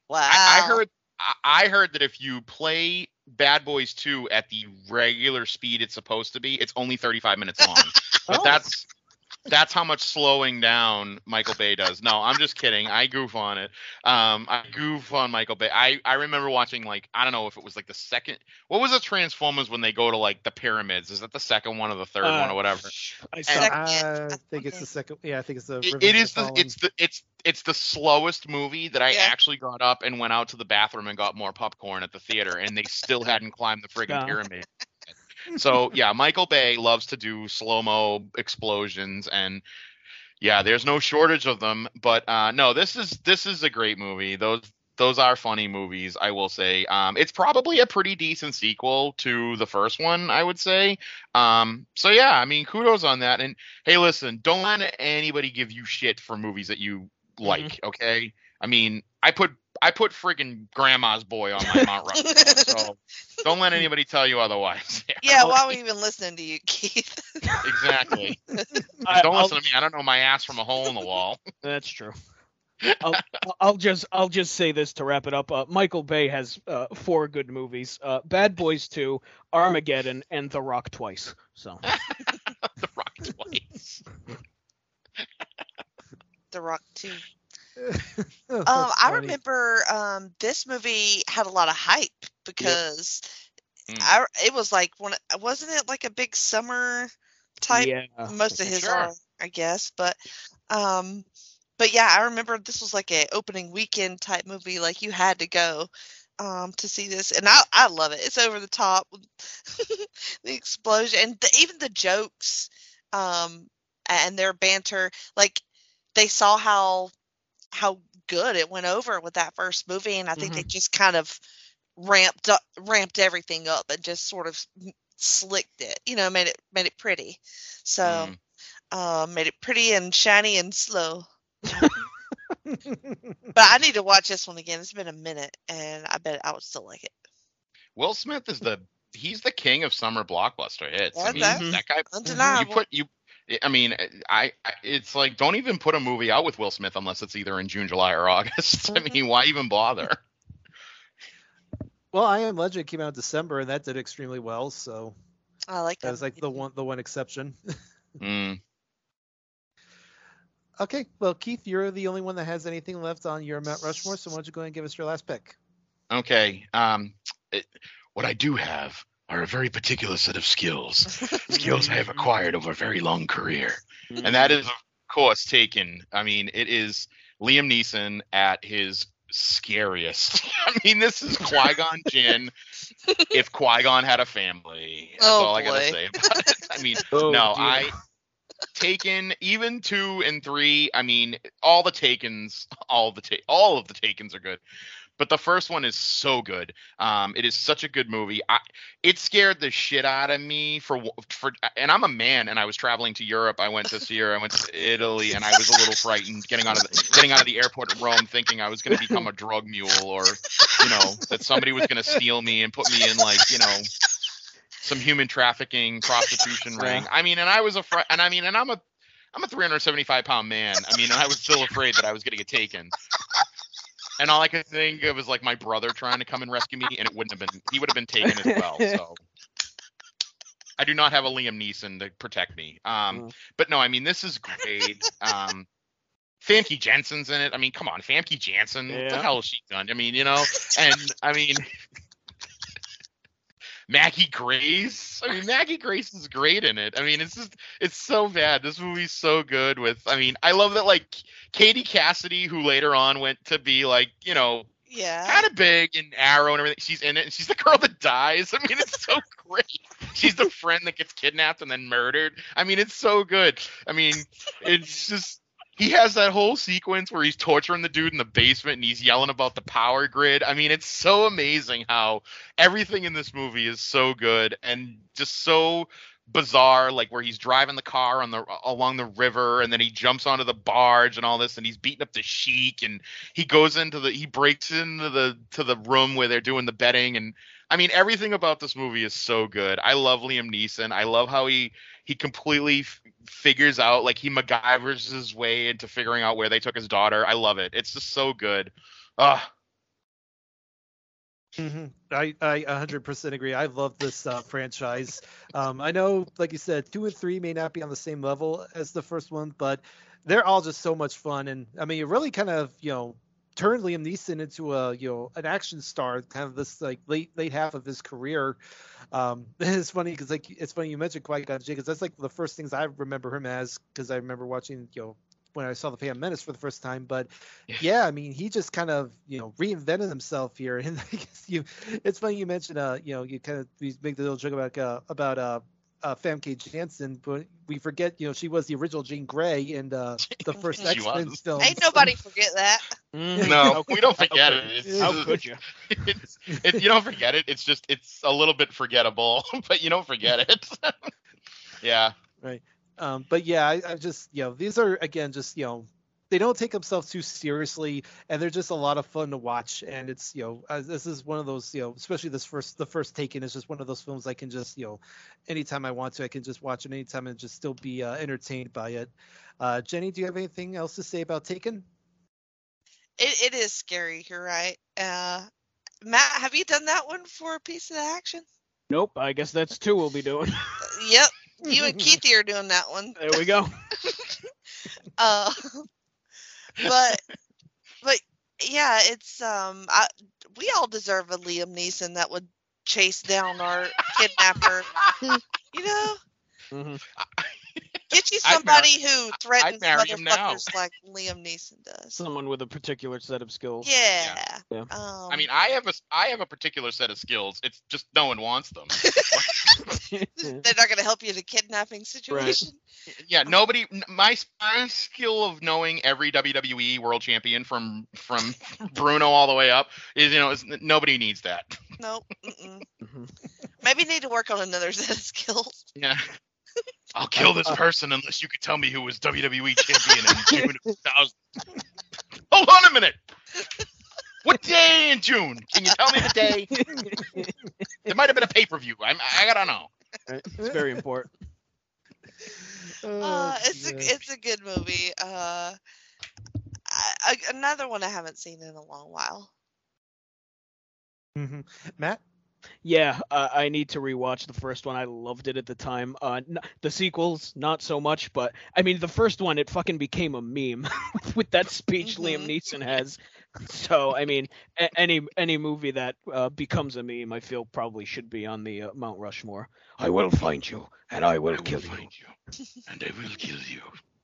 I heard that if you play Bad Boys 2 at the regular speed it's supposed to be, it's only 35 minutes long. But that's how much slowing down Michael Bay does. No, I'm just kidding. I goof on it. I goof on Michael Bay. I remember watching, like, I don't know if it was like the second. What was the Transformers when they go to like the pyramids? Is that the second one or the third one or whatever? I think it's the second. Yeah, I think it's the. It's the slowest movie that I actually got up and went out to the bathroom and got more popcorn at the theater, and they still hadn't climbed the friggin' pyramid. So yeah, Michael Bay loves to do slow-mo explosions, and yeah, there's no shortage of them. But no, this is a great movie. Those are funny movies, I will say. It's probably a pretty decent sequel to the first one, I would say. So yeah, I mean, kudos on that. And hey, listen, don't let anybody give you shit for movies that you like. Okay, I mean, I put friggin' Grandma's Boy on my Mount Rushmore, so don't let anybody tell you otherwise. Yeah, why are we even listening to you, Keith? Exactly. Don't listen to me. I don't know my ass from a hole in the wall. That's true. I'll just say this to wrap it up. Michael Bay has 4 good movies: Bad Boys 2, Armageddon, and The Rock twice. So. The Rock twice. The Rock 2. I remember this movie had a lot of hype because it was like wasn't it like a big summer type? Yeah, most of his are, I guess, but yeah, I remember this was like a opening weekend type movie. Like you had to go to see this, and I love it. It's over the top, the explosion, and even the jokes, and their banter. Like they saw how good it went over with that first movie, and I think they just kind of ramped everything up and just sort of slicked it, made it pretty. So made it pretty and shiny and slow. But I need to watch this one again. It's been a minute, and I bet I would still like it. Will Smith he's the king of summer blockbuster hits. I mean, that guy. Undeniable. It's like, don't even put a movie out with Will Smith unless it's either in June, July, or August. I mean, why even bother? Well, I Am Legend came out in December, and that did extremely well. So I like that. That was like the one exception. Mm. Okay, well, Keith, you're the only one that has anything left on your Mount Rushmore, so why don't you go ahead and give us your last pick? Okay. What I do have are a very particular set of skills. Skills I have acquired over a very long career. And that is, of course, Taken. I mean, it is Liam Neeson at his scariest. I mean, this is Qui-Gon Jinn if Qui-Gon had a family. That's all I gotta say about it. I mean, Taken, even 2 and 3. I mean, all of the Takens are good. But the first one is so good. It is such a good movie. It scared the shit out of me and I'm a man, and I was traveling to Europe. I went to see her. I went to Italy, and I was a little frightened getting out of the airport at Rome, thinking I was going to become a drug mule, or that somebody was going to steal me and put me in some human trafficking prostitution ring. I mean, and I was and I'm a 375-pound man. I mean, and I was still afraid that I was going to get taken. And all I could think of was my brother trying to come and rescue me, and he would have been taken as well. So I do not have a Liam Neeson to protect me. But no, I mean, this is great. Famke Janssen's in it. I mean, come on, Famke Janssen. Yeah. What the hell has she done? I mean, and I mean, Maggie Grace. I mean, Maggie Grace is great in it. I mean, it's so bad. This movie's so good I love that, Katie Cassidy, who later on went to be kind of big and Arrow and everything. She's in it, and she's the girl that dies. I mean, it's so great. She's the friend that gets kidnapped and then murdered. I mean, it's so good. I mean, it's just, he has that whole sequence where he's torturing the dude in the basement and he's yelling about the power grid. I mean, it's so amazing how everything in this movie is so good and just so bizarre, where he's driving the car along the river, and then he jumps onto the barge and all this, and he's beating up the sheik, and he breaks into the room where they're doing the betting. And I mean, everything about this movie is so good. I love Liam Neeson. I love how he completely figures out, he MacGyvers his way into figuring out where they took his daughter. I love it. It's just so good. Mm-hmm. I 100% agree. I love this franchise. I know, like you said, 2 and 3 may not be on the same level as the first one, but they're all just so much fun. And I mean, it really kind of, turned Liam Neeson into an action star, kind of this late half of his career. It's funny because it's funny you mentioned Qui-Gon Jinn, because that's the first things I remember him as, because I remember watching when I saw the Phantom Menace for the first time. But yeah, I mean, he just kind of reinvented himself here. And I guess it's funny you mentioned you make the little joke about Famke Janssen, but we forget she was the original Jean Grey in the first X-Men film. Ain't nobody forget that. No, we don't forget it. How could you? You don't forget it. It's just, it's a little bit forgettable, but you don't forget it. Yeah. Right. But yeah, I just, these are, again, just, they don't take themselves too seriously, and they're just a lot of fun to watch. And it's, this is one of those, especially the first Taken is just one of those films I can just, anytime I want to, I can just watch it anytime and just still be entertained by it. Jenny, do you have anything else to say about Taken? It is scary. You're right. Matt, have you done that one for a piece of action? Nope. I guess that's 2 we'll be doing. Yep. You and Keithy are doing that one. There we go. But yeah, it's we all deserve a Liam Neeson that would chase down our kidnapper. Mm-hmm. Get you somebody who threatens motherfuckers like Liam Neeson does. Someone with a particular set of skills. Yeah. I mean, I have a particular set of skills. It's just no one wants them. They're not going to help you in a kidnapping situation. Right. Yeah, nobody. My skill of knowing every WWE World Champion from Bruno all the way up is nobody needs that. Nope. Maybe need to work on another set of skills. Yeah. I'll kill this person unless you can tell me who was WWE champion in June of 2000. Hold on a minute. What day in June? Can you tell me the day? There might have been a pay-per-view. I gotta know. It's very important. It's a good movie. Another one I haven't seen in a long while. Mm-hmm. Matt? Yeah, I need to rewatch the first one. I loved it at the time. The sequels, not so much, but I mean, the first one, it fucking became a meme with that speech Liam Neeson has. So, I mean, any movie that becomes a meme, I feel probably should be on the Mount Rushmore. I will find you, and I will kill you. And I will kill you.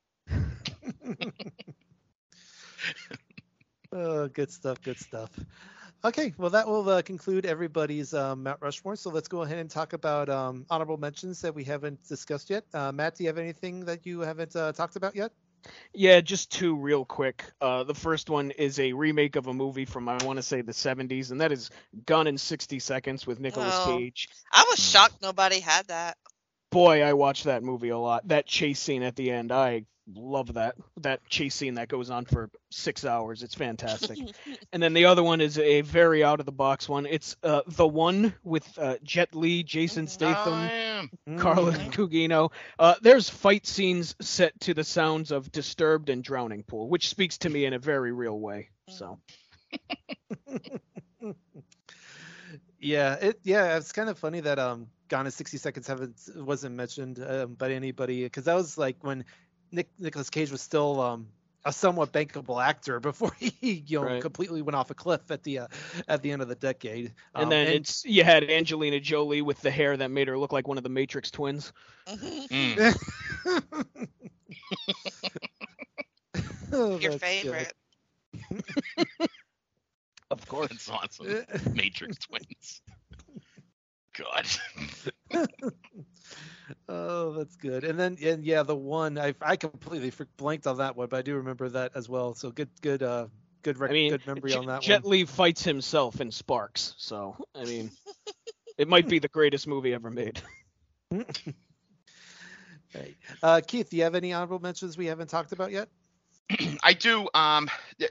Oh, good stuff. Good stuff. Okay, well, that will conclude everybody's Mount Rushmore. So let's go ahead and talk about honorable mentions that we haven't discussed yet. Matt, do you have anything that you haven't talked about yet? Yeah, just two real quick. The first one is a remake of a movie from, I want to say, the 70s, and that is Gone in 60 Seconds with Nicolas Oh. Cage. I was shocked nobody had that. Boy, I watched that movie a lot. That chase scene at the end, I love that. That chase scene that goes on for 6 hours. It's fantastic. And then the other one is a very out-of-the-box one. It's The One with Jet Li, Jason Statham, Carla Gugino. There's fight scenes set to the sounds of Disturbed and Drowning Pool, which speaks to me in a very real way. So, Yeah, it's kind of funny that Gone in 60 Seconds wasn't mentioned by anybody, because that was like when Nicolas Cage was still a somewhat bankable actor before he Right. completely went off a cliff at the end of the decade. and then you had Angelina Jolie with the hair that made her look like one of the Matrix twins. Mm. Oh, Your that's favorite. Of course. That's awesome. Matrix twins. God. Oh, that's good. And yeah, The One, I completely blanked on that one, but I do remember that as well. So good memory on that Jet one. Li fights himself in Sparks, so I mean, it might be the greatest movie ever made. Right. Keith, do you have any honorable mentions we haven't talked about yet? I do. I'm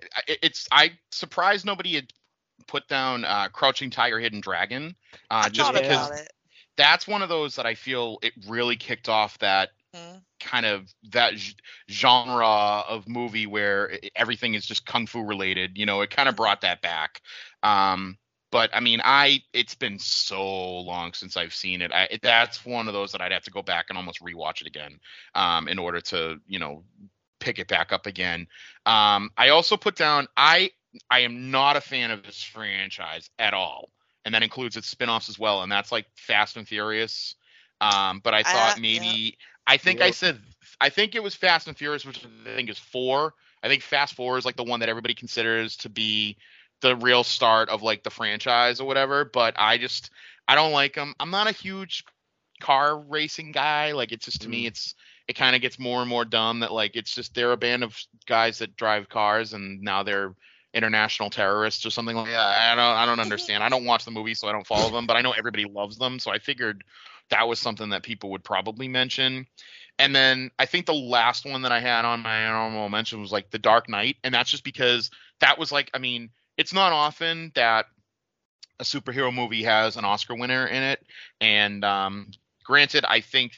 surprised nobody had put down Crouching Tiger, Hidden Dragon. I Just thought because about it. that's one of those that I feel it really kicked off that Hmm. kind of that genre of movie where everything is just kung fu related. You know, it kind of brought that back. But I mean, it's been so long since I've seen it. That's one of those that I'd have to go back and almost rewatch it again in order to, pick it back up again. I also put down I am not a fan of this franchise at all, and that includes its spin-offs as well, and that's like Fast and Furious. But I thought maybe I think it was Fast and Furious, which I think is 4. I think Fast 4 is like the one that everybody considers to be the real start of like the franchise or whatever. But I don't like them. I'm not a huge car racing guy. Like, it's just, to me, it kind of gets more and more dumb that like it's just they're a band of guys that drive cars and now they're international terrorists or something like that. I don't understand. I don't watch the movie, so I don't follow them, but I know everybody loves them, so I figured that was something that people would probably mention. And then I think the last one that I had on my honorable mention was like The Dark Knight, and that's just because that was like, I mean, it's not often that a superhero movie has an Oscar winner in it, and granted, I think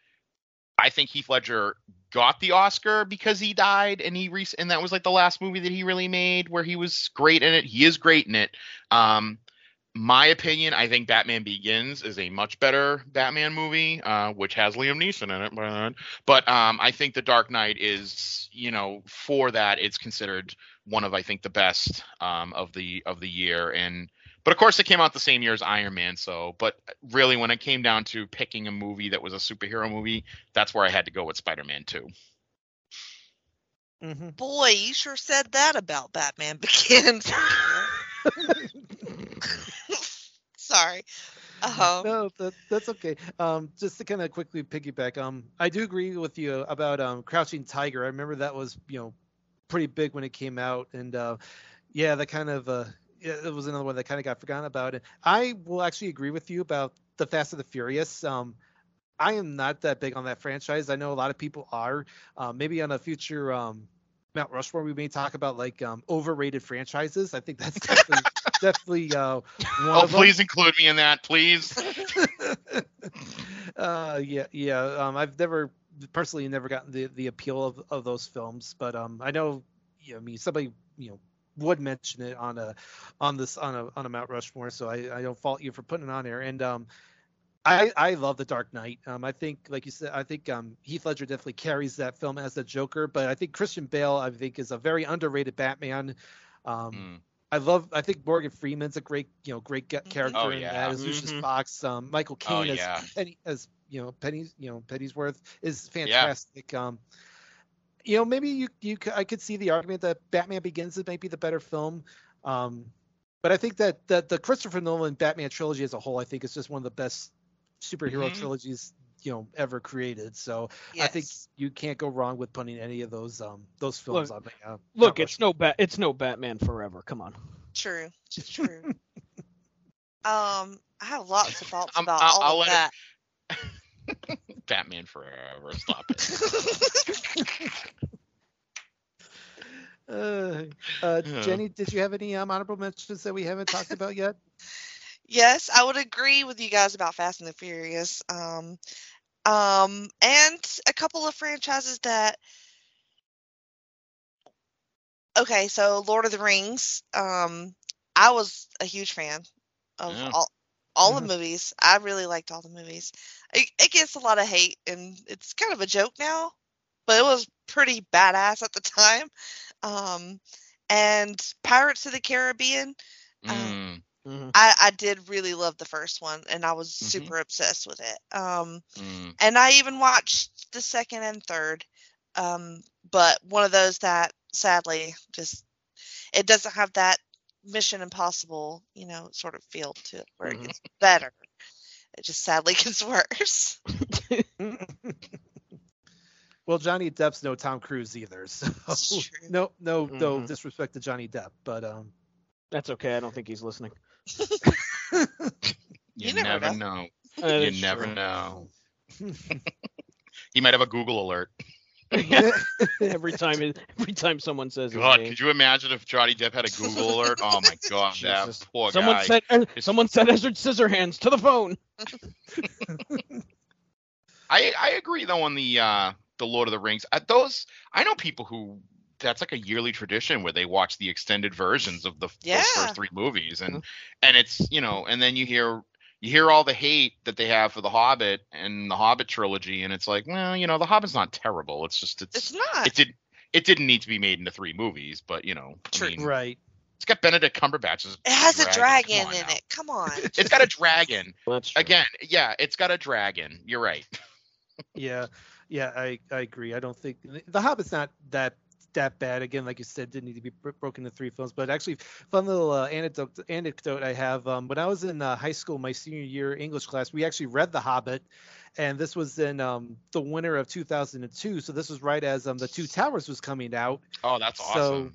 Heath Ledger got the Oscar because he died, and and that was like the last movie that he really made where he was great in it. He is great in it. My opinion, I think Batman Begins is a much better Batman movie, which has Liam Neeson in it. But I think The Dark Knight is, for that, it's considered one of, I think, the best of the year. But of course, it came out the same year as Iron Man. But really, when it came down to picking a movie that was a superhero movie, that's where I had to go with Spider-Man 2. Mm-hmm. Boy, you sure said that about Batman Begins. Sorry. No, that's okay. Just to kind of quickly piggyback, I do agree with you about Crouching Tiger. I remember that was pretty big when it came out, and that kind of it was another one that kind of got forgotten about. And I will actually agree with you about the Fast and the Furious. I am not that big on that franchise. I know a lot of people are. Maybe on a future Mount Rushmore, we may talk about like overrated franchises. I think that's definitely one of them. Please include me in that, please. I've never gotten the appeal of those films, but I know somebody would mention it on a Mount Rushmore, so I don't fault you for putting it on there. And I love The Dark Knight. I think, like you said, Heath Ledger definitely carries that film as the Joker, but I think Christian Bale, is a very underrated Batman. I think Morgan Freeman's a great character Oh, in yeah. that as Lucius Fox. Michael Caine as Pennyworth is fantastic. Maybe I could see the argument that Batman Begins is maybe the better film. But I think that the Christopher Nolan Batman trilogy as a whole, I think is just one of the best superhero trilogies ever created. So I think you can't go wrong with putting any of those films on. It's no Batman Forever. Come on. True. I have lots of thoughts about all of that. Batman Forever. Stop it. Jenny, did you have any honorable mentions that we haven't talked about yet? Yes, I would agree with you guys about Fast and the Furious. And a couple of franchises that. Okay, so Lord of the Rings. I was a huge fan of all the movies. I really liked all the movies. It gets a lot of hate, and it's kind of a joke now, but it was pretty badass at the time. And Pirates of the Caribbean. I did really love the first one, and I was super obsessed with it. And I even watched the second and third. But one of those that sadly just it doesn't have that Mission Impossible, sort of feel to it where it gets better. It just sadly gets worse. Well, Johnny Depp's no Tom Cruise either, so no disrespect to Johnny Depp, but that's okay. I don't think he's listening. You never know. You never know. He might have a Google alert. every time someone says God, could you imagine if Johnny Depp had a Google alert? Oh my God, that poor guy. Someone said Edward Scissorhands to the phone. I agree though on the Lord of the Rings. I know people who that's like a yearly tradition where they watch the extended versions of those first three movies, and it's and then you hear all the hate that they have for The Hobbit and the Hobbit trilogy, and it's like, well, The Hobbit's not terrible. It's not. It didn't need to be made into three movies, but right. It's got Benedict Cumberbatch. It has a dragon in it. Come on. It's got a dragon. That's true. Again, it's got a dragon. You're right. Yeah, I agree. I don't think The Hobbit's not that bad. Again, like you said, didn't need to be broken into three films. But actually, fun little anecdote I have. When I was in high school, my senior year English class, we actually read The Hobbit, and this was in the winter of 2002. So this was right as The Two Towers was coming out. Oh, that's awesome.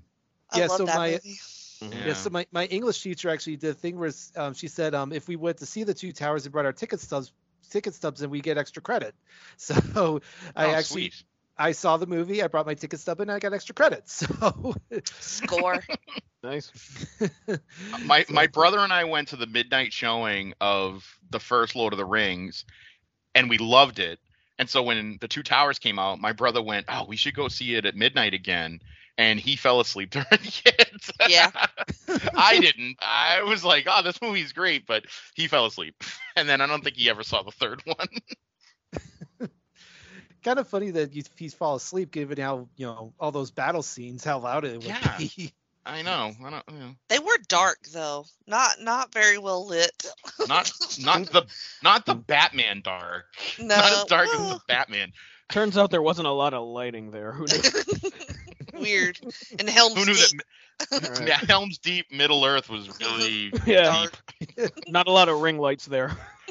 So my English teacher actually did a thing where she said if we went to see The Two Towers and brought our ticket stubs and we get extra credit. So I saw the movie, I brought my ticket stub, and I got extra credit. So score. Nice. My brother and I went to the midnight showing of the first Lord of the Rings, and we loved it. And so when The Two Towers came out, my brother went, "Oh, we should go see it at midnight again." And he fell asleep during it. Yeah. I didn't. I was like, "Oh, this movie's great," but he fell asleep. And then I don't think he ever saw the third one. Kind of funny that he fall asleep, given how all those battle scenes, how loud it would be. I know. They were dark though, not very well lit. Not the Batman dark. No, not as dark as the Batman. Turns out there wasn't a lot of lighting there. Who knew? Weird. And Helm's Who knew Deep. that? Yeah, Helm's Deep, Middle Earth was really dark. Not a lot of ring lights there.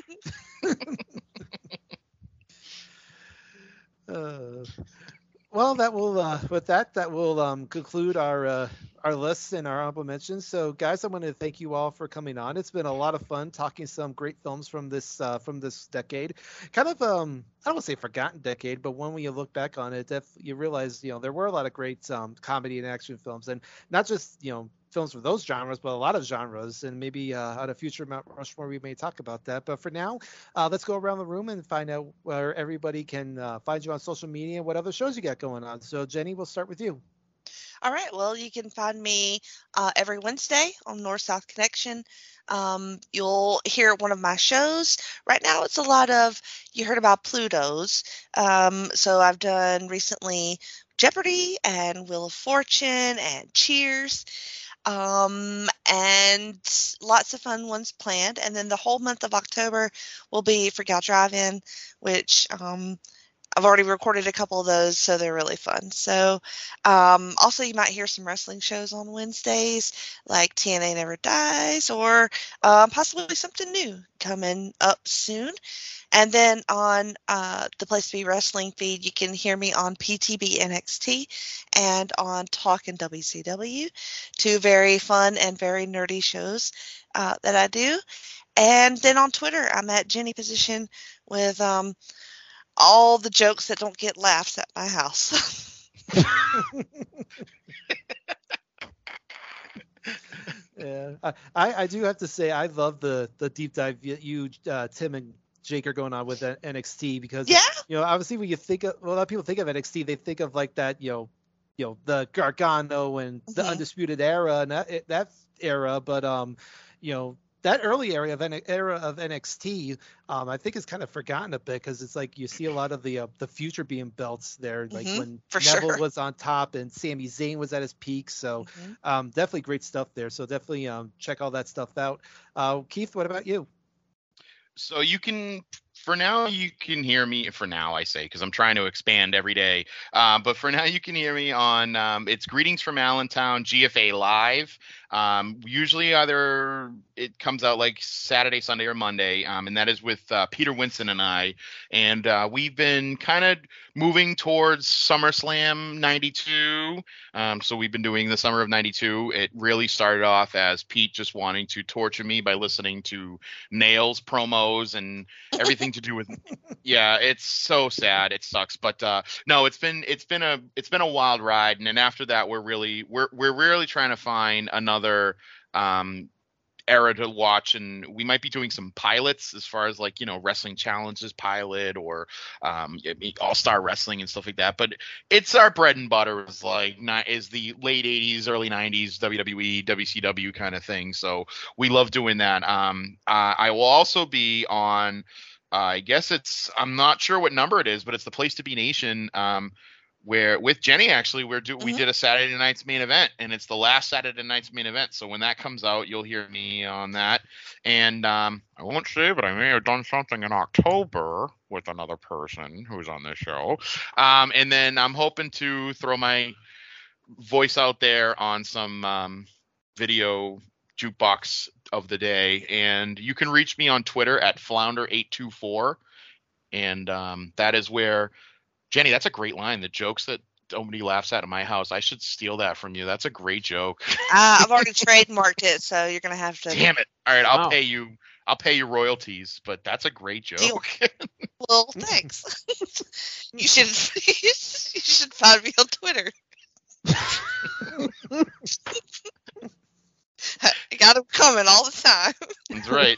Well, that will with that will conclude our lists and our honorable mentions. So, guys, I want to thank you all for coming on. It's been a lot of fun talking some great films from this decade. Kind of I don't want to say forgotten decade, but when you look back on it, you realize there were a lot of great comedy and action films, and not just films from those genres, but a lot of genres, and maybe on a future Mount Rushmore we may talk about that. But for now, let's go around the room and find out where everybody can find you on social media and what other shows you got going on. So Jenny, we'll start with you. All right. Well, you can find me every Wednesday on North-South Connection. You'll hear one of my shows. Right now, it's a lot of, you heard about Pluto's. So I've done recently Jeopardy and Wheel of Fortune and Cheers. And lots of fun ones planned. And then the whole month of October will be Freak Out Drive-In, which I've already recorded a couple of those, so they're really fun. So, also you might hear some wrestling shows on Wednesdays, like TNA Never Dies, or possibly something new coming up soon. And then on the Place to Be Wrestling feed, you can hear me on PTB NXT and on Talkin' WCW, two very fun and very nerdy shows that I do. And then on Twitter, I'm at Jenny Position with all the jokes that don't get laughs at my house. Yeah, I do have to say I love the deep dive you Tim and Jake are going on with NXT, because obviously when you think of, well, a lot of people think of NXT, they think of like that the Gargano and the Undisputed Era and that era, but that early era of NXT, I think is kind of forgotten a bit, because it's like you see a lot of the future being built there, like when Neville was on top and Sami Zayn was at his peak. So definitely great stuff there. So definitely check all that stuff out. Keith, what about you? So you can hear me, for now I say, because I'm trying to expand every day. But for now you can hear me on, it's Greetings from Allentown, GFA Live. Usually either it comes out like Saturday, Sunday, or Monday. And that is with Peter Winston and I. And we've been kind of moving towards SummerSlam 92. So we've been doing the summer of 92. It really started off as Pete just wanting to torture me by listening to Nails promos and everything to do with, yeah, it's so sad. It sucks. But no, it's been a wild ride. And then after that, we're really trying to find another era to watch, and we might be doing some pilots as far as like Wrestling Challenges pilot or All-Star Wrestling and stuff like that. But it's our bread and butter is the late 80s, early 90s WWE, WCW kind of thing. So we love doing that. I will also be on, I guess I'm not sure what number it is, but it's the Place to Be Nation. Where with Jenny, actually, we did a Saturday night's main event, and it's the last Saturday night's main event. So when that comes out, you'll hear me on that. And I won't say, but I may have done something in October with another person who's on this show. And then I'm hoping to throw my voice out there on some video jukebox of the day. And you can reach me on Twitter at Flounder824. And that is where... Jenny, that's a great line. The jokes that nobody laughs at in my house. I should steal that from you. That's a great joke. I've already trademarked it, so you're gonna have to. Damn it! All right, I'll pay you. I'll pay you royalties, but that's a great joke. Well, thanks. You should find me on Twitter. I got them coming all the time. That's right.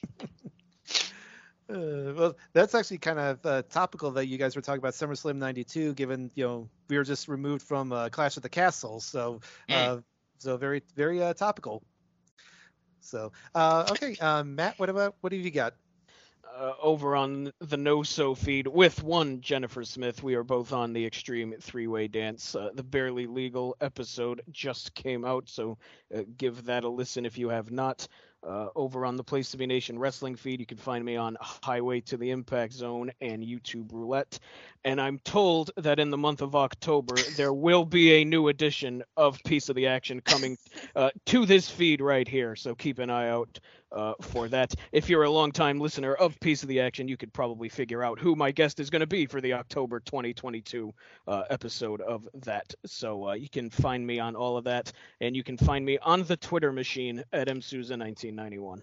Well, that's actually kind of topical that you guys were talking about SummerSlam 92, given we were just removed from Clash of the Castle, so so very very topical. So okay, Matt, what have you got? Over on the No So feed with one Jennifer Smith, we are both on the Extreme Three-Way Dance. The Barely Legal episode just came out, so give that a listen if you have not. Over on the Place to Be Nation Wrestling feed, you can find me on Highway to the Impact Zone and YouTube Roulette. And I'm told that in the month of October, there will be a new edition of Piece of the Action coming to this feed right here. So keep an eye out for that. If you're a longtime listener of Piece of the Action, you could probably figure out who my guest is going to be for the October 2022 episode of that. So you can find me on all of that, and you can find me on the Twitter machine at msouza1991.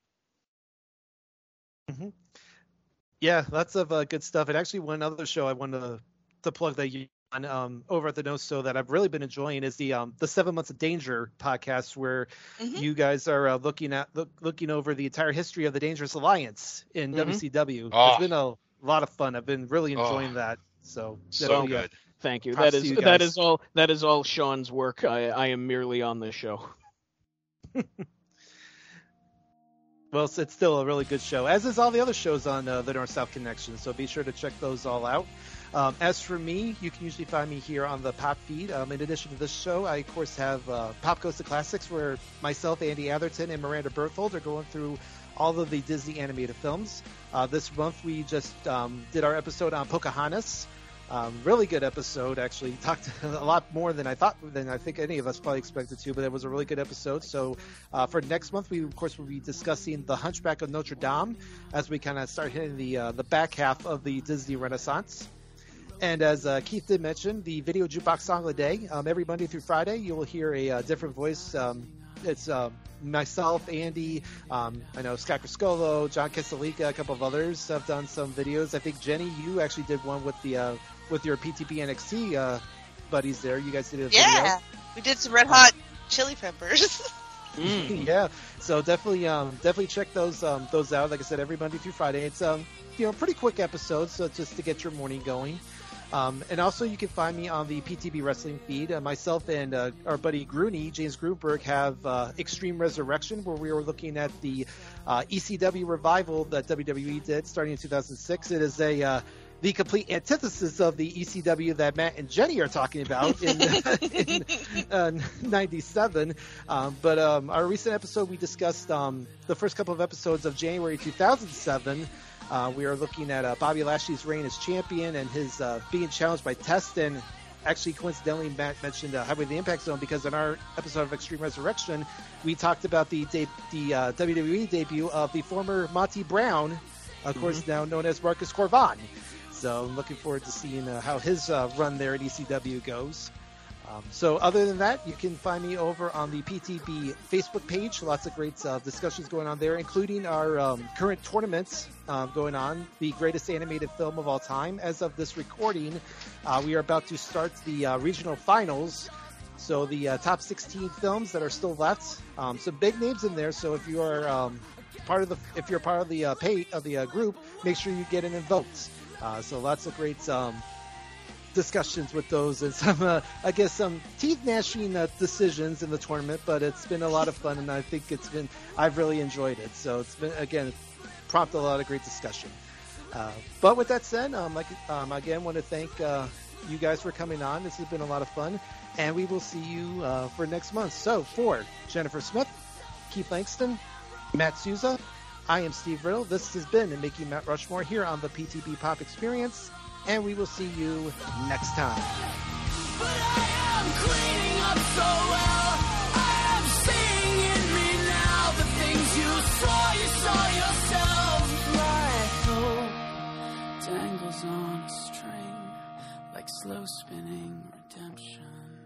Mm-hmm. Yeah, lots of good stuff. And actually, one other show I wanted to plug that you on over at the No So that I've really been enjoying is the 7 Months of Danger podcast, where you guys are looking over the entire history of the Dangerous Alliance in WCW. It's been a lot of fun. I've been really enjoying that. So good. Thank you. That is all Sean's work. I am merely on the show. Well, it's still a really good show, as is all the other shows on the North-South Connection, so be sure to check those all out. As for me, you can usually find me here on the Pop feed. In addition to this show, I, of course, have Pop Goes to Classics, where myself, Andy Atherton, and Miranda Berthold are going through all of the Disney animated films. This month, we just did our episode on Pocahontas. Really good episode, actually. Talked a lot more than I think any of us probably expected to, but it was a really good episode. So for next month, we, of course, will be discussing The Hunchback of Notre Dame as we kind of start hitting the back half of the Disney Renaissance. And as Keith did mention, the Video Jukebox Song of the Day. Every Monday through Friday, you will hear a different voice. It's myself, Andy, I know Scott Criscolo, John Castellica, a couple of others have done some videos. I think, Jenny, you actually did one with the with your PTB NXT buddies there. You guys did a video. Yeah, we did some Red Hot Chili Peppers. Yeah, so definitely check those out. Like I said, every Monday through Friday. It's pretty quick episodes, so just to get your morning going. And also, you can find me on the PTB Wrestling feed. Myself and our buddy Grooney, James Grunberg, have Extreme Resurrection, where we were looking at the ECW revival that WWE did starting in 2006. It is the complete antithesis of the ECW that Matt and Jenny are talking about in 97. But our recent episode, we discussed the first couple of episodes of January 2007. We are looking at Bobby Lashley's reign as champion and his being challenged by Test. And actually, coincidentally, Matt mentioned Highway to the Impact Zone, because in our episode of Extreme Resurrection, we talked about the WWE debut of the former Monty Brown, of course, now known as Marcus Corvan. So I'm looking forward to seeing how his run there at ECW goes. So other than that, you can find me over on the PTB Facebook page. Lots of great discussions going on there, including our current tournaments going on. The greatest animated film of all time. As of this recording, we are about to start the regional finals. So the top 16 films that are still left. Some big names in there. So if you are part of the group, make sure you get in and vote. So lots of great discussions with those, and some teeth gnashing decisions in the tournament, but it's been a lot of fun, and I think I've really enjoyed it. So it's been, again, prompted a lot of great discussion. But with that said, again, want to thank you guys for coming on. This has been a lot of fun, and we will see you for next month. So for Jennifer Smith, Keith Langston, Matt Souza, I am Steve Riddle. This has been Making Mount Rushmore here on the PTB Pop Experience, and we will see you next time. But I am cleaning up so well. I am seeing in me now the things you saw yourself. My hope dangles on a string like slow spinning redemption.